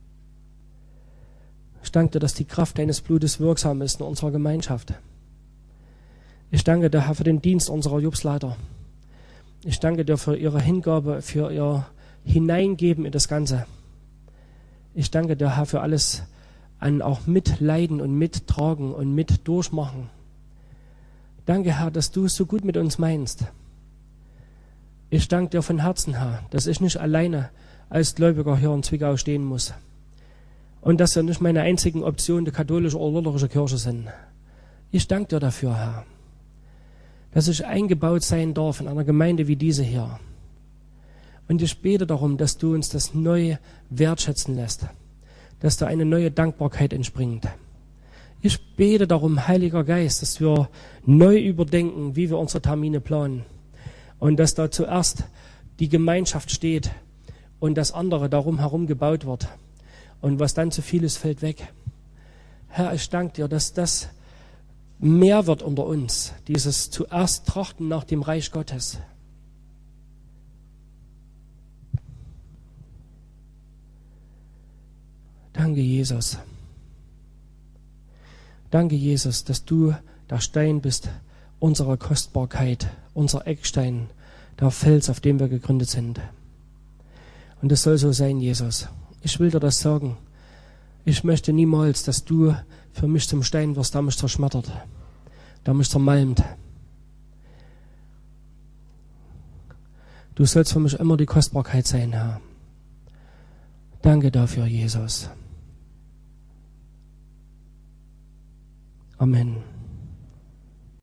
Ich danke dir, dass die Kraft deines Blutes wirksam ist in unserer Gemeinschaft. Ich danke dir, Herr, für den Dienst unserer Jobsleiter. Ich danke dir für ihre Hingabe, für ihr Hineingeben in das Ganze. Ich danke dir, Herr, für alles an auch Mitleiden und Mittragen und mit Durchmachen. Danke, Herr, dass du es so gut mit uns meinst. Ich danke dir von Herzen, Herr, dass ich nicht alleine als Gläubiger hier in Zwickau stehen muss. Und dass ja nicht meine einzigen Optionen die katholische oder lutherische Kirche sind. Ich danke dir dafür, Herr, dass ich eingebaut sein darf in einer Gemeinde wie diese hier. Und ich bete darum, dass du uns das neu wertschätzen lässt, dass da eine neue Dankbarkeit entspringt. Ich bete darum, Heiliger Geist, dass wir neu überdenken, wie wir unsere Termine planen. Und dass da zuerst die Gemeinschaft steht und das andere darum herum gebaut wird. Und was dann zu viel ist, fällt weg. Herr, ich danke dir, dass das mehr wird unter uns, dieses zuerst Trachten nach dem Reich Gottes. Danke, Jesus. Danke, Jesus, dass du der Stein bist, unserer Kostbarkeit, unser Eckstein, der Fels, auf dem wir gegründet sind. Und es soll so sein, Jesus. Ich will dir das sagen. Ich möchte niemals, dass du für mich zum Stein wirst, der mich zerschmettert, der mich zermalmt. Du sollst für mich immer die Kostbarkeit sein, Herr. Danke dafür, Jesus. Amen.